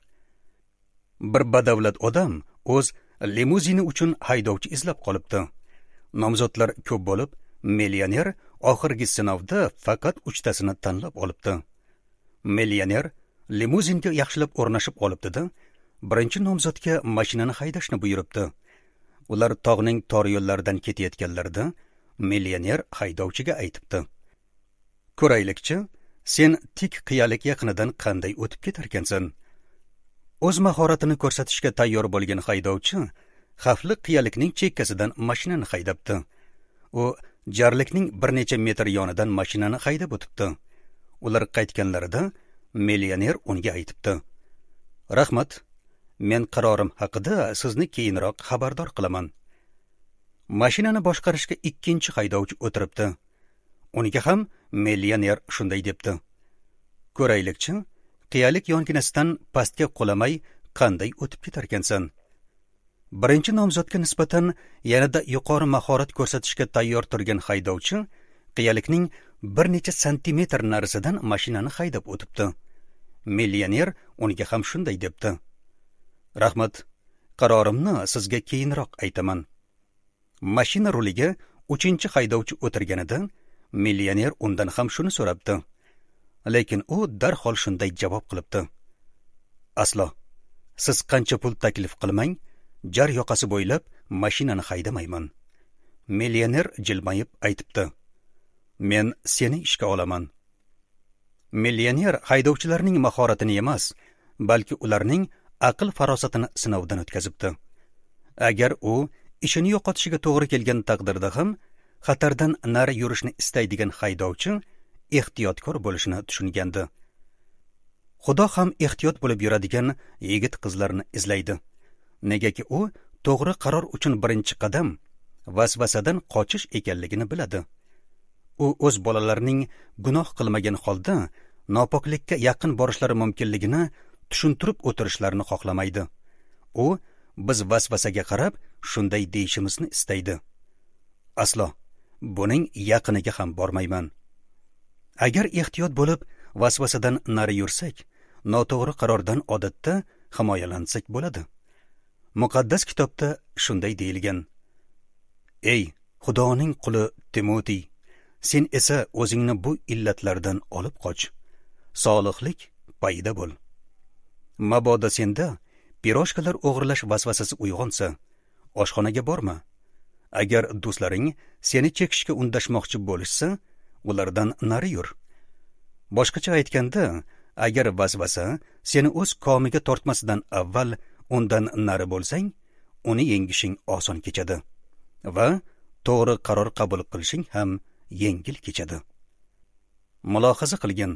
Bir badavlat odam o'z limuzini uchun haydovchi izlab qolibdi. Nomzodlar ko'p bo'lib, millioner oxirgi sinovda faqat uchtasini tanlab olibdi. Millioner limuzinga yaxshilab o'rnashib olibdi-da, birinchi nomzodga mashinani haydashni buyuribdi. Ular tog'ning tor yo'llaridan ketayotganlarida millioner haydovchiga aytibdi: "Ko'raylikchi, sen tik qiyalik yaqinidan qanday o'tib ketarkansan?" O'z mahoratini ko'rsatishga tayyor bo'lgan haydovchi xavfli qiyalikning chekkasidan mashinani haydabdi. U jarlikning bir necha metr yonidan mashinani haydab o'tibdi. Ular qaytganlarida millioner unga aytibdi: "Rahmat, men qarorim haqida sizni keyinroq xabardor qilaman." Mashinani boshqarishga ikkinchi haydovchi o'tiribdi. Unga ham millioner shunday debdi: "Ko'raylikchi, qiyalik yonginasidan pastga qulamay qanday o'tib ketarkansan?" Birinchi nomzodga nisbatan yanada yuqori mahorat ko'rsatishga tayyor turgan haydovchi qiyalikning bir necha santimetr narisidan mashinani haydab o'tibdi. Millioner unga ham shunday debdi: "Rahmat, qarorimni sizga keyinroq aytaman." Mashina ruliga uchinchi haydovchi o'tirganida millioner undan ham shuni so'rabdi. Lekin u darhol shunday javob qilibdi: "Aslo, siz qancha pul taklif qilmang, jar yoqasi bo'ylab mashinani haydamayman." Millioner jilmayib aytibdi: "Men seni ishga olaman." Millioner haydovchilarning mahoratini emas, balki ularning aql farosatini sinovdan o'tkazibdi. Agar u ishini yo'qotishiga to'g'ri kelgan taqdirda ham xatardan nari yurishni istaydigan haydovchi ehtiyotkor bo'lishini tushungandi. Xudo ham ehtiyot bo'lib yuradigan yigit qizlarni izlaydi. Negaki u to'g'ri qaror uchun birinchi qadam vasvasadan qochish ekanligini biladi. U o'z bolalarining gunoh qilmagan holda nopoklikka yaqin borishlari mumkinligini tushuntirib o'tirishlarini xohlamaydi. U biz vasvasaga qarab shunday deyishimizni istaydi. Aslo buning yaqiniga ham bormayman. Agar ehtiyot bo'lib vasvasadan nari yursak, noto'g'ri qarordan odatda himoyalansak bo'ladi. Muqaddas kitobda shunday deyilgan: "Ey Xudoning quli Timotiy, sen esa o'zingni bu illatlardan olib qoch. Solihlik payda bo'l." Mabodo senda piroshkalar o'g'irlash vasvasasi uyg'onsa, oshxonaga borma. Agar do'stlaring seni chekishga undashmoqchi bo'lishsa, ulardan nari yur. Boshqacha aytganda, agar vasvasa seni o'z komiga tortmasidan avval undan nari bo'lsang, uni yengishing oson kechadi va to'g'ri qaror qabul qilishing ham yengil kechadi. Mulohaza qilgin.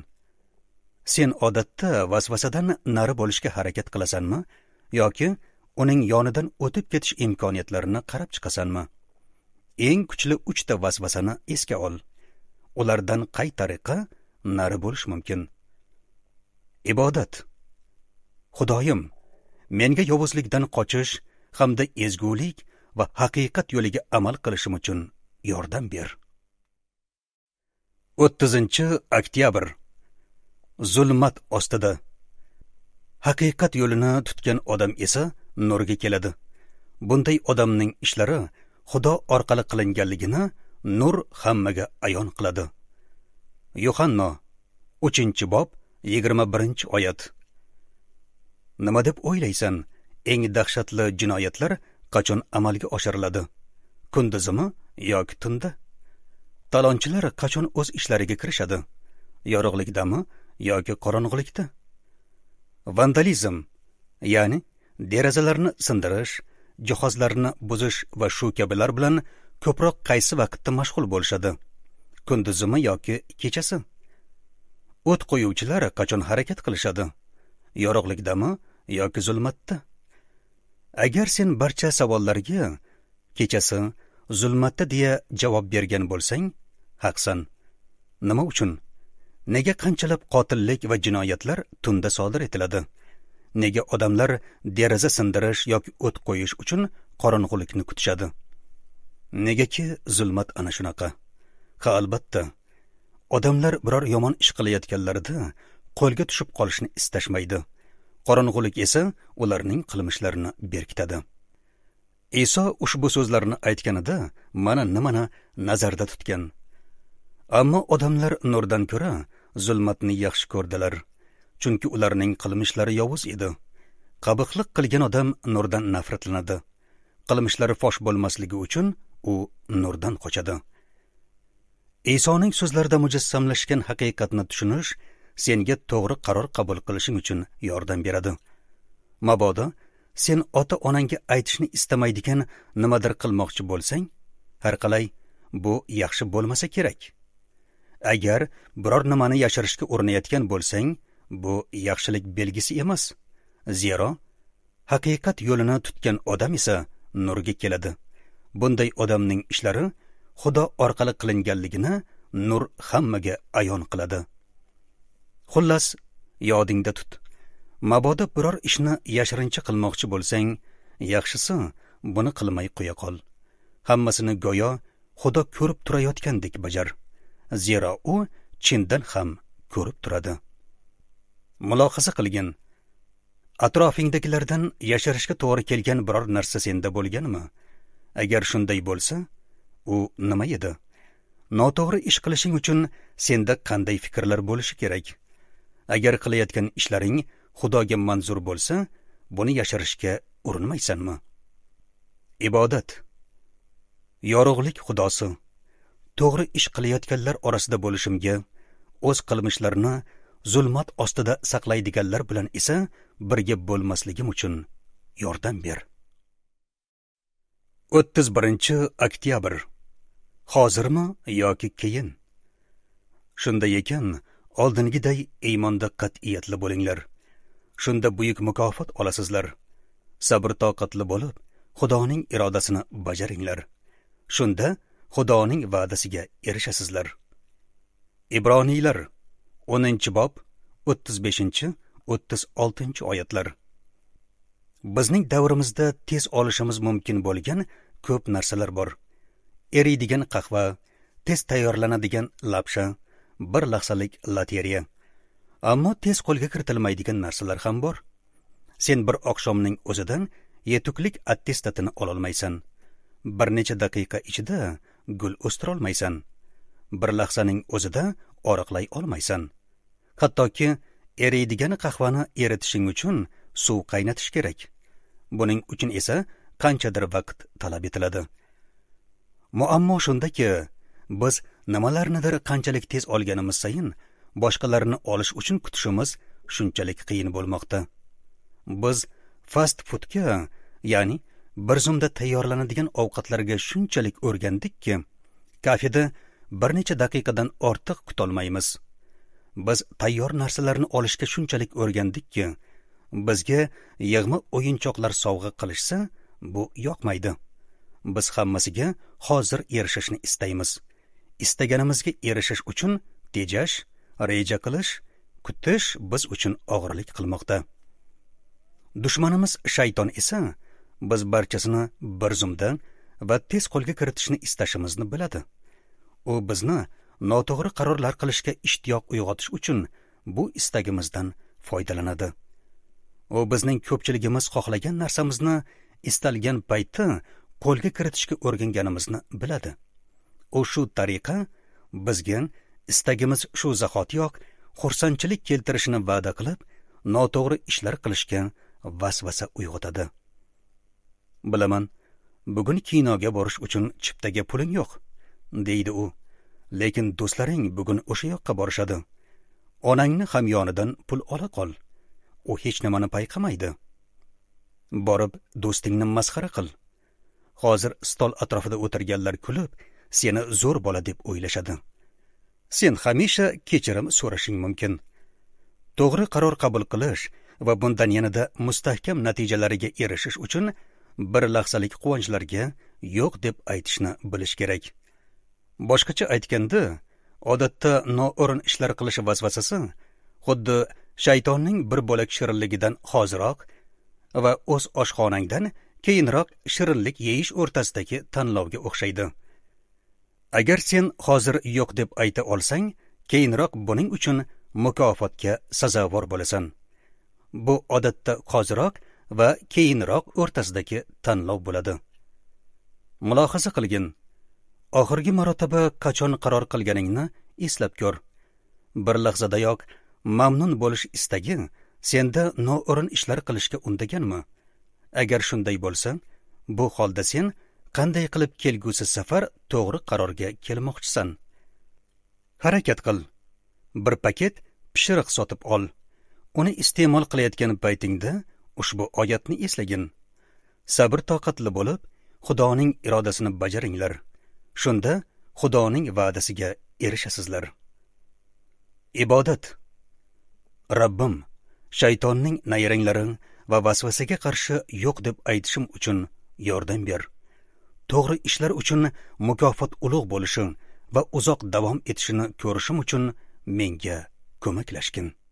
Sen odatda vasvasadan nari bo'lishga harakat qilasanmi yoki uning yonidan o'tib ketish imkoniyatlarini qarab chiqasanmi? Eng kuchli uchta vasvasani esga ol. Ulardan qay tariqa nari bo'lish mumkin? Ibodat. Xudoyim, menga yovuzlikdan qochish hamda ezgulik va haqiqat yo'liga amal qilishim uchun yordam ber. o'ttizinchi oktyabr. Zulmat ostida. Haqiqat yo'lini tutgan odam esa nurga keladi. Bunday odamning ishlari Xudo orqali qilinganligini nur hammaga ayon qiladi. Yohanna uchinchi bob yigirma birinchi oyat. Nima deb o'ylaysan? Eng dahshatli jinoyatlar qachon amalga oshiriladi? kunduzimi yoki tunda? Talonchilar qachon o'z ishlariga kirishadi? Yorug'likdami yoki qorong'ulikda? Vandalizm, ya'ni derazalarni sindirish, jihozlarni buzish va shu kabilar bilan ko'proq qaysi vaqtda mashg'ul bo'lishadi? Kunduzimi yoki kechasi? O't qo'yuvchilar qachon harakat qilishadi? Yorug'likdami yoki zulmatda? Agar sen barcha savollarga kechasi, zulmatda deya javob bergan bo'lsang, haqsan. Nima uchun? Nega qanchalab qotillik va jinoyatlar tunda sodir etiladi? Nega odamlar deraza sindirish yoki o't qo'yish uchun qorong'ulikni kutishadi? Negaki zulmat ana shunaqa. Ha, albatta. Odamlar biror yomon ish qilayotganlarida qo'lga tushib qolishni istashmaydi. Qorong'ulik esa ularning qilmishlarini berkitadi. Iso ushbu so'zlarni aytganida mana nimani nazarda tutgan. Ammo odamlar nurdan ko'ra zulmatni yaxshi ko'rdilar, chunki ularning qilmishlari yovuz edi. Qabiqlik qilgan odam nurdan nafratlanadi. Qilmishlari fosh bo'lmasligi uchun u nurdan qochadi. Isoning so'zlarida mujassamlashgan haqiqatni tushunish senga to'g'ri qaror qabul qilishing uchun yordam beradi. Mabodo sen ota-onangga aytishni istamaydigan nimadir qilmoqchi bo'lsang, har qalay bu yaxshi bo'lmasa kerak. Agar biror nimani yashirishga urinayotgan bo'lsang, bu yaxshilik belgisi emas. Zero haqiqat yo'lini tutgan odam esa nurga keladi. Bunday odamning ishlari Xudo orqali qilinganligini nur hammaga ayon qiladi. Xullas, yodingda tut. Mabodo biror ishni yashirincha qilmoqchi bo'lsang, yaxshisi buni qilmay qo'ya qol. Hammasini go'yo Xudo ko'rib turayotgandek bajar. Zero u chindan ham ko'rib turadi. Mulohaza qilgin. Atrofingdagilardan yashirishga to'g'ri kelgan biror narsa senda bo'lganmi? Agar shunday bo'lsa, u nima edi? Noto'g'ri ish qilishing uchun senda qanday fikrlar bo'lishi kerak? Agar qilayotgan ishlaring Xudoga manzur bo'lsa, buni yashirishga urinmaysanmi? Ibodat. Yorug'lik Xudosi. To'g'ri ish qilayotganlar orasida bo'lishimga, o'z qilmishlarini zulmat ostida saqlaydiganlar bilan esa birga bo'lmasligim uchun yordam ber. o'ttiz birinchi oktyabr. Hozirmi yoki keyin? Shunday ekan, oldingiday iymonda qat'iyatli bo'linglar. Shunda buyuk mukofot olasizlar. Sabr toqatli bo'lib, Xudoning irodasini bajaringlar. Shunda Xudoning va'dasiga erishasizlar. Ibroniylar o'ninchi bob o'ttiz beshinchi o'ttiz oltinchi oyatlar. Bizning davrimizda tez olishimiz mumkin bo'lgan ko'p narsalar bor. Eriydigan qahva, tez tayyorlanadigan lapsha, bir lahzalik loteriya. Ammo tez qo'lga kiritilmaydigan narsalar ham bor. Sen bir oqshomning o'zidan yetuklik attestatini ololmaysan. Bir necha daqiqa ichida gul o'stira olmaysan. Bir lahzaning o'zida oriqlay olmaysan. Hattoki eriydigan qahvani eritishing uchun suv qaynatish kerak. Buning uchun esa qanchadir vaqt talab etiladi. Muammo shundaki, biz nimalarnidir qanchalik tez olganimiz sayin, boshqalarni olish uchun kutishimiz shunchalik qiyin bo'lmoqda. Biz fast foodga, ya'ni bir zumda tayyorlanadigan ovqatlarga shunchalik o'rgandikki, kafeda bir necha daqiqadan ortiq kutolmaymiz. Biz tayyor narsalarni olishga shunchalik o'rgandikki, bizga yig'ma o'yinchoqlar sovg'a qilishsa, bu yoqmaydi. Biz hammasiga hozir erishishni istaymiz. Istaganimizga erishish uchun tejash, reja qilish, kutish biz uchun og'irlik qilmoqda. Dushmanimiz shayton esa biz barchasini bir zumda va tez qo'lga kiritishni istashimizni biladi. U bizni noto'g'ri qarorlar qilishga ishtiyoq uyg'otish uchun bu istagimizdan foydalanadi. U bizning ko'pchiligimiz xohlagan narsamizni istalgan paytda qo'lga kiritishga o'rganganimizni biladi. U shu tariqa bizga istagimiz shu zahotiyoq xursandchilik keltirishini va'da qilib, noto'g'ri ishlar qilishga vasvasa uyg'otadi. Bilaman, bugun kinoga borish uchun chiptaga puling yo'q, deydi u. Lekin do'stlaring bugun o'sha yoqqa borishadi. Onangni hamyonidan pul ola qol. U hech nimani payqamaydi. Borib do'stingni masxara qil. Hozir stol atrofida o'tirganlar kulib, seni zo'r bola deb o'ylashadi. Sen hamisha kechirim so'rashing mumkin. To'g'ri qaror qabul qilish va bundan yanada mustahkam natijalariga erishish uchun bir lahzalik quvonchlarga yo'q deb aytishni bilish kerak. Boshqacha aytganda, odatda noo'rin ishlar qilish vasvasasi xuddi shaytonning bir bo'lak shirinligidan hoziroq va o'z oshxonangdan keyinroq shirinlik yeyish o'rtasidagi tanlovga o'xshaydi. Agar sen hozir yo'q deb ayta olsang, keyinroq buning uchun mukofotga sazovor bo'lasan. Bu odatda hoziroq va keyinroq o'rtasidagi tanlov bo'ladi. Mulohaza qilgin. Oxirgi marotaba qachon qaror qilganingni eslab ko'r. Bir lahzadayoq mamnun bo'lish istagi senda noo'rin ishlar qilishga undaganmi? Agar shunday bo'lsa, bu holda sen qanday qilib kelgusi safar to'g'ri qarorga kelmoqchisan? Harakat qil. Bir paket pishiriq sotib ol. Uni iste'mol qilayotgan paytingda ushbu oyatni eslagin. Sabr toqatli bo'lib, Xudoning irodasini bajaringlar. Shunda Xudoning va'dasiga erishasizlar. Ibodat. Rabbim, shaytonning nayranglari va vasvasaga qarshi yo'q deb aytishim uchun yordam ber. To'g'ri ishlar uchun mukofot ulug' bo'lishi va uzoq davom etishini ko'rishim uchun menga ko'maklashgin.